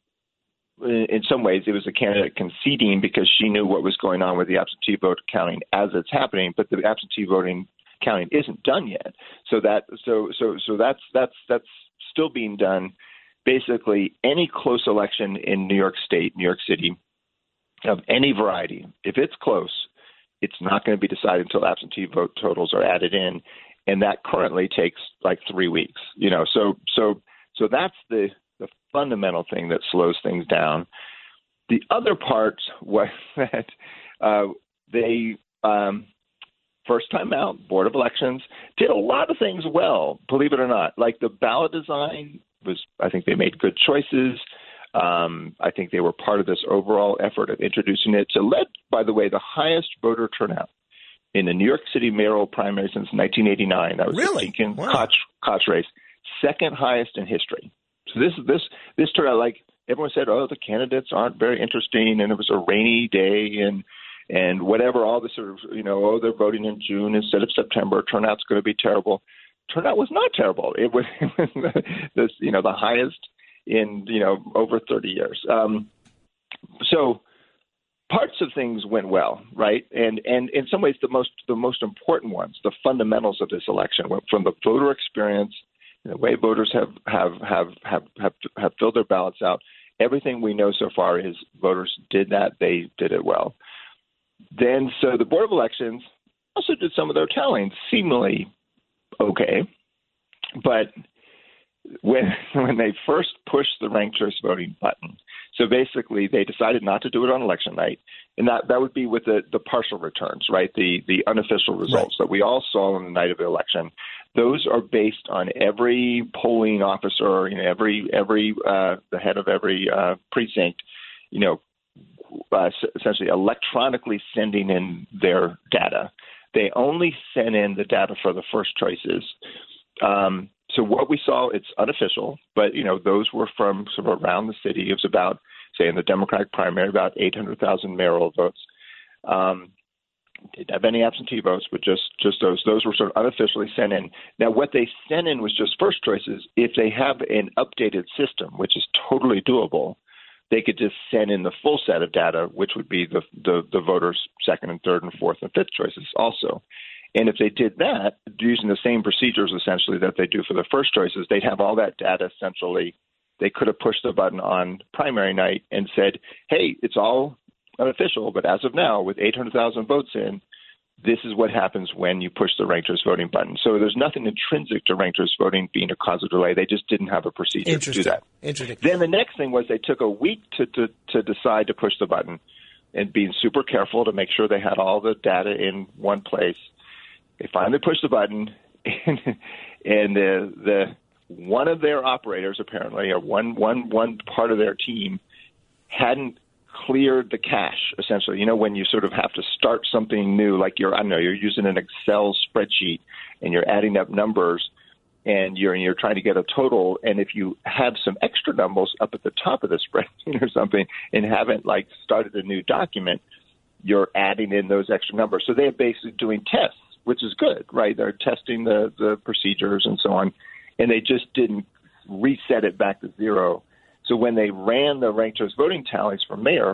in some ways it was a candidate conceding because she knew what was going on with the absentee vote counting as it's happening, but the absentee voting counting isn't done yet. So that so so so that's that's that's still being done. Basically, any close election in New York State, New York City, of any variety, if it's close, it's not going to be decided until absentee vote totals are added in, and that currently takes like three weeks. You know, so so so that's the the fundamental thing that slows things down. The other part was that uh, they, um, first time out, Board of Elections, did a lot of things well, believe it or not. Like the ballot design was, I think they made good choices. Um, I think they were part of this overall effort of introducing it to led, by the way, the highest voter turnout in the New York City mayoral primary since nineteen eighty-nine. That was really? the Lincoln Wow. Koch, Koch race, second highest in history. So this this this turned out like everyone said, oh, the candidates aren't very interesting, and it was a rainy day, and and whatever, all the sort of, you know, oh, they're voting in June instead of September. Turnout's going to be terrible. Turnout was not terrible. It was, it was this, you know, the highest in, you know, over thirty years. Um, so parts of things went well, right? And and in some ways, the most the most important ones, the fundamentals of this election, went from the voter experience, the way voters have have have have have, have filled their ballots out. Everything we know so far is voters did that. They did it well. Then, so the Board of Elections also did some of their tallying, seemingly okay, but when when they first pushed the ranked choice voting button, so basically they decided not to do it on election night, and that, that would be with the, the partial returns, right? The the unofficial results right. that we all saw on the night of the election. Those are based on every polling officer, you know, every every uh, the head of every uh, precinct, you know, uh, essentially electronically sending in their data. They only sent in the data for the first choices. Um, so what we saw, it's unofficial, but, you know, those were from sort of around the city. It was about, say, in the Democratic primary, about eight hundred thousand mayoral votes. Um, didn't have any absentee votes, but just, just those. Those were sort of unofficially sent in. Now, what they sent in was just first choices. If they have an updated system, which is totally doable, they could just send in the full set of data, which would be the, the, the voters' second and third and fourth and fifth choices also. And if they did that, using the same procedures essentially that they do for the first choices, they'd have all that data centrally. They could have pushed the button on primary night and said, hey, it's all unofficial, but as of now, with eight hundred thousand votes in, this is what happens when you push the ranked choice voting button. So there's nothing intrinsic to ranked choice voting being a cause of delay. They just didn't have a procedure to do that. Interesting. Then the next thing was they took a week to, to, to decide to push the button and being super careful to make sure they had all the data in one place. They finally pushed the button, and, and the, the one of their operators apparently, or one, one, one part of their team, hadn't cleared the cache, essentially. You know, when you sort of have to start something new, like you're, I don't know, you're using an Excel spreadsheet and you're adding up numbers and you're, and you're trying to get a total. And if you have some extra numbers up at the top of the spreadsheet or something and haven't like started a new document, you're adding in those extra numbers. So they're basically doing tests, which is good, right? They're testing the, the procedures and so on. And they just didn't reset it back to zero. So when they ran the ranked choice voting tallies for mayor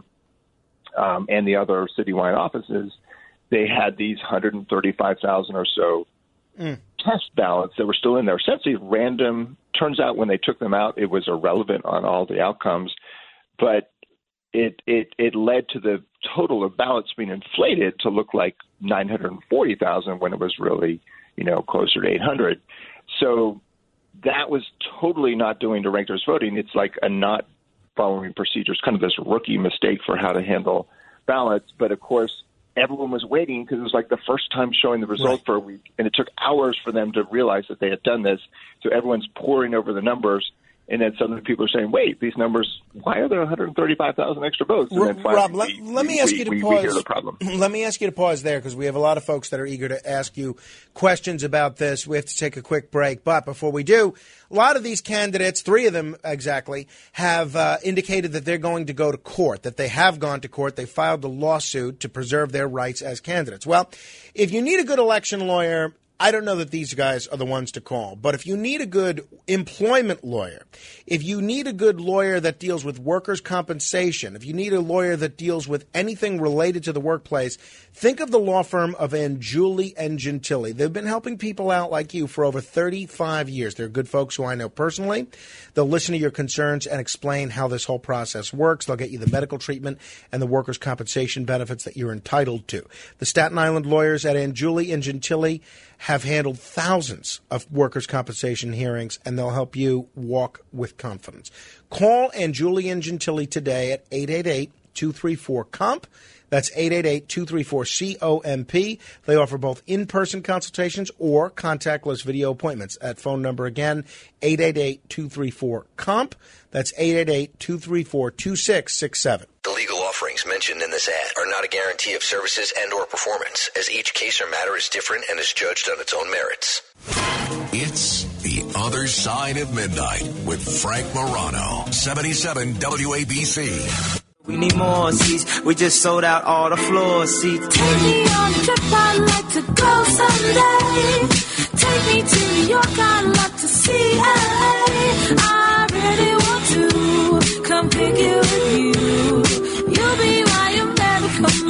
um, and the other citywide offices, they had these one hundred thirty-five thousand or so mm. test ballots that were still in there. Essentially random. Turns out when they took them out, it was irrelevant on all the outcomes. But it it, it led to the total of ballots being inflated to look like nine hundred forty thousand when it was really, you know, closer to eight hundred. So that was totally not doing to ranked choice voting. It's like a not following procedures, kind of this rookie mistake for how to handle ballots. But, of course, everyone was waiting because it was like the first time showing the result right. for a week. And it took hours for them to realize that they had done this. So everyone's poring over the numbers. And then suddenly people are saying, wait, these numbers, why are there one hundred thirty-five thousand extra votes? And then finally, Rob, let, we, let me we, ask we, you to we, pause. We hear the problem. Let me ask you to pause there because we have a lot of folks that are eager to ask you questions about this. We have to take a quick break. But before we do, a lot of these candidates, three of them exactly, have uh, indicated that they're going to go to court, that they have gone to court. They filed a lawsuit to preserve their rights as candidates. Well, if you need a good election lawyer, I don't know that these guys are the ones to call. But if you need a good employment lawyer, if you need a good lawyer that deals with workers' compensation, if you need a lawyer that deals with anything related to the workplace, think of the law firm of Angiuli and Gentili. They've been helping people out like you for over thirty-five years. They're good folks who I know personally. They'll listen to your concerns and explain how this whole process works. They'll get you the medical treatment and the workers' compensation benefits that you're entitled to. The Staten Island lawyers at Angiuli and Gentili have handled thousands of workers' compensation hearings, and they'll help you walk with confidence. Call Angiuli and Gentili today at eight eight eight, two three four, C O M P. That's eight eight eight, two three four, C O M P. They offer both in-person consultations or contactless video appointments. At phone number again, eight eight eight, two three four, C O M P. That's eight eight eight, two three four, two six six seven. The legal offerings mentioned in this ad are not a guarantee of services and or performance, as each case or matter is different and is judged on its own merits. It's The Other Side of Midnight with Frank Morano, seventy-seven W A B C. We need more seats. We just sold out all the floor seats. Take me on a trip, I'd like to go someday. Take me to New York, I'd love to see L A. I really want to come pick you with you. You'll be my American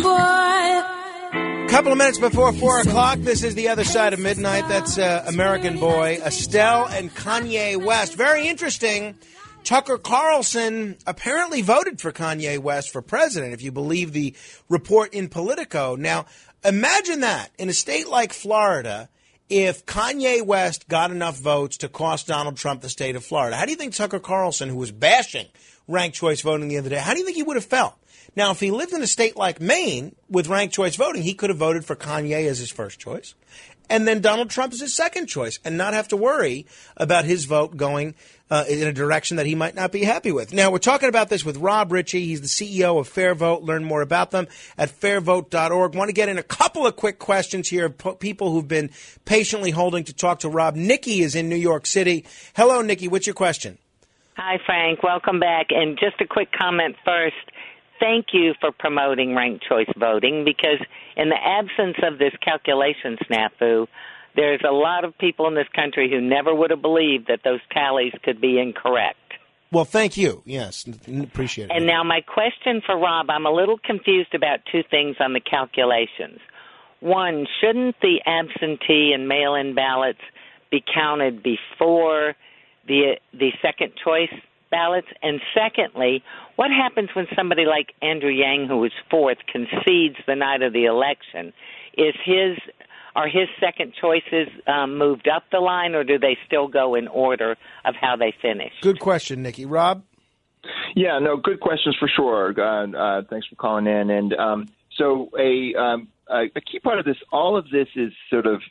boy. Couple of minutes before four o'clock, this is The Other Side of Midnight. That's uh, American Boy, Estelle and Kanye West. Very interesting. Tucker Carlson apparently voted for Kanye West for president, if you believe the report in Politico. Now, imagine that in a state like Florida, if Kanye West got enough votes to cost Donald Trump the state of Florida. How do you think Tucker Carlson, who was bashing ranked choice voting the other day, how do you think he would have felt? Now, if he lived in a state like Maine with ranked choice voting, he could have voted for Kanye as his first choice, and then Donald Trump as his second choice, and not have to worry about his vote going uh, in a direction that he might not be happy with. Now, we're talking about this with Rob Ritchie. He's the C E O of Fair Vote. Learn more about them at fair vote dot org. Want to get in a couple of quick questions here. P- people who've been patiently holding to talk to Rob. Nikki is in New York City. Hello, Nikki. What's your question? Hi, Frank. Welcome back. And just a quick comment first. Thank you for promoting ranked choice voting, because in the absence of this calculation snafu, there's a lot of people in this country who never would have believed that those tallies could be incorrect. Well, thank you. Yes, appreciate it. And now my question for Rob, I'm a little confused about two things on the calculations. One, shouldn't the absentee and mail-in ballots be counted before the the second choice ballots? And secondly, what happens when somebody like Andrew Yang, who was fourth, concedes the night of the election? Is his are his second choices um, moved up the line, or do they still go in order of how they finish? Good question, Nikki. Rob? Yeah, no, good questions for sure. Uh, uh, thanks for calling in. And um, so a, um, a key part of this, all of this is sort of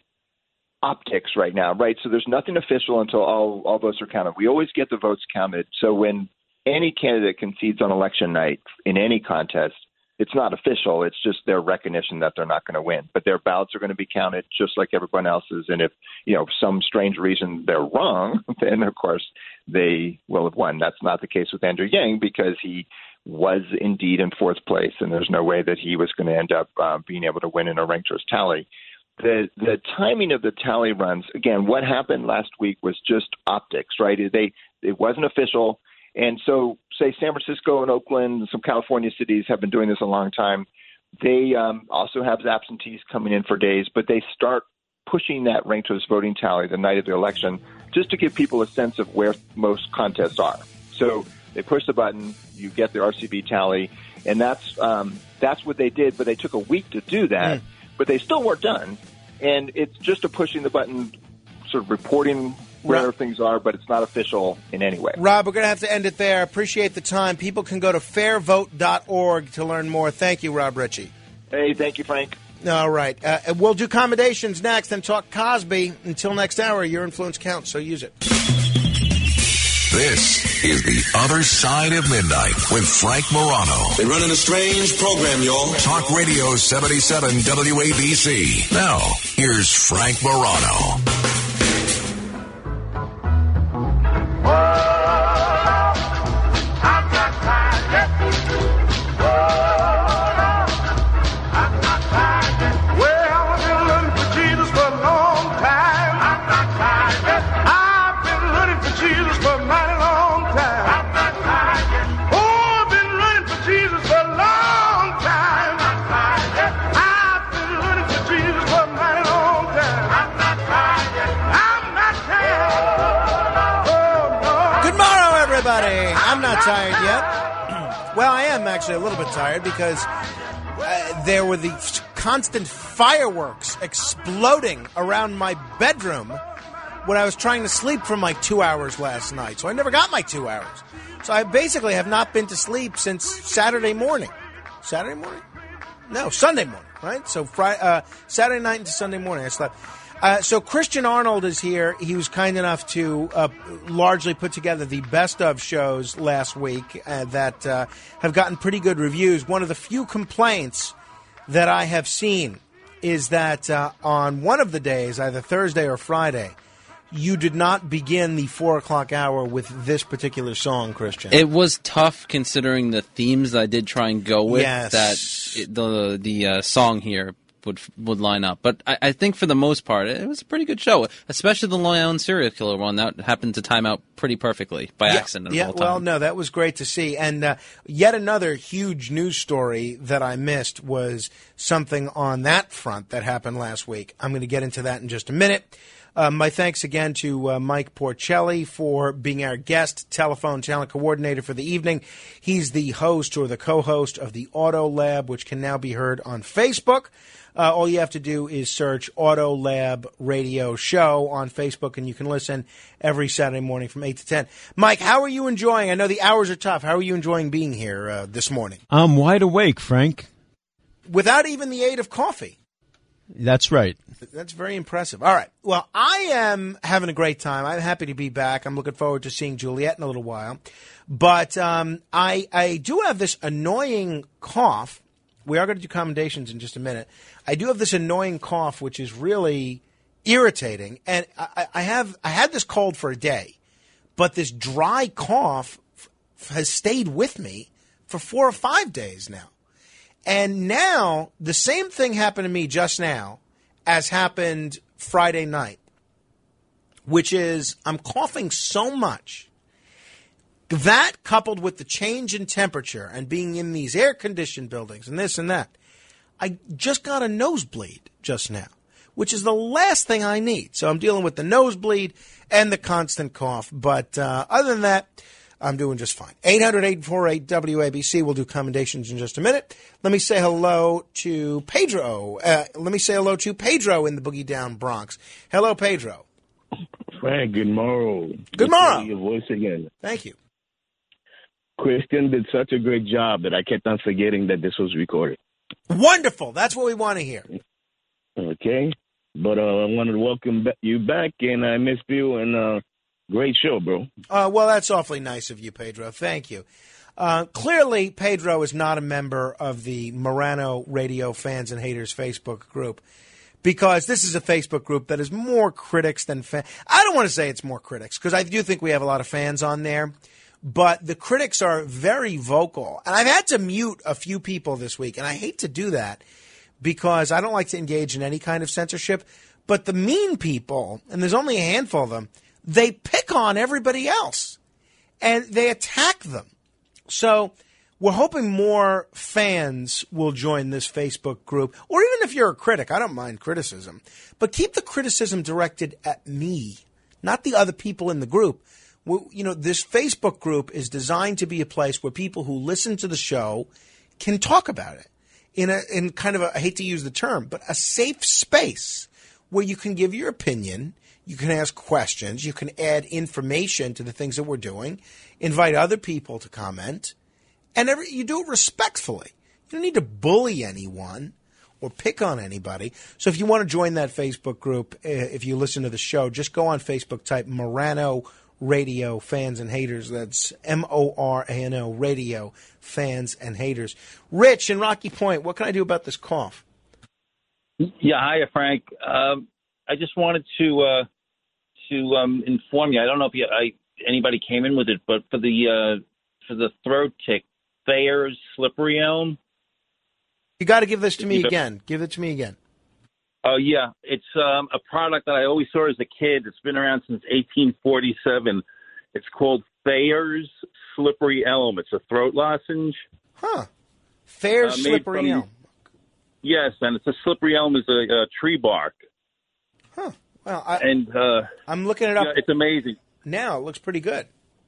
optics right now, right? So there's nothing official until all, all votes are counted. We always get the votes counted. So when any candidate concedes on election night in any contest, it's not official. It's just their recognition that they're not going to win. But their ballots are going to be counted just like everyone else's. And if, you know, for some strange reason they're wrong, then, of course, they will have won. That's not the case with Andrew Yang, because he was indeed in fourth place, and there's no way that he was going to end up uh, being able to win in a ranked choice tally. The the timing of the tally runs, again, what happened last week was just optics, right? They It wasn't official. And so, say, San Francisco and Oakland and some California cities have been doing this a long time. They um, also have absentees coming in for days, but they start pushing that ranked choice voting tally the night of the election just to give people a sense of where most contests are. So they push the button, you get the R C V tally, and that's um, that's what they did, but they took a week to do that. Mm. But they still weren't done, and it's just a pushing the button, sort of reporting where Rob, things are, but it's not official in any way. Rob, we're going to have to end it there. Appreciate the time. People can go to fair vote dot org to learn more. Thank you, Rob Ritchie. Hey, thank you, Frank. All right. Uh, we'll do commendations next and talk Cosby. Until next hour, your influence counts, so use it. This is The Other Side of Midnight with Frank Morano. They're running a strange program, y'all. Talk Radio seventy-seven W A B C. Now, here's Frank Morano. Well, I've been looking for Jesus for a long time. everybody. I'm not tired yet. Well, I am actually a little bit tired because uh, there were the constant fireworks exploding around my bedroom when I was trying to sleep for my two hours last night. So I never got my two hours. So I basically have not been to sleep since Saturday morning. Saturday morning? No, Sunday morning, right? So Friday, uh, Saturday night into Sunday morning I slept. Uh, so Christian Arnold is here. He was kind enough to uh, largely put together the best of shows last week uh, that uh, have gotten pretty good reviews. One of the few complaints that I have seen is that uh, on one of the days, either Thursday or Friday, you did not begin the four o'clock hour with this particular song, Christian. It was tough considering the themes that I did try and go with. Yes. That it, the the uh, song here would would line up. But I, I think for the most part, it was a pretty good show, especially the Long Island serial killer one. That happened to time out pretty perfectly by yeah, accident. Yeah, of all time. well, no, that was great to see. And uh, yet another huge news story that I missed was something on that front that happened last week. I'm going to get into that in just a minute. Uh, my thanks again to uh, Mike Porcelli for being our guest telephone talent coordinator for the evening. He's the host or the co-host of the Auto Lab, which can now be heard on Facebook. Uh, all you have to do is search Auto Lab Radio Show on Facebook, and you can listen every Saturday morning from eight to ten. Mike, how are you enjoying? I know the hours are tough. How are you enjoying being here uh, this morning? I'm wide awake, Frank. Without even the aid of coffee. That's right. That's very impressive. All right. Well, I am having a great time. I'm happy to be back. I'm looking forward to seeing Juliet in a little while. But um, I, I do have this annoying cough. We are going to do commendations in just a minute. I do have this annoying cough, which is really irritating. And I, I have I had this cold for a day, but this dry cough f- has stayed with me for four or five days now. And now the same thing happened to me just now as happened Friday night, which is I'm coughing so much. That coupled with the change in temperature and being in these air-conditioned buildings and this and that, I just got a nosebleed just now, which is the last thing I need. So I'm dealing with the nosebleed and the constant cough. But uh, other than that, I'm doing just fine. eight hundred, eight four eight, W A B C. We'll do commendations in just a minute. Let me say hello to Pedro. Uh, let me say hello to Pedro in the Boogie Down Bronx. Hello, Pedro. Frank, good morning. Good morning. Your voice again. Thank you. Christian did such a great job that I kept on forgetting that this was recorded. Wonderful. That's what we want to hear. Okay. But uh, I wanted to welcome you back, and I missed you, and uh, great show, bro. Uh, well, that's awfully nice of you, Pedro. Thank you. Uh, clearly, Pedro is not a member of the Morano Radio Fans and Haters Facebook group, because this is a Facebook group that is more critics than fans. I don't want to say it's more critics, because I do think we have a lot of fans on there. But the critics are very vocal. And I've had to mute a few people this week, and I hate to do that because I don't like to engage in any kind of censorship. But the mean people, and there's only a handful of them, they pick on everybody else, and they attack them. So we're hoping more fans will join this Facebook group, or even if you're a critic, I don't mind criticism. But keep the criticism directed at me, not the other people in the group. You know, this Facebook group is designed to be a place where people who listen to the show can talk about it in a in kind of a, I hate to use the term, but a safe space where you can give your opinion, you can ask questions, you can add information to the things that we're doing, invite other people to comment, and every, you do it respectfully. You don't need to bully anyone or pick on anybody. So if you want to join that Facebook group, if you listen to the show, just go on Facebook, type Morano Radio Fans and Haters. That's M O R A N O Radio Fans and Haters. Rich in Rocky Point, what can I do about this cough? Yeah, hiya, Frank. Um, I just wanted to uh, to um, inform you. I don't know if you, I, anybody came in with it, but for the uh, for the throat tick, Thayer's Slippery Elm. You got to give this to me again. Give it to me again. Oh, yeah. It's um, a product that I always saw as a kid. It's been around since eighteen forty-seven. It's called Thayer's Slippery Elm. It's a throat lozenge. Huh. Thayer's uh, Slippery from, Elm. Yes, and it's a slippery elm is a, a tree bark. Huh. Well, I, and uh, I'm looking it up. Yeah, it's amazing. Now it looks pretty good.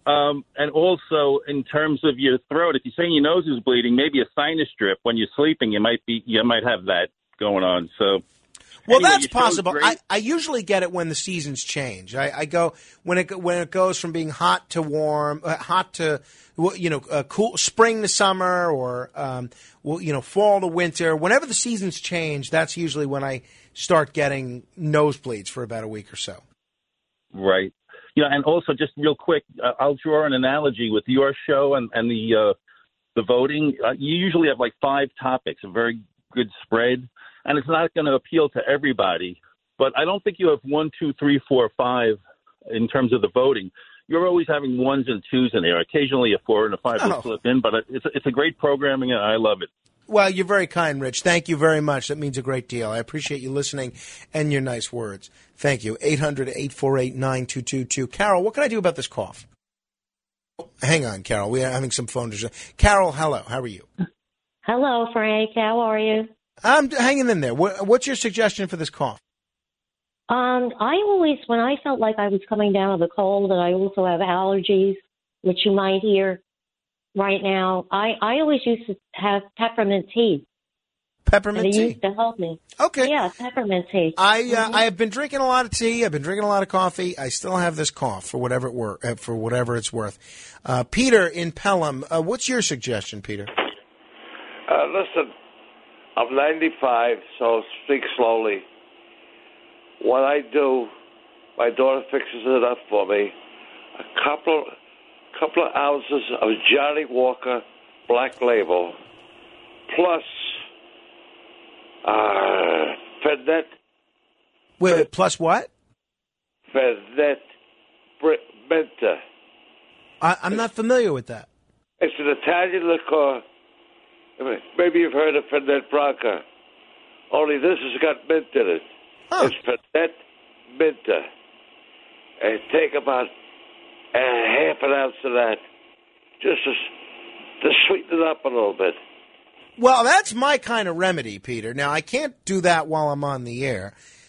Um, and also, in terms of your throat, if you're saying your nose is bleeding, maybe a sinus drip when you're sleeping, you might be you might have that going on. So, well, anyway, that's your show's possible. great. I, I usually get it when the seasons change. I, I go when it when it goes from being hot to warm, uh, hot to you know, uh, cool, spring to summer, or um, well, you know, fall to winter. Whenever the seasons change, that's usually when I start getting nosebleeds for about a week or so. Right. You know, and also just real quick, uh, I'll draw an analogy with your show and, and the uh, the voting. Uh, you usually have like five topics, a very good spread, and it's not going to appeal to everybody. But I don't think you have one, two, three, four, five in terms of the voting. You're always having ones and twos in there. Occasionally a four and a five will Oh. slip in, but it's a, it's a great programming, and I love it. Well, you're very kind, Rich. Thank you very much. That means a great deal. I appreciate you listening and your nice words. Thank you. eight hundred, eight four eight, nine two two two. Carol, what can I do about this cough? Hang on, Carol. We are having some phone issues. Carol, hello. How are you? Hello, Frank. How are you? I'm hanging in there. What, what's your suggestion for this cough? Um, I always, when I felt like I was coming down with a cold, and I also have allergies, which you might hear right now, I, I always used to have peppermint tea. Peppermint and it tea? used to help me. Okay. Yeah, peppermint tea. I uh, Mhm. I have been drinking a lot of tea. I've been drinking a lot of coffee. I still have this cough for whatever it were uh, for whatever it's worth. Uh, Peter in Pelham, uh, what's your suggestion, Peter? Uh, listen, I'm ninety-five, so speak slowly. What I do, my daughter fixes it up for me. A couple, couple of ounces of Johnny Walker Black Label, plus uh, Fernet. Wait, wait, plus what? Fernet Menta. I, I'm not familiar with that. It's an Italian liqueur. Maybe you've heard of Fernet Branca. Only this has got mint in it. It's Fernet Minta. And take about uh, half an ounce of that, just to, to sweeten it up a little bit. Well, that's my kind of remedy, Peter. Now, I can't do that while I'm on the air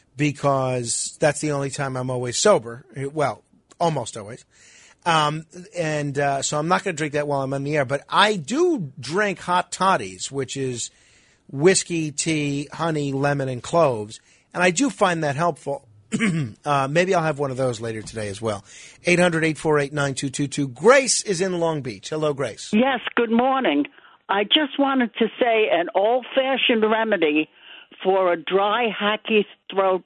because that's the only time I'm always sober. Well, almost always. Um, and uh, so I'm not going to drink that while I'm on the air. But I do drink hot toddies, which is whiskey, tea, honey, lemon, and cloves. And I do find that helpful. uh, maybe I'll have one of those later today as well. eight hundred, eight four eight, nine two two two. Grace is in Long Beach. Hello, Grace. Yes, good morning. I just wanted to say an old-fashioned remedy for a dry, hacky throat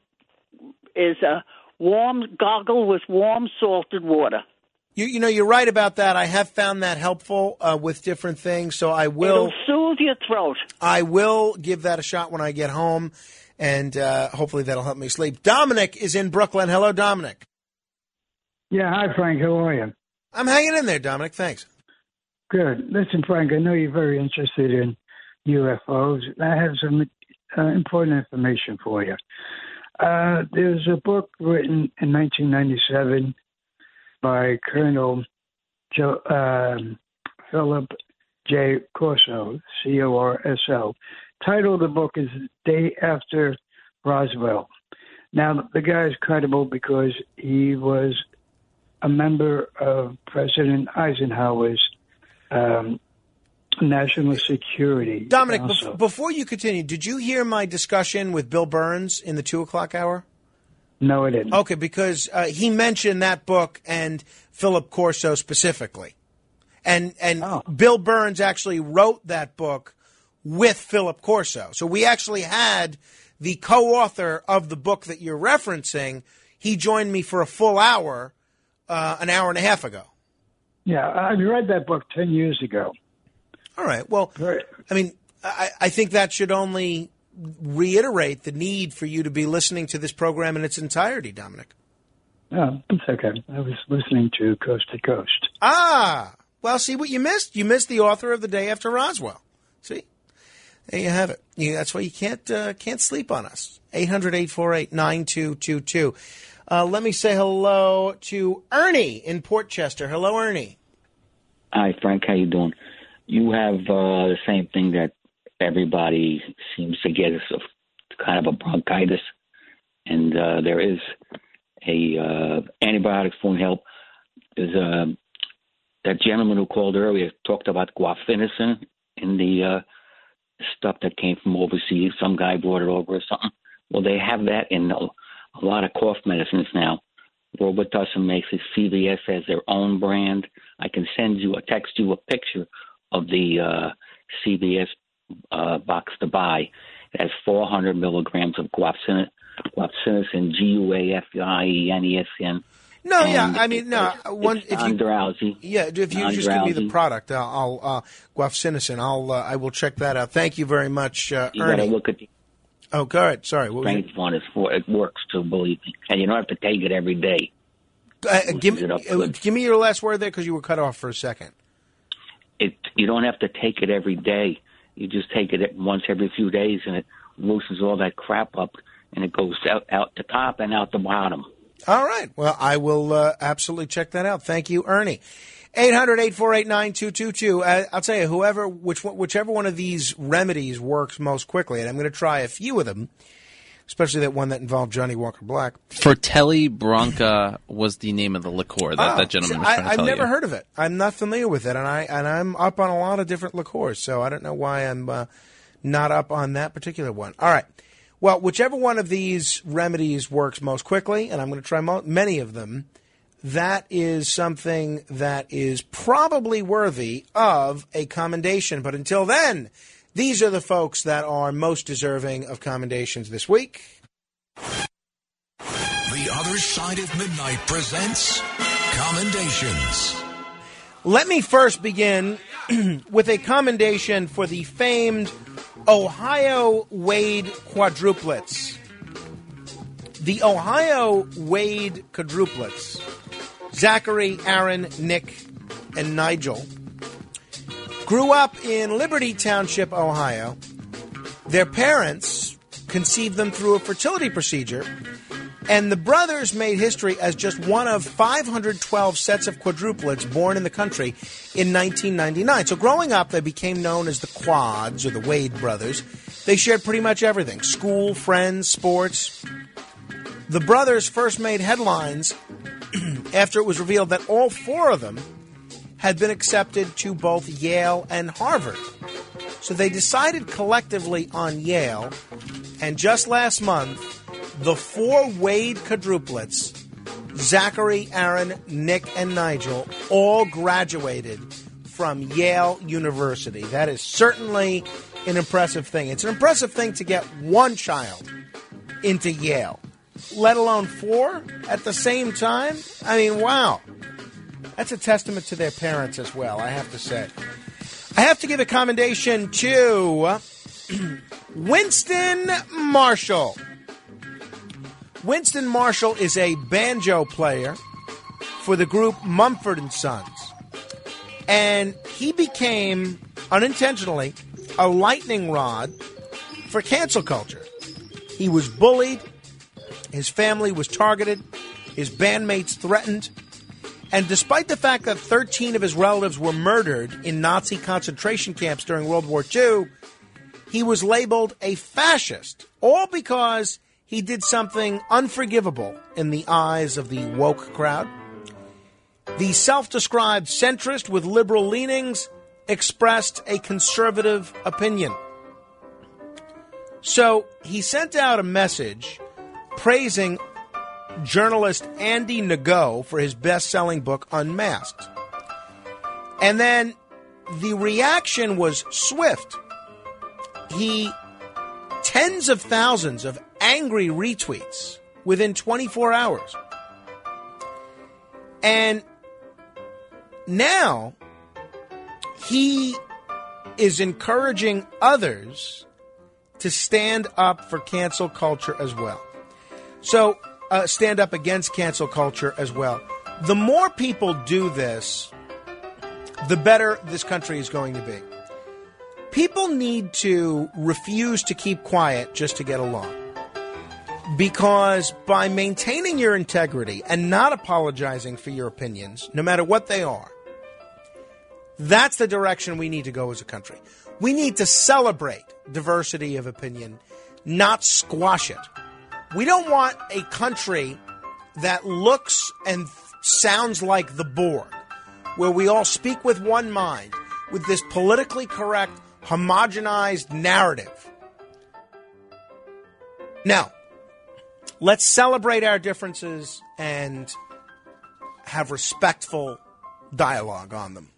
is a warm gargle with warm salted water. You, you know, you're right about that. I have found that helpful uh, with different things, so I will. It'll soothe your throat. I will give that a shot when I get home, and uh, hopefully that'll help me sleep. Dominic is in Brooklyn. Hello, Dominic. Yeah, hi, Frank. How are you? I'm hanging in there, Dominic. Thanks. Good. Listen, Frank, I know you're very interested in U F Os. I have some uh, important information for you. Uh, there's a book written in nineteen ninety-seven by Colonel Joe, um, Philip J. Corso, C O R S O. Title of the book is Day After Roswell. Now, the guy is credible because he was a member of President Eisenhower's um, National Security Dominic, Council. bef- before you continue, did you hear my discussion with Bill Burns in the two o'clock hour? No, I didn't. Okay, because uh, he mentioned that book and Philip Corso specifically. And and Oh. Bill Burns actually wrote that book with Philip Corso. So we actually had the co-author of the book that you're referencing. He joined me for a full hour, uh, an hour and a half ago. Yeah, I read that book ten years ago. All right. Well, I mean, I, I think that should only reiterate the need for you to be listening to this program in its entirety, Dominic. Oh, it's okay. I was listening to Coast to Coast. Ah, well, see what you missed? You missed the author of The Day After Roswell. See? There you have it. You, that's why you can't uh, can't sleep on us. eight hundred, eight four eight, nine two two two. Uh, let me say hello to Ernie in Port Chester. Hello, Ernie. Hi, Frank. How you doing? You have uh, the same thing that everybody seems to get is a, kind of a bronchitis, and uh, there is a uh, antibiotics won't help. There's a that gentleman who called earlier talked about guaifenesin in the uh, stuff that came from overseas. Some guy brought it over or something. Well, they have that in a, a lot of cough medicines now. Robitussin makes it. C V S has their own brand. I can send you, a text you a picture of the uh, C V S uh, box to buy. It has four hundred milligrams of guaifenesin, guaifenesin, G U A F I E N E S N. No, And yeah, I mean, no. it's- One, it's if you, non-drowsy. yeah, if you just give me the Non-drowsy. product, uh, I'll uh, guaifenesin. I'll uh, I will check that out. Thank you very much, uh, You got to Ernie. look at the Oh, go ahead. Sorry. What was strength one. It's for, it works too, believe me. And you don't have to take it every day. Uh, give, me, it up uh, good. give me your last word there because you were cut off for a second. It You don't have to take it every day. You just take it once every few days, and it loosens all that crap up, and it goes out, out the top and out the bottom. All right. Well, I will uh, absolutely check that out. Thank you, Ernie. eight hundred, eight four eight, nine two two two. Uh, I'll tell you, whoever, which, one- whichever one of these remedies works most quickly, and I'm going to try a few of them, especially that one that involved Johnny Walker Black. Fratelli Branca was the name of the liqueur that Oh, that gentleman was I, trying to I've tell never you. heard of it. I'm not familiar with it, and I and I'm up on a lot of different liqueurs, so I don't know why I'm uh, not up on that particular one. All right. Well, whichever one of these remedies works most quickly, and I'm going to try mo- many of them, that is something that is probably worthy of a commendation. But until then, these are the folks that are most deserving of commendations this week. The Other Side of Midnight presents Commendations. Let me first begin with a commendation for the famed Ohio Wade quadruplets. The Ohio Wade quadruplets, Zachary, Aaron, Nick, and Nigel, grew up in Liberty Township, Ohio. Their parents conceived them through a fertility procedure, and the brothers made history as just one of five hundred twelve sets of quadruplets born in the country in nineteen ninety-nine. So growing up, they became known as the Quads, or the Wade brothers. They shared pretty much everything: school, friends, sports. The brothers first made headlines after it was revealed that all four of them had been accepted to both Yale and Harvard. So they decided collectively on Yale, and just last month, the four Wade quadruplets, Zachary, Aaron, Nick, and Nigel, all graduated from Yale University. That is certainly an impressive thing. It's an impressive thing to get one child into Yale, let alone four at the same time. I mean, wow. That's a testament to their parents as well, I have to say. I have to give a commendation to Winston Marshall. Winston Marshall is a banjo player for the group Mumford and Sons. And he became, unintentionally, a lightning rod for cancel culture. He was bullied. His family was targeted. His bandmates threatened. And despite the fact that thirteen of his relatives were murdered in Nazi concentration camps during World War Two, he was labeled a fascist, all because he did something unforgivable in the eyes of the woke crowd. The self-described centrist with liberal leanings expressed a conservative opinion. So he sent out a message praising journalist Andy Ngo for his best-selling book, Unmasked. And then the reaction was swift. He, tens of thousands of angry retweets within twenty-four hours. And now he is encouraging others to stand up for cancel culture as well. So, uh, stand up against cancel culture as well. The more people do this, the better this country is going to be. People need to refuse to keep quiet just to get along. Because by maintaining your integrity and not apologizing for your opinions, no matter what they are, that's the direction we need to go as a country. We need to celebrate diversity of opinion, not squash it. We don't want a country that looks and sounds like the Borg, where we all speak with one mind, with this politically correct, homogenized narrative. Now, let's celebrate our differences and have respectful dialogue on them.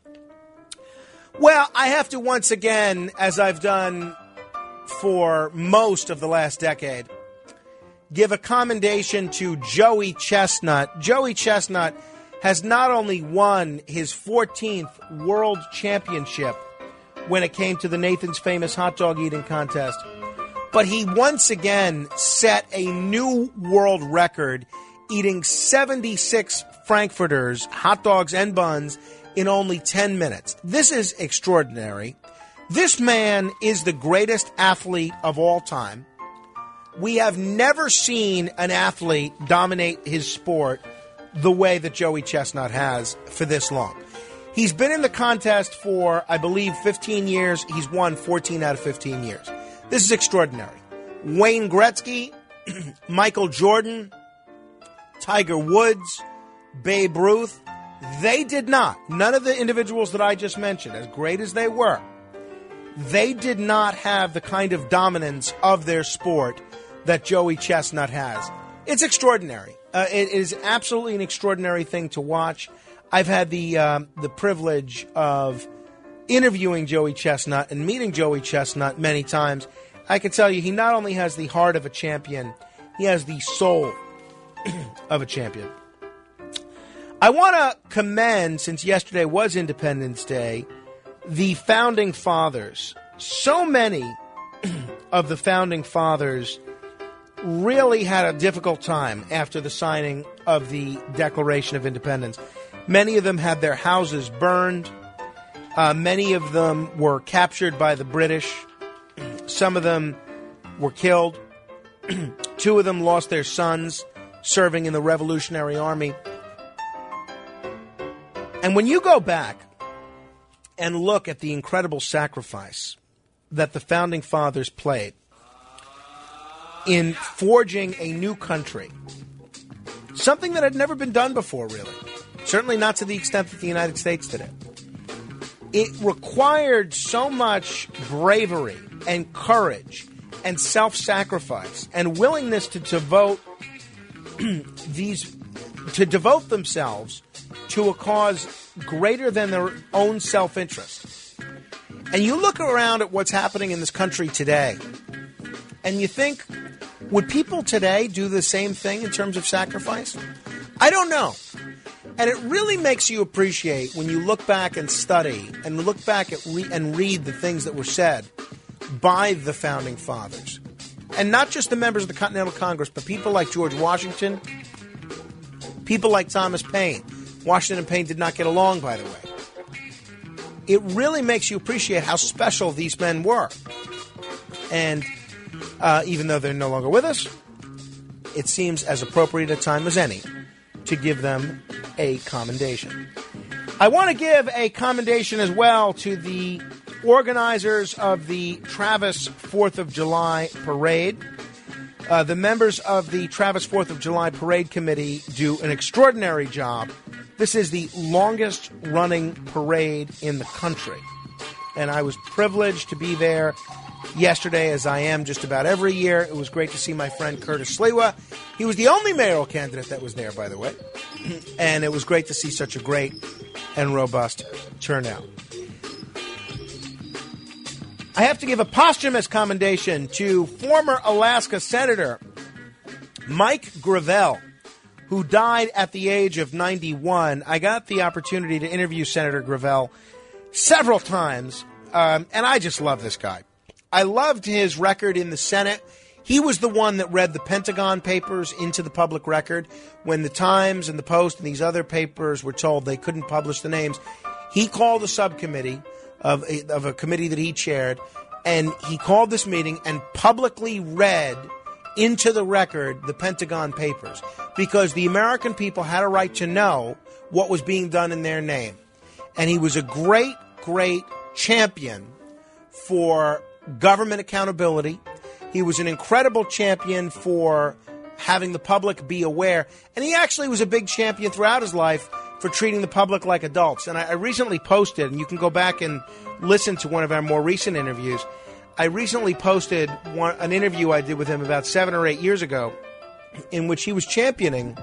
Well, I have to once again, as I've done for most of the last decade, give a commendation to Joey Chestnut. Joey Chestnut has not only won his fourteenth World Championship when it came to the Nathan's Famous Hot Dog Eating Contest, but he once again set a new world record eating seventy-six Frankfurters, hot dogs and buns, in only ten minutes. This is extraordinary. This man is the greatest athlete of all time. We have never seen an athlete dominate his sport the way that Joey Chestnut has for this long. He's been in the contest for, I believe, fifteen years. He's won fourteen out of fifteen years. This is extraordinary. Wayne Gretzky, Michael Jordan, Tiger Woods, Babe Ruth, they did not. None of the individuals that I just mentioned, as great as they were, they did not have the kind of dominance of their sport that Joey Chestnut has. It's extraordinary. Uh, it is absolutely an extraordinary thing to watch. I've had the um, the privilege of interviewing Joey Chestnut and meeting Joey Chestnut many times. I can tell you, he not only has the heart of a champion, he has the soul of a champion. I want to commend, since yesterday was Independence Day, the Founding Fathers. So many of the Founding Fathers really had a difficult time after the signing of the Declaration of Independence. Many of them had their houses burned. Uh, many of them were captured by the British. Some of them were killed. Two of them lost their sons serving in the Revolutionary Army. And when you go back and look at the incredible sacrifice that the Founding Fathers played in forging a new country, something that had never been done before, really, certainly not to the extent that the United States did it, it required so much bravery and courage and self-sacrifice and willingness to devote these to devote themselves to a cause greater than their own self-interest. And you look around at what's happening in this country today, and you think, would people today do the same thing in terms of sacrifice? I don't know. And it really makes you appreciate when you look back and study and look back at re- and read the things that were said by the Founding Fathers. And not just the members of the Continental Congress, but people like George Washington, people like Thomas Paine. Washington and Paine did not get along, by the way. It really makes you appreciate how special these men were. And uh, even though they're no longer with us, it seems as appropriate a time as any to give them a commendation. I want to give a commendation as well to the organizers of the Travis fourth of July Parade. Uh, the members of the Travis fourth of July Parade Committee do an extraordinary job. This is the longest-running parade in the country. And I was privileged to be there yesterday, as I am just about every year. It was great to see my friend Curtis Sliwa. He was the only mayoral candidate that was there, by the way. And it was great to see such a great and robust turnout. I have to give a posthumous commendation to former Alaska Senator Mike Gravel, who died at the age of ninety-one. I got the opportunity to interview Senator Gravel several times, um, and I just love this guy. I loved his record in the Senate. He was the one that read the Pentagon Papers into the public record when the Times and the Post and these other papers were told they couldn't publish the names. He called a subcommittee of a, of a committee that he chaired, and he called this meeting and publicly read into the record the Pentagon Papers, because the American people had a right to know what was being done in their name. And he was a great, great champion for government accountability. He was an incredible champion for having the public be aware. And he actually was a big champion throughout his life for treating the public like adults. And I, I recently posted, and you can go back and listen to one of our more recent interviews. I recently posted one, an interview I did with him about seven or eight years ago in which he was championing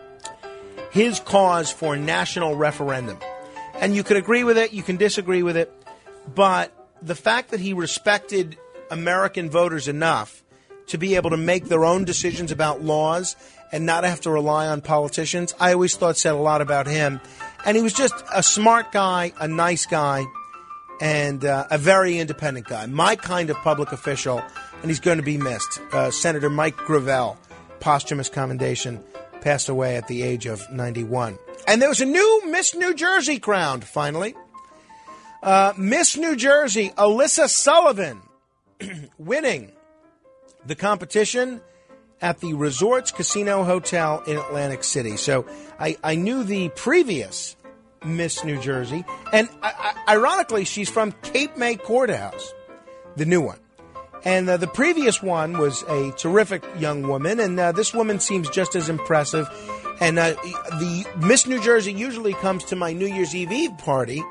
his cause for national referendum. And you can agree with it, you can disagree with it, but the fact that he respected American voters enough to be able to make their own decisions about laws and not have to rely on politicians, I always thought said a lot about him. And he was just a smart guy, a nice guy, and uh, a very independent guy. My kind of public official, and he's going to be missed. Uh, Senator Mike Gravel, posthumous commendation, passed away at the age of ninety-one. And there was a new Miss New Jersey crowned, finally. Uh, Miss New Jersey, Alyssa Sullivan, winning the competition at the Resorts Casino Hotel in Atlantic City. So I, I knew the previous Miss New Jersey, and I, I, ironically, she's from Cape May Courthouse, the new one. And uh, the previous one was a terrific young woman, and uh, this woman seems just as impressive. And uh, the Miss New Jersey usually comes to my New Year's Eve Eve party,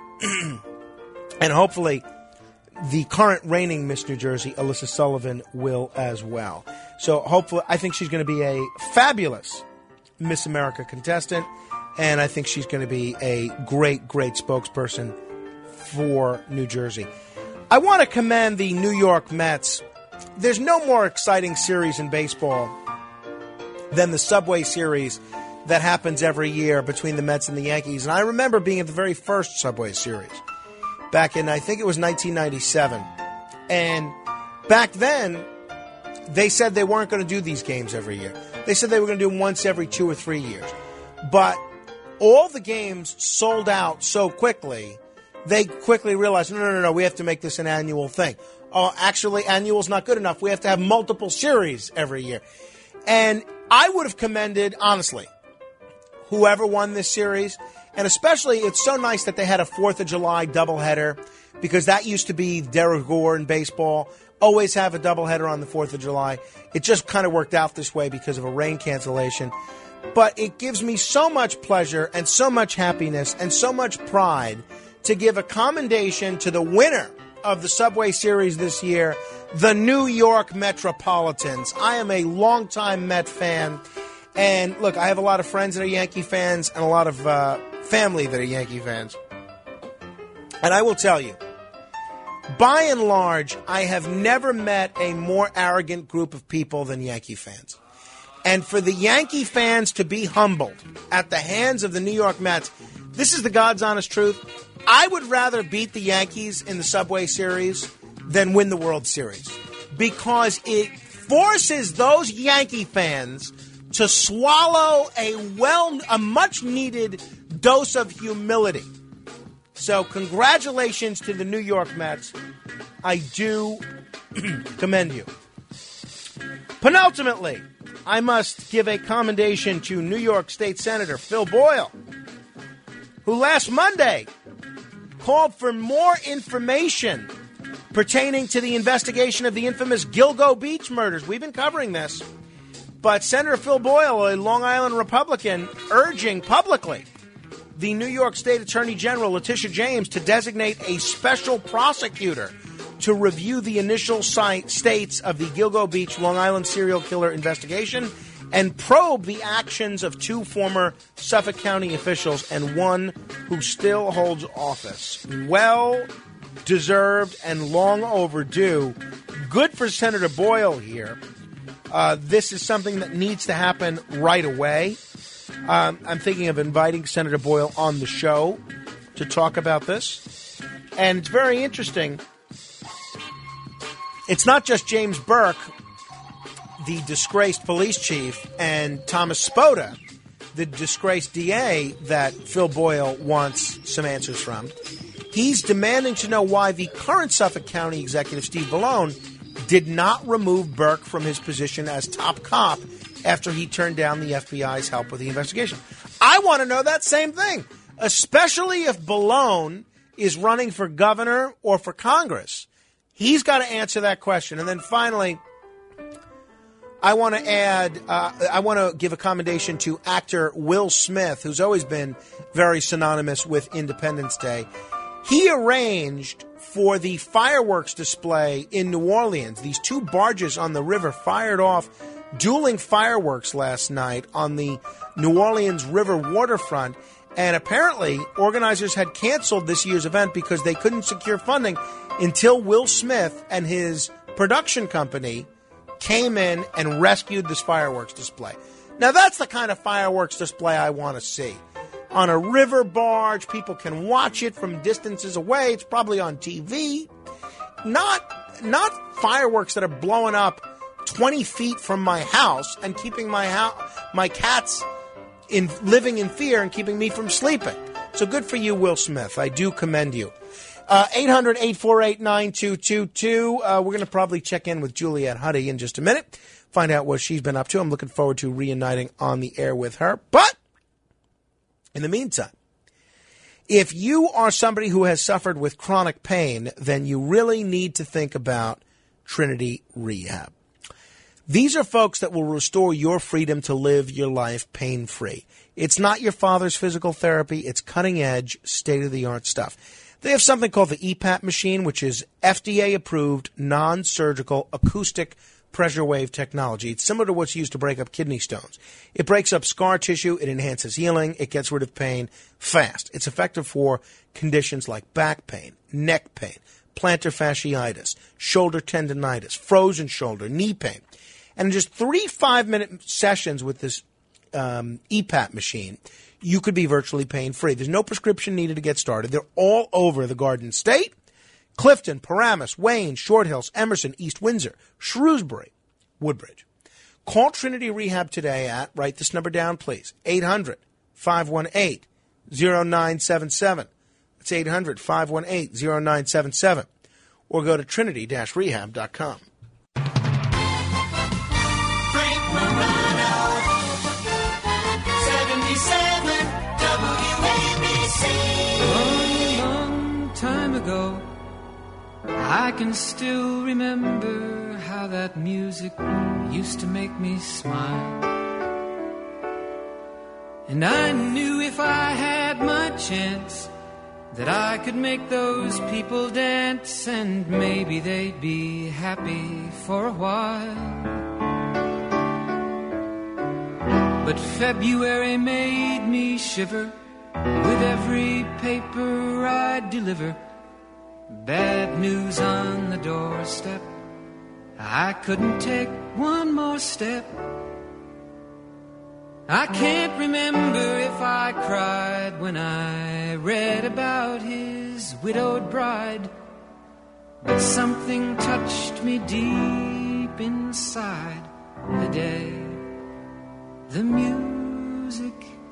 and hopefully the current reigning Miss New Jersey, Alyssa Sullivan, will as well. So hopefully, I think she's going to be a fabulous Miss America contestant, and I think she's going to be a great, great spokesperson for New Jersey. I want to commend the New York Mets. There's no more exciting series in baseball than the Subway Series that happens every year between the Mets and the Yankees. And I remember being at the very first Subway Series back in, I think it was nineteen ninety-seven. And back then, they said they weren't going to do these games every year. They said they were going to do them once every two or three years. But all the games sold out so quickly, they quickly realized, no, no, no, no, we have to make this an annual thing. Oh, actually, annual's not good enough. We have to have multiple series every year. And I would have commended, honestly, whoever won this series. And especially, it's so nice that they had a fourth of July doubleheader, because that used to be de rigueur in baseball. Always have a doubleheader on the fourth of July. It just kind of worked out this way because of a rain cancellation. But it gives me so much pleasure and so much happiness and so much pride to give a commendation to the winner of the Subway Series this year, the New York Metropolitans. I am a longtime Met fan. And look, I have a lot of friends that are Yankee fans and a lot of uh, family that are Yankee fans. And I will tell you, by and large, I have never met a more arrogant group of people than Yankee fans. And for the Yankee fans to be humbled at the hands of the New York Mets, this is the God's honest truth. I would rather beat the Yankees in the Subway Series than win the World Series, because it forces those Yankee fans to swallow a well, a much-needed dose of humility. So congratulations to the New York Mets. I do commend you. Penultimately, I must give a commendation to New York State Senator Phil Boyle, who last Monday called for more information pertaining to the investigation of the infamous Gilgo Beach murders. We've been covering this. But Senator Phil Boyle, a Long Island Republican, urging publicly the New York State Attorney General, Letitia James, to designate a special prosecutor to review the initial site states of the Gilgo Beach, Long Island serial killer investigation and probe the actions of two former Suffolk County officials and one who still holds office. Well deserved and long overdue. Good for Senator Boyle here. Uh, this is something that needs to happen right away. Um, I'm thinking of inviting Senator Boyle on the show to talk about this. And it's very interesting. It's not just James Burke, the disgraced police chief, and Thomas Spota, the disgraced D A, that Phil Boyle wants some answers from. He's demanding to know why the current Suffolk County executive, Steve Bellone, did not remove Burke from his position as top cop after he turned down the F B I's help with the investigation. I want to know that same thing, especially if Bellone is running for governor or for Congress. He's got to answer that question. And then finally, I want to add, uh, I want to give a commendation to actor Will Smith, who's always been very synonymous with Independence Day. He arranged for the fireworks display in New Orleans. These two barges on the river fired off dueling fireworks last night on the New Orleans River waterfront. And apparently, organizers had canceled this year's event because they couldn't secure funding until Will Smith and his production company came in and rescued this fireworks display. Now, that's the kind of fireworks display I want to see. On a river barge, people can watch it from distances away. It's probably on T V. Not, not fireworks that are blowing up twenty feet from my house and keeping my house, my cats in living in fear and keeping me from sleeping. So good for you, Will Smith. I do commend you. Uh, eight hundred, eight four eight, nine two two two. Uh, we're going to probably check in with Juliette Huddy in just a minute, find out what she's been up to. I'm looking forward to reuniting on the air with her. But in the meantime, if you are somebody who has suffered with chronic pain, then you really need to think about Trinity Rehab. These are folks that will restore your freedom to live your life pain-free. It's not your father's physical therapy. It's cutting-edge, state-of-the-art stuff. They have something called the E PAP machine, which is F D A-approved, non-surgical, acoustic pressure wave technology. It's similar to what's used to break up kidney stones. It breaks up scar tissue. It enhances healing. It gets rid of pain fast. It's effective for conditions like back pain, neck pain, plantar fasciitis, shoulder tendonitis, frozen shoulder, knee pain. And in just three five-minute sessions with this um, E PAP machine, you could be virtually pain-free. There's no prescription needed to get started. They're all over the Garden State. Clifton, Paramus, Wayne, Short Hills, Emerson, East Windsor, Shrewsbury, Woodbridge. Call Trinity Rehab today at, write this number down, please, eight hundred, five one eight, zero nine seven seven. That's eight hundred, five one eight, zero nine seven seven. Or go to trinity dash rehab dot com. Time ago, I can still remember how that music used to make me smile. And I knew if I had my chance that I could make those people dance, and maybe they'd be happy for a while. But February made me shiver with every paper I deliver. Bad news on the doorstep. I couldn't take one more step. I can't remember if I cried when I read about his widowed bride, but something touched me deep inside the day the music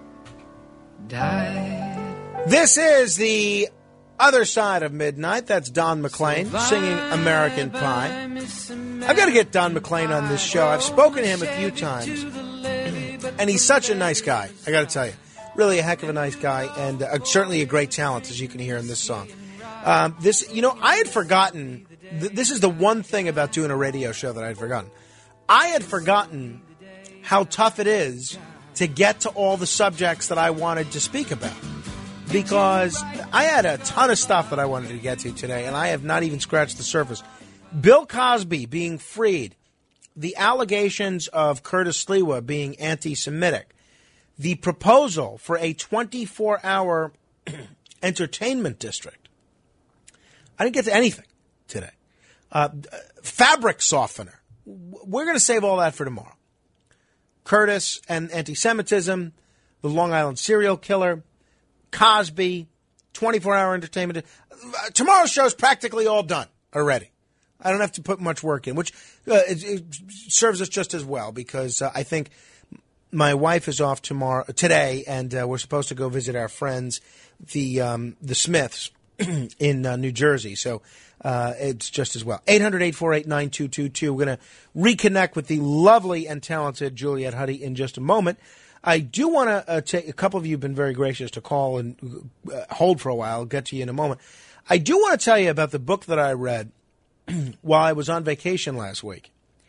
died. This is the other side of midnight. That's Don McLean singing American Pie. I've got to get Don McLean on this show. I've spoken to him a few times, and he's such a nice guy, I got to tell you. Really a heck of a nice guy, and uh, certainly a great talent, as you can hear in this song. Um, this, you know, I had forgotten, th- this is the one thing about doing a radio show that I had forgotten. I had forgotten how tough it is to get to all the subjects that I wanted to speak about. Because I had a ton of stuff that I wanted to get to today, and I have not even scratched the surface. Bill Cosby being freed, the allegations of Curtis Sliwa being anti-Semitic, the proposal for a twenty-four hour entertainment district. I didn't get to anything today. Uh, fabric softener. We're going to save all that for tomorrow. Curtis and anti-Semitism, the Long Island serial killer, Cosby, twenty-four hour entertainment. Uh, tomorrow's show's practically all done already. I don't have to put much work in, which uh, it, it serves us just as well, because uh, I think my wife is off tomorrow, today, and uh, we're supposed to go visit our friends, the um, the Smiths in uh, New Jersey. So uh, it's just as well. eight hundred, eight four eight, nine two two two. We're going to reconnect with the lovely and talented Juliette Huddy in just a moment. I do want to uh, take, a couple of you have been very gracious to call and uh, hold for a while. I'll get to you in a moment. I do want to tell you about the book that I read while I was on vacation last week.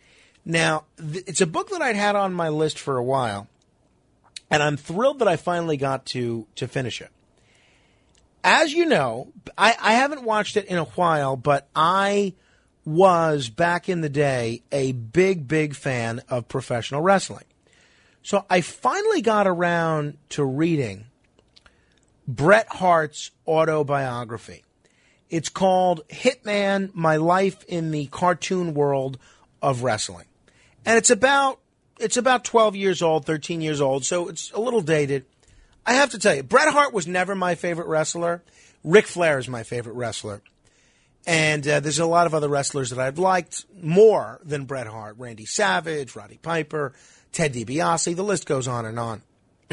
Now, th- it's a book that I'd had on my list for a while, and I'm thrilled that I finally got to, to finish it. As you know, I, I haven't watched it in a while, but I was, back in the day, a big, big fan of professional wrestling. So I finally got around to reading Bret Hart's autobiography. It's called Hitman, My Life in the Cartoon World of Wrestling. And it's about it's about twelve years old, thirteen years old, so it's a little dated. I have to tell you, Bret Hart was never my favorite wrestler. Ric Flair is my favorite wrestler. And uh, there's a lot of other wrestlers that I've liked more than Bret Hart. Randy Savage, Roddy Piper, Ted DiBiase, the list goes on and on.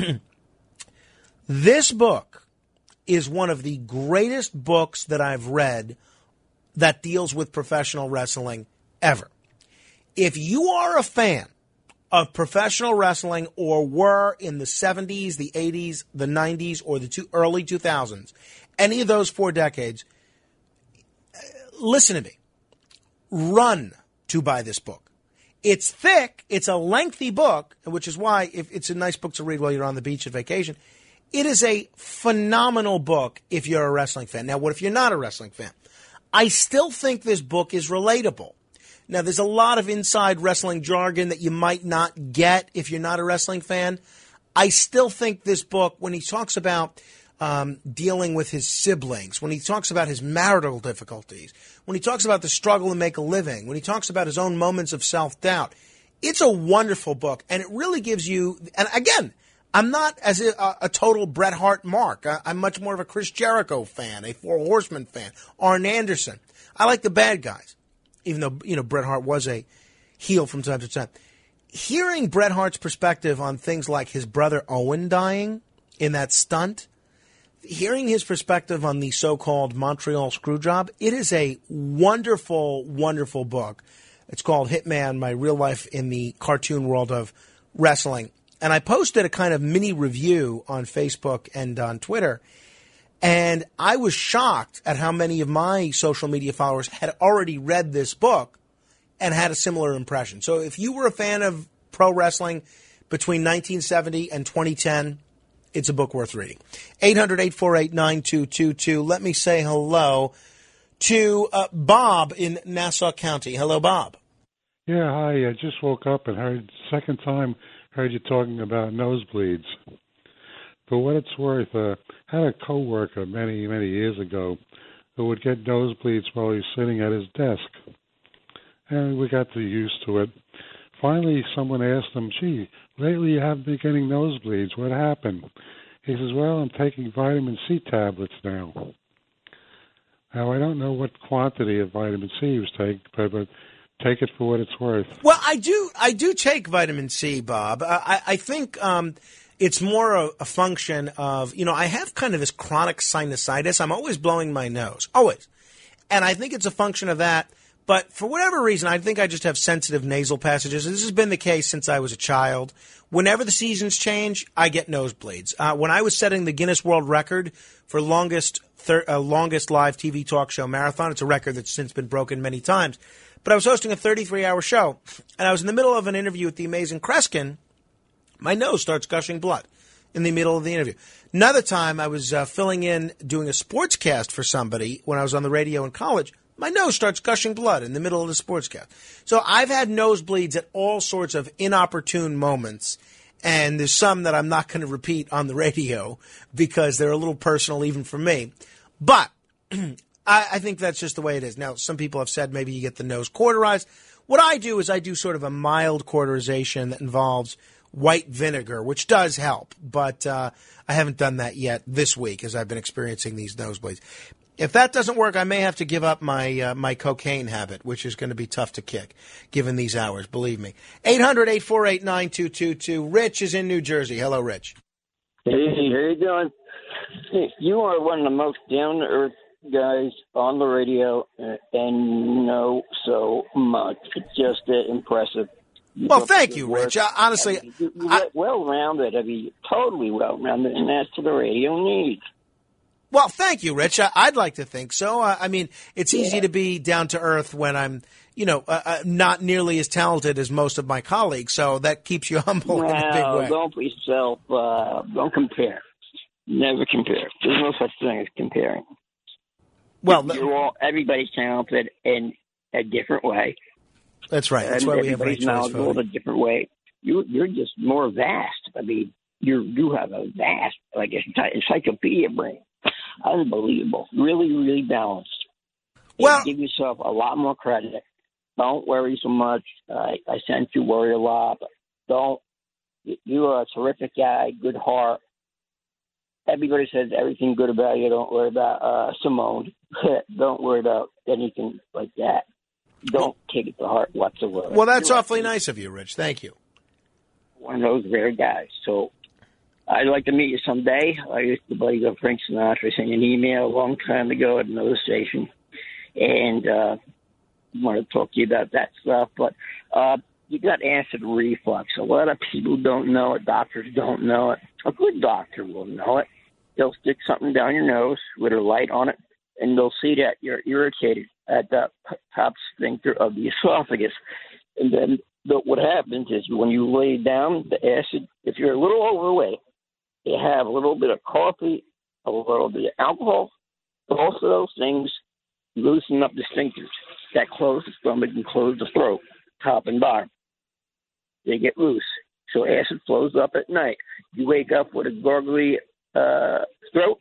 This book is one of the greatest books that I've read that deals with professional wrestling ever. If you are a fan of professional wrestling or were in the seventies, the eighties, the nineties, or the two, early two thousands, any of those four decades, listen to me. Run to buy this book. It's thick. It's a lengthy book, which is why if it's a nice book to read while you're on the beach at vacation. It is a phenomenal book if you're a wrestling fan. Now, what if you're not a wrestling fan? I still think this book is relatable. Now, there's a lot of inside wrestling jargon that you might not get if you're not a wrestling fan. I still think this book, when he talks about um, dealing with his siblings, when he talks about his marital difficulties, when he talks about the struggle to make a living, when he talks about his own moments of self-doubt, it's a wonderful book. And it really gives you, and again, I'm not as a, a total Bret Hart mark. I, I'm much more of a Chris Jericho fan, a Four Horsemen fan, Arn Anderson. I like the bad guys, even though, you know, Bret Hart was a heel from time to time. Hearing Bret Hart's perspective on things like his brother Owen dying in that stunt, hearing his perspective on the so-called Montreal Screwjob, it is a wonderful, wonderful book. It's called Hitman, My Real Life in the Cartoon World of Wrestling. And I posted a kind of mini review on Facebook and on Twitter, and I was shocked at how many of my social media followers had already read this book and had a similar impression. So if you were a fan of pro wrestling between nineteen seventy and twenty ten, it's a book worth reading. eight hundred, eight four eight, nine two two two. Let me say hello to uh, Bob in Nassau County. Hello, Bob. Yeah, hi. I just woke up and heard, second time, heard you talking about nosebleeds. For what it's worth, uh, I had a coworker many, many years ago who would get nosebleeds while he was sitting at his desk. And we got too used to it. Finally, someone asked him, gee, lately you haven't been getting nosebleeds. What happened? He says, well, I'm taking vitamin C tablets now. Now, I don't know what quantity of vitamin C he was taking, but, but take it for what it's worth. Well, I do I do take vitamin C, Bob. I, I think um, it's more a, a function of, you know, I have kind of this chronic sinusitis. I'm always blowing my nose, always. And I think it's a function of that. But for whatever reason, I think I just have sensitive nasal passages. This has been the case since I was a child. Whenever the seasons change, I get nosebleeds. Uh, when I was setting the Guinness World Record for longest thir- uh, longest live T V talk show marathon, it's a record that's since been broken many times. But I was hosting a thirty-three hour show, and I was in the middle of an interview with the amazing Kreskin. My nose starts gushing blood in the middle of the interview. Another time, I was uh, filling in, doing a sportscast for somebody when I was on the radio in college. My nose starts gushing blood in the middle of the sportscast. So I've had nosebleeds at all sorts of inopportune moments, and there's some that I'm not going to repeat on the radio because they're a little personal even for me. But I, I think that's just the way it is. Now, some people have said maybe you get the nose cauterized. What I do is I do sort of a mild cauterization that involves white vinegar, which does help. But uh, I haven't done that yet this week as I've been experiencing these nosebleeds. If that doesn't work, I may have to give up my uh, my cocaine habit, which is going to be tough to kick, given these hours, believe me. eight hundred, eight four eight, nine two two two. Rich is in New Jersey. Hello, Rich. Hey, how you doing? Hey, you are one of the most down-to-earth guys on the radio, uh, and know so much. It's just uh, impressive. You well, thank you, work. Rich. Uh, honestly, I mean, you, you I, well-rounded. I mean, totally well-rounded, and that's what the radio needs. Well, thank you, Rich. I, I'd like to think so. Uh, I mean, it's easy to be down to earth when I'm, you know, uh, uh, not nearly as talented as most of my colleagues. So that keeps you humble in a big Well, way. don't put yourself, uh, don't compare. Never compare. There's no such thing as comparing. Well, you're all, everybody's talented in a different way. That's right. That's and why we have everybody's ranked choice knowledgeable in voting. a different way. You, you're just more vast. I mean, you you have a vast, like, encyclopedia brain. Unbelievable. Really, really balanced. Well, give yourself a lot more credit. Don't worry so much. Uh, I sense you worry a lot, but don't. You are a terrific guy, good heart. Everybody says everything good about you. Don't worry about uh, Simone. Don't worry about anything like that. Don't take it to heart whatsoever. Well, that's You're awfully nice of you, Rich. Thank you. one of those rare guys. So I'd like to meet you someday. I used to buddy go Frank Sinatra. I sent you an email a long time ago at another station, and uh, want to talk to you about that stuff. But uh, you got acid reflux. A lot of people don't know it. Doctors don't know it. A good doctor will know it. They'll stick something down your nose with a light on it, and they'll see that you're irritated at the top sphincter of the esophagus. And then the, what happens is when you lay down, the acid, if you're a little overweight, you have a little bit of coffee, a little bit of alcohol. Both of those things loosen up the sphincters that close the stomach and close the throat, top and bottom. They get loose. So acid flows up at night. You wake up with a gurgly uh, throat.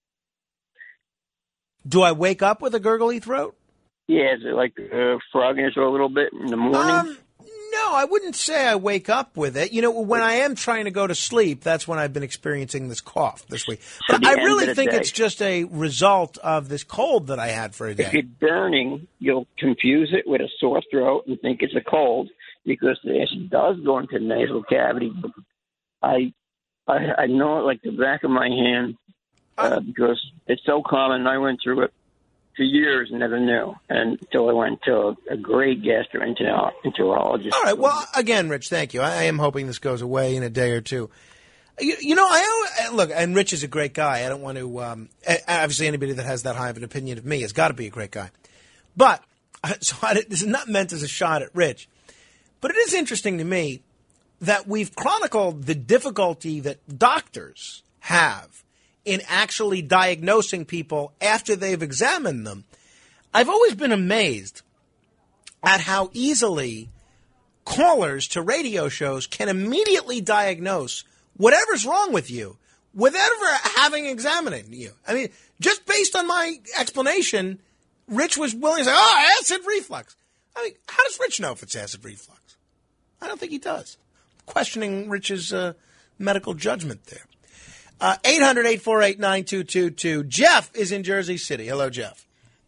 Do I wake up with a gurgly throat? Yeah, is it like uh, frog in your throat a little bit in the morning? Um, no, I wouldn't say I wake up with it. You know, when I am trying to go to sleep, that's when I've been experiencing this cough this week. But the I end really of the think day. it's just a result of this cold that I had for a If day. you're burning, you'll confuse it with a sore throat and think it's a cold because the acid does go into the nasal cavity. I, I, I know it like the back of my hand uh, because it's so common. I went through it for years and never knew until I went to a, a great gastroenterologist. All right. Well, again, Rich, thank you. I, I am hoping this goes away in a day or two. You, you know, I always, look, and Rich is a great guy. I don't want to. Um, obviously, anybody that has that high of an opinion of me has got to be a great guy. But so I, this is not meant as a shot at Rich, but it is interesting to me that we've chronicled the difficulty that doctors have in actually diagnosing people after they've examined them. I've always been amazed at how easily callers to radio shows can immediately diagnose whatever's wrong with you without ever having examined you. I mean, just based on my explanation, Rich was willing to say, oh, acid reflux. I mean, how does Rich know if it's acid reflux? I don't think he does. Questioning Rich's uh, medical judgment there. Uh, eight hundred, eight four eight, nine two two two. Jeff is in Jersey City. Hello, Jeff.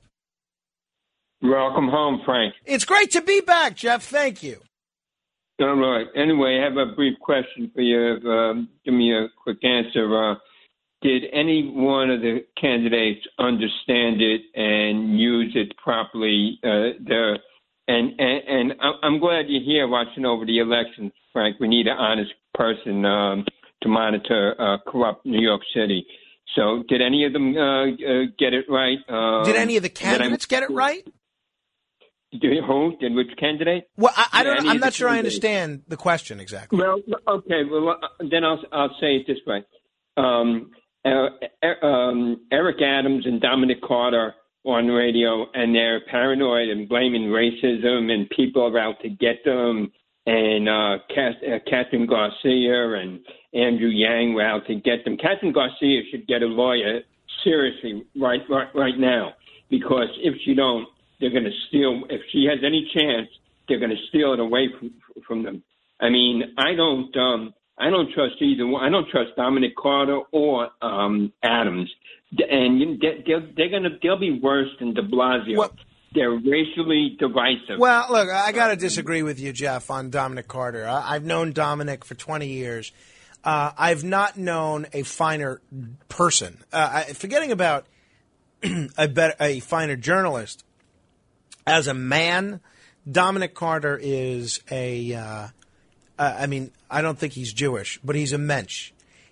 Welcome home, Frank. It's great to be back, Jeff. Thank you. All right. Anyway, I have a brief question for you. Um, give me a quick answer. Uh, did any one of the candidates understand it and use it properly? Uh, the and, and and I'm glad you're here watching over the elections, Frank. We need an honest person um, to monitor uh, corrupt New York City. So, did any of them uh, uh, get it right? Um, Did any of the candidates get it right? Did who? Did which candidate? Well, I, I Yeah, don't. any I'm of the not sure I candidates. understand the question exactly. Well, okay. Well, uh, then I'll I'll say it this way. Um, uh, uh, um, Eric Adams and Dominic Carter on the radio, and they're paranoid and blaming racism and people are out to get them. And uh, Cath- uh, Catherine Garcia and Andrew Yang were out to get them. Catherine Garcia should get a lawyer seriously right right, right now, because if she don't, they're going to steal. If she has any chance, they're going to steal it away from from them. I mean, I don't um, I don't trust either one. I don't trust Dominic Carter or um, Adams, and you- they- they're, they're going to they'll be worse than De Blasio. They're racially divisive. Well, look, I got to disagree with you, Jeff, on Dominic Carter. I, I've known Dominic for twenty years. Uh, I've not known a finer person. Uh, I, forgetting about a, better, a finer journalist. As a man, Dominic Carter is a, uh, uh, I mean, I don't think he's Jewish, but he's a mensch.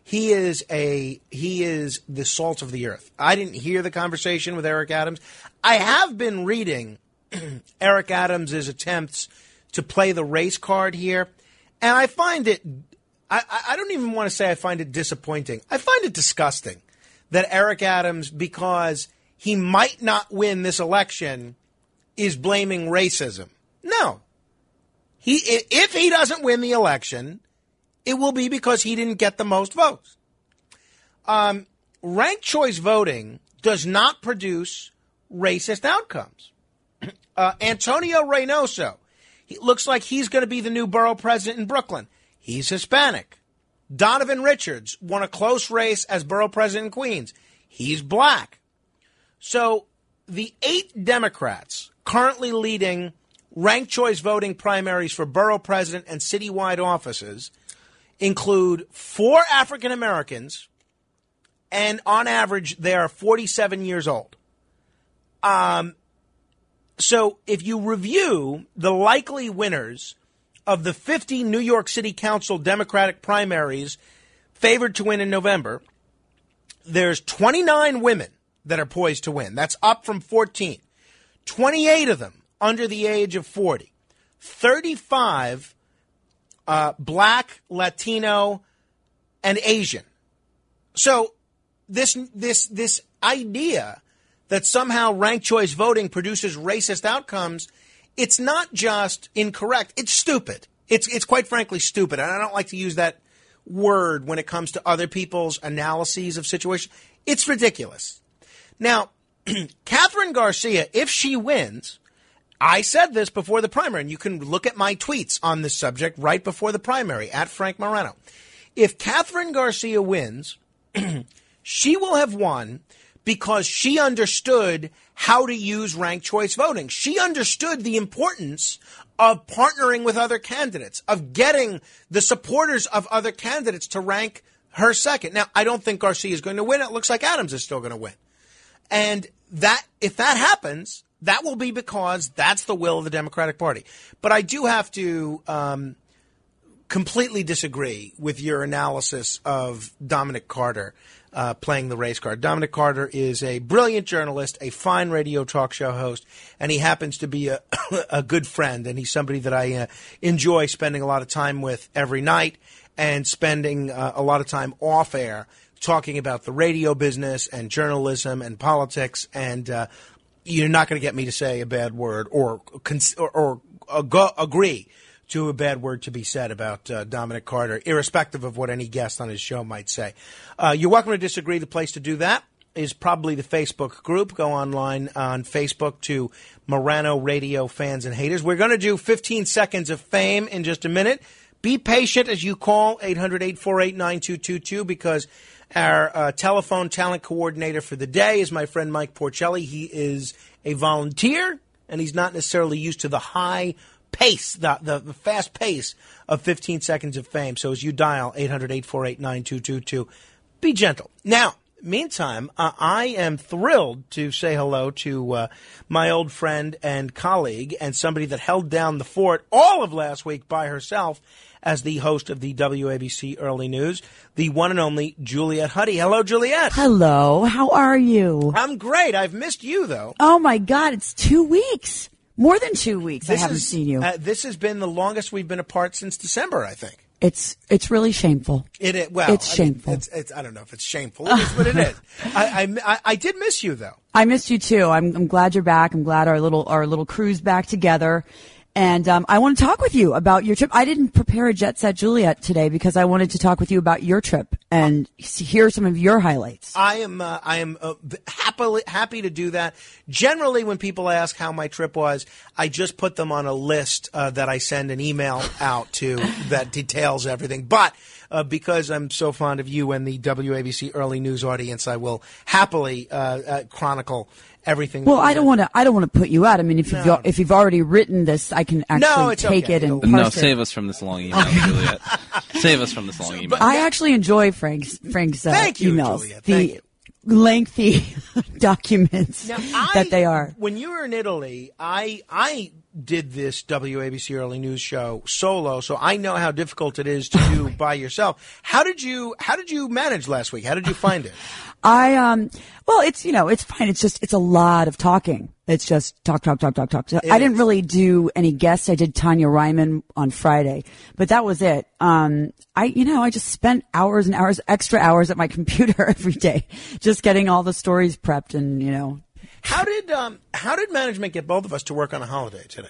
He is a he is the salt of the earth. I didn't hear the conversation with Eric Adams. I have been reading Eric Adams' attempts to play the race card here, and I find it. I, I don't even want to say I find it disappointing. I find it disgusting that Eric Adams, because he might not win this election, is blaming racism. No. He, if he doesn't win the election, it will be because he didn't get the most votes. Um, ranked choice voting does not produce racist outcomes. Uh, Antonio Reynoso, he looks like he's going to be the new borough president in Brooklyn. He's Hispanic. Donovan Richards won a close race as borough president in Queens. He's black. So the eight Democrats currently leading ranked choice voting primaries for borough president and citywide offices include four African Americans, and on average, they are forty-seven years old. Um, so if you review the likely winners of the fifty New York City Council Democratic primaries favored to win in November, there's twenty-nine women that are poised to win. That's up from fourteen. twenty-eight of them under the age of forty. thirty-five uh, black, Latino, and Asian. So this this this idea that somehow ranked choice voting produces racist outcomes, it's not just incorrect, it's stupid. It's it's quite frankly stupid. And I don't like to use that word when it comes to other people's analyses of situations. It's ridiculous. Now, Catherine Garcia, if she wins, I said this before the primary, and you can look at my tweets on this subject right before the primary, at Frank Morano. If Catherine Garcia wins, she will have won because she understood how to use ranked choice voting. She understood the importance of partnering with other candidates, of getting the supporters of other candidates to rank her second. Now, I don't think Garcia is going to win. It looks like Adams is still going to win. And that, if that happens, that will be because that's the will of the Democratic Party. But I do have to um, completely disagree with your analysis of Dominic Carter uh, playing the race card. Dominic Carter is a brilliant journalist, a fine radio talk show host, and he happens to be a, a good friend. And he's somebody that I uh, enjoy spending a lot of time with every night and spending uh, a lot of time off air talking about the radio business and journalism and politics, and uh, you're not going to get me to say a bad word or cons- or, or ag- agree to a bad word to be said about uh, Dominic Carter, irrespective of what any guest on his show might say. Uh, you're welcome to disagree. The place to do that is probably the Facebook group. Go online on Facebook to Morano Radio Fans and Haters. We're going to do fifteen seconds of fame in just a minute. Be patient as you call eight hundred, eight four eight, nine two two two because our uh, telephone talent coordinator for the day is my friend Mike Porcelli. He is a volunteer, and he's not necessarily used to the high pace, the, the, the fast pace of fifteen seconds of fame. So as you dial eight hundred, eight four eight, nine two two two, be gentle. Now, meantime, uh, I am thrilled to say hello to uh, my old friend and colleague and somebody that held down the fort all of last week by herself as the host of the W A B C Early News, the one and only Juliet Huddy. Hello, Juliet. Hello. How are you? I'm great. I've missed you, though. Oh, my God. It's two weeks. More than two weeks This I haven't is- seen you. Uh, this has been the longest we've been apart since December, I think. It's it's really shameful. It is. Well, It's I mean, shameful. it's, it's, I don't know if it's shameful. It is, but it is. I, I, I, I did miss you, though. I missed you too. I'm I'm glad you're back. I'm glad our little our little crew's back together. And um, I want to talk with you about your trip. I didn't prepare a Jet Set Juliet today because I wanted to talk with you about your trip and hear some of your highlights. I am uh, I am uh, happily happy to do that. Generally, when people ask how my trip was, I just put them on a list uh, that I send an email out to that details everything. But uh, because I'm so fond of you and the W A B C Early News audience, I will happily uh, uh, chronicle everything. Well, that I we don't did. want to. I don't want to put you out. I mean, if you've No. if you've already written this, I can actually No, it's take okay. it and No, parse it. save us from this long email, Juliet. Save us from this long email. I actually enjoy Frank's Frank's uh, Thank you, emails. Juliet. The Thank you. lengthy documents Now, I- that they are. When you were in Italy, I I did this W A B C Early News show solo, so I know how difficult it is to do by yourself. How did you How did you manage last week? How did you find it? I um well it's you know it's fine, it's just it's a lot of talking. It's just talk talk talk talk talk. So I didn't really do any guests. I did Tanya Ryman on Friday, but that was it. Um I you know I just spent hours and hours, extra hours at my computer every day, just getting all the stories prepped and you know. How did um how did management get both of us to work on a holiday today?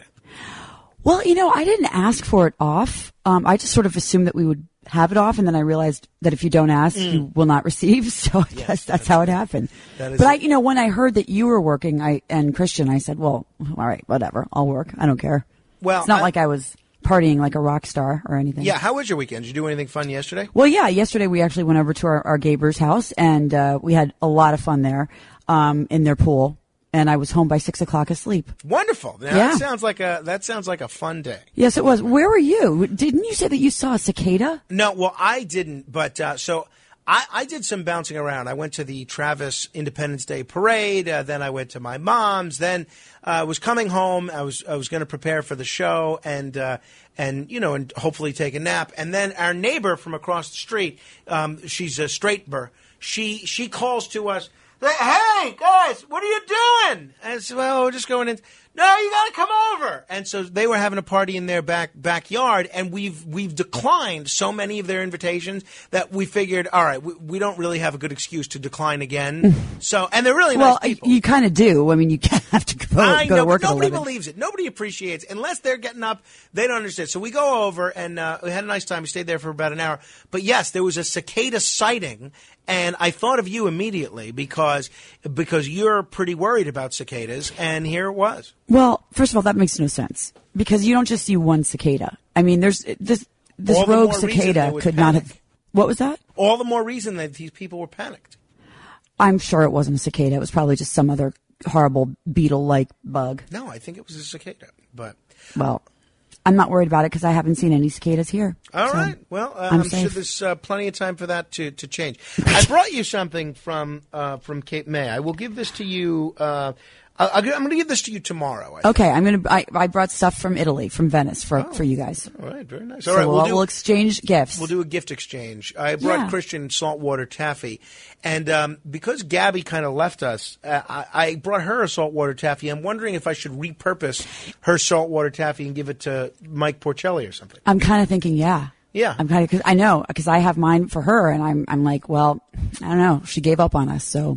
Well, you know, I didn't ask for it off. Um, I just sort of assumed that we would have it off, and then I realized that if you don't ask, mm. you will not receive. So I yes, guess that's how it happened. But I, you know, when I heard that you were working, I and Christian, I said, "Well, all right, whatever, I'll work. I don't care." Well, it's not I, like I was partying like a rock star or anything. Yeah, how was your weekend? Did you do anything fun yesterday? Well, yeah, yesterday we actually went over to our, our Gaber's house, and uh, we had a lot of fun there um, in their pool. And I was home by six o'clock asleep. Wonderful. Now, yeah. That sounds like a that sounds like a fun day. Yes, it was. Where were you? Didn't you say that you saw a cicada? No, well, I didn't. But uh, so I, I did some bouncing around. I went to the Travis Independence Day Parade. Uh, then I went to my mom's. Then I uh, was coming home. I was I was going to prepare for the show and uh, and you know and hopefully take a nap. And then our neighbor from across the street, um, she's a straightber. She she calls to us. Hey, guys, what are you doing? And I said, well, we're just going in. No, you got to come over. And so they were having a party in their back backyard, and we've we've declined so many of their invitations that we figured, all right, we, we don't really have a good excuse to decline again. So, and they're really well, nice people. You kind of do. I mean, you can't have to go, I go know, to work but nobody at eleven. believes it. Nobody appreciates it. Unless they're getting up, they don't understand. So we go over, and uh, we had a nice time. We stayed there for about an hour. But, yes, there was a cicada sighting, and I thought of you immediately because because you're pretty worried about cicadas, and here it was. Well, first of all, that makes no sense because you don't just see one cicada. I mean, there's this this All the rogue more reason cicada there was could not panic. have. What was that? All the more reason that these people were panicked. I'm sure it wasn't a cicada. It was probably just some other horrible beetle-like bug. No, I think it was a cicada. But well, I'm not worried about it because I haven't seen any cicadas here. All so right. Well, uh, I'm, I'm sure safe. there's uh, plenty of time for that to, to change. I brought you something from uh, from Cape May. I will give this to you. Uh, I, I'm going to give this to you tomorrow. I Okay, I'm going to. I, I brought stuff from Italy, from Venice, for, Oh. for you guys. All right, very nice. So All right, we'll, we'll, do, we'll exchange gifts. We'll do a gift exchange. I brought Yeah. Christian saltwater taffy, and um, because Gabby kind of left us, uh, I, I brought her a saltwater taffy. I'm wondering if I should repurpose her saltwater taffy and give it to Mike Porcelli or something. I'm kind of thinking, yeah. Yeah. I'm kind of, cause I know, because I have mine for her, and I'm, I'm like, well, I don't know. She gave up on us, so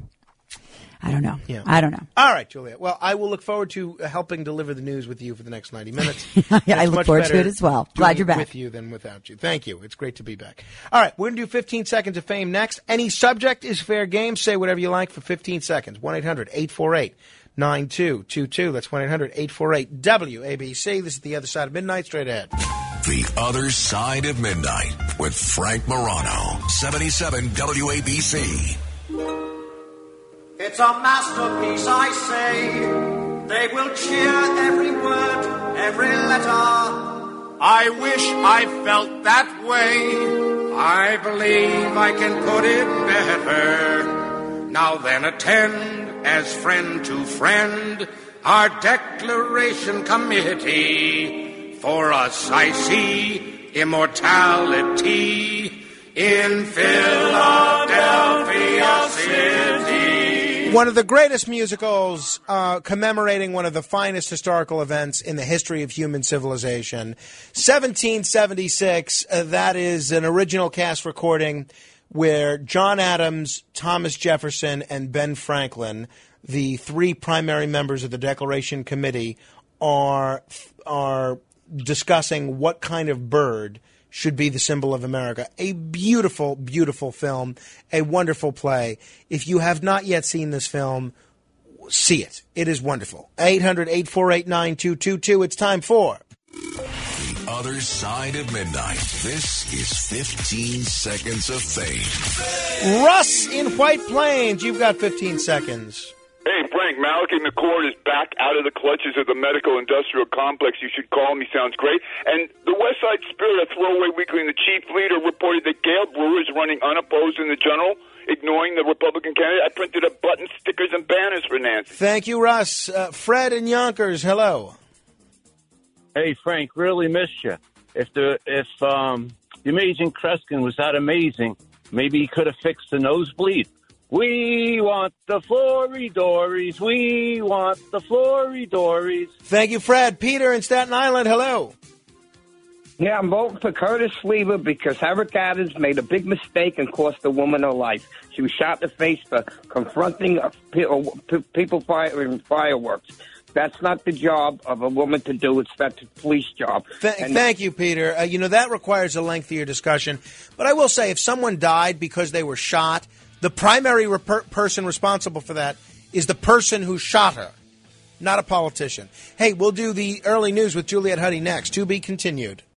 I don't know. Yeah. I don't know. All right, Julia. Well, I will look forward to helping deliver the news with you for the next ninety minutes. Yeah, I It's look much forward to better it as well. doing Glad you're it back. with you than without you. Thank you. It's great to be back. All right, we're going to do fifteen seconds of fame next. Any subject is fair game. Say whatever you like for fifteen seconds. one eight hundred eight four eight nine two two two. That's one eight hundred eight four eight W A B C. This is The Other Side of Midnight. Straight ahead. The Other Side of Midnight with Frank Morano. seventy-seven W A B C. It's a masterpiece, I say. They will cheer every word, every letter. I wish I felt that way. I believe I can put it better. Now then, attend as friend to friend our declaration committee. For us, I see immortality in Philadelphia City. One of the greatest musicals uh, commemorating one of the finest historical events in the history of human civilization. seventeen seventy-six, uh, that is an original cast recording where John Adams, Thomas Jefferson, and Ben Franklin, the three primary members of the Declaration Committee, are are discussing what kind of bird should be the symbol of America. A beautiful, beautiful film, a wonderful play. If you have not yet seen this film, see it. It is wonderful. eight hundred eight four eight nine two two two. It's time for The Other Side of Midnight. This is fifteen seconds of fame. Russ in White Plains. You've got fifteen seconds. Hey, Frank, Malachi McCord is back out of the clutches of the medical industrial complex. You should call him. He sounds great. And the West Side Spirit, a throwaway weekly, and the chief leader reported that Gail Brewer is running unopposed in the general, ignoring the Republican candidate. I printed up buttons, stickers, and banners for Nancy. Thank you, Russ. Uh, Fred in Yonkers, hello. Hey, Frank, really missed you. If the if um, the Amazing Kreskin was that amazing, maybe he could have fixed the nosebleed. We want the Flory-Dories. We want the Flory-Dories. Thank you, Fred. Peter in Staten Island, hello. Yeah, I'm voting for Curtis Lever because Eric Adams made a big mistake and cost the woman her life. She was shot in the face for confronting uh, people firing fireworks. That's not the job of a woman to do. It's that's a police job. Th- and thank you, Peter. Uh, you know, that requires a lengthier discussion. But I will say, if someone died because they were shot, the primary rep- person responsible for that is the person who shot her, not a politician. Hey, we'll do the early news with Juliet Huddy next. To be continued.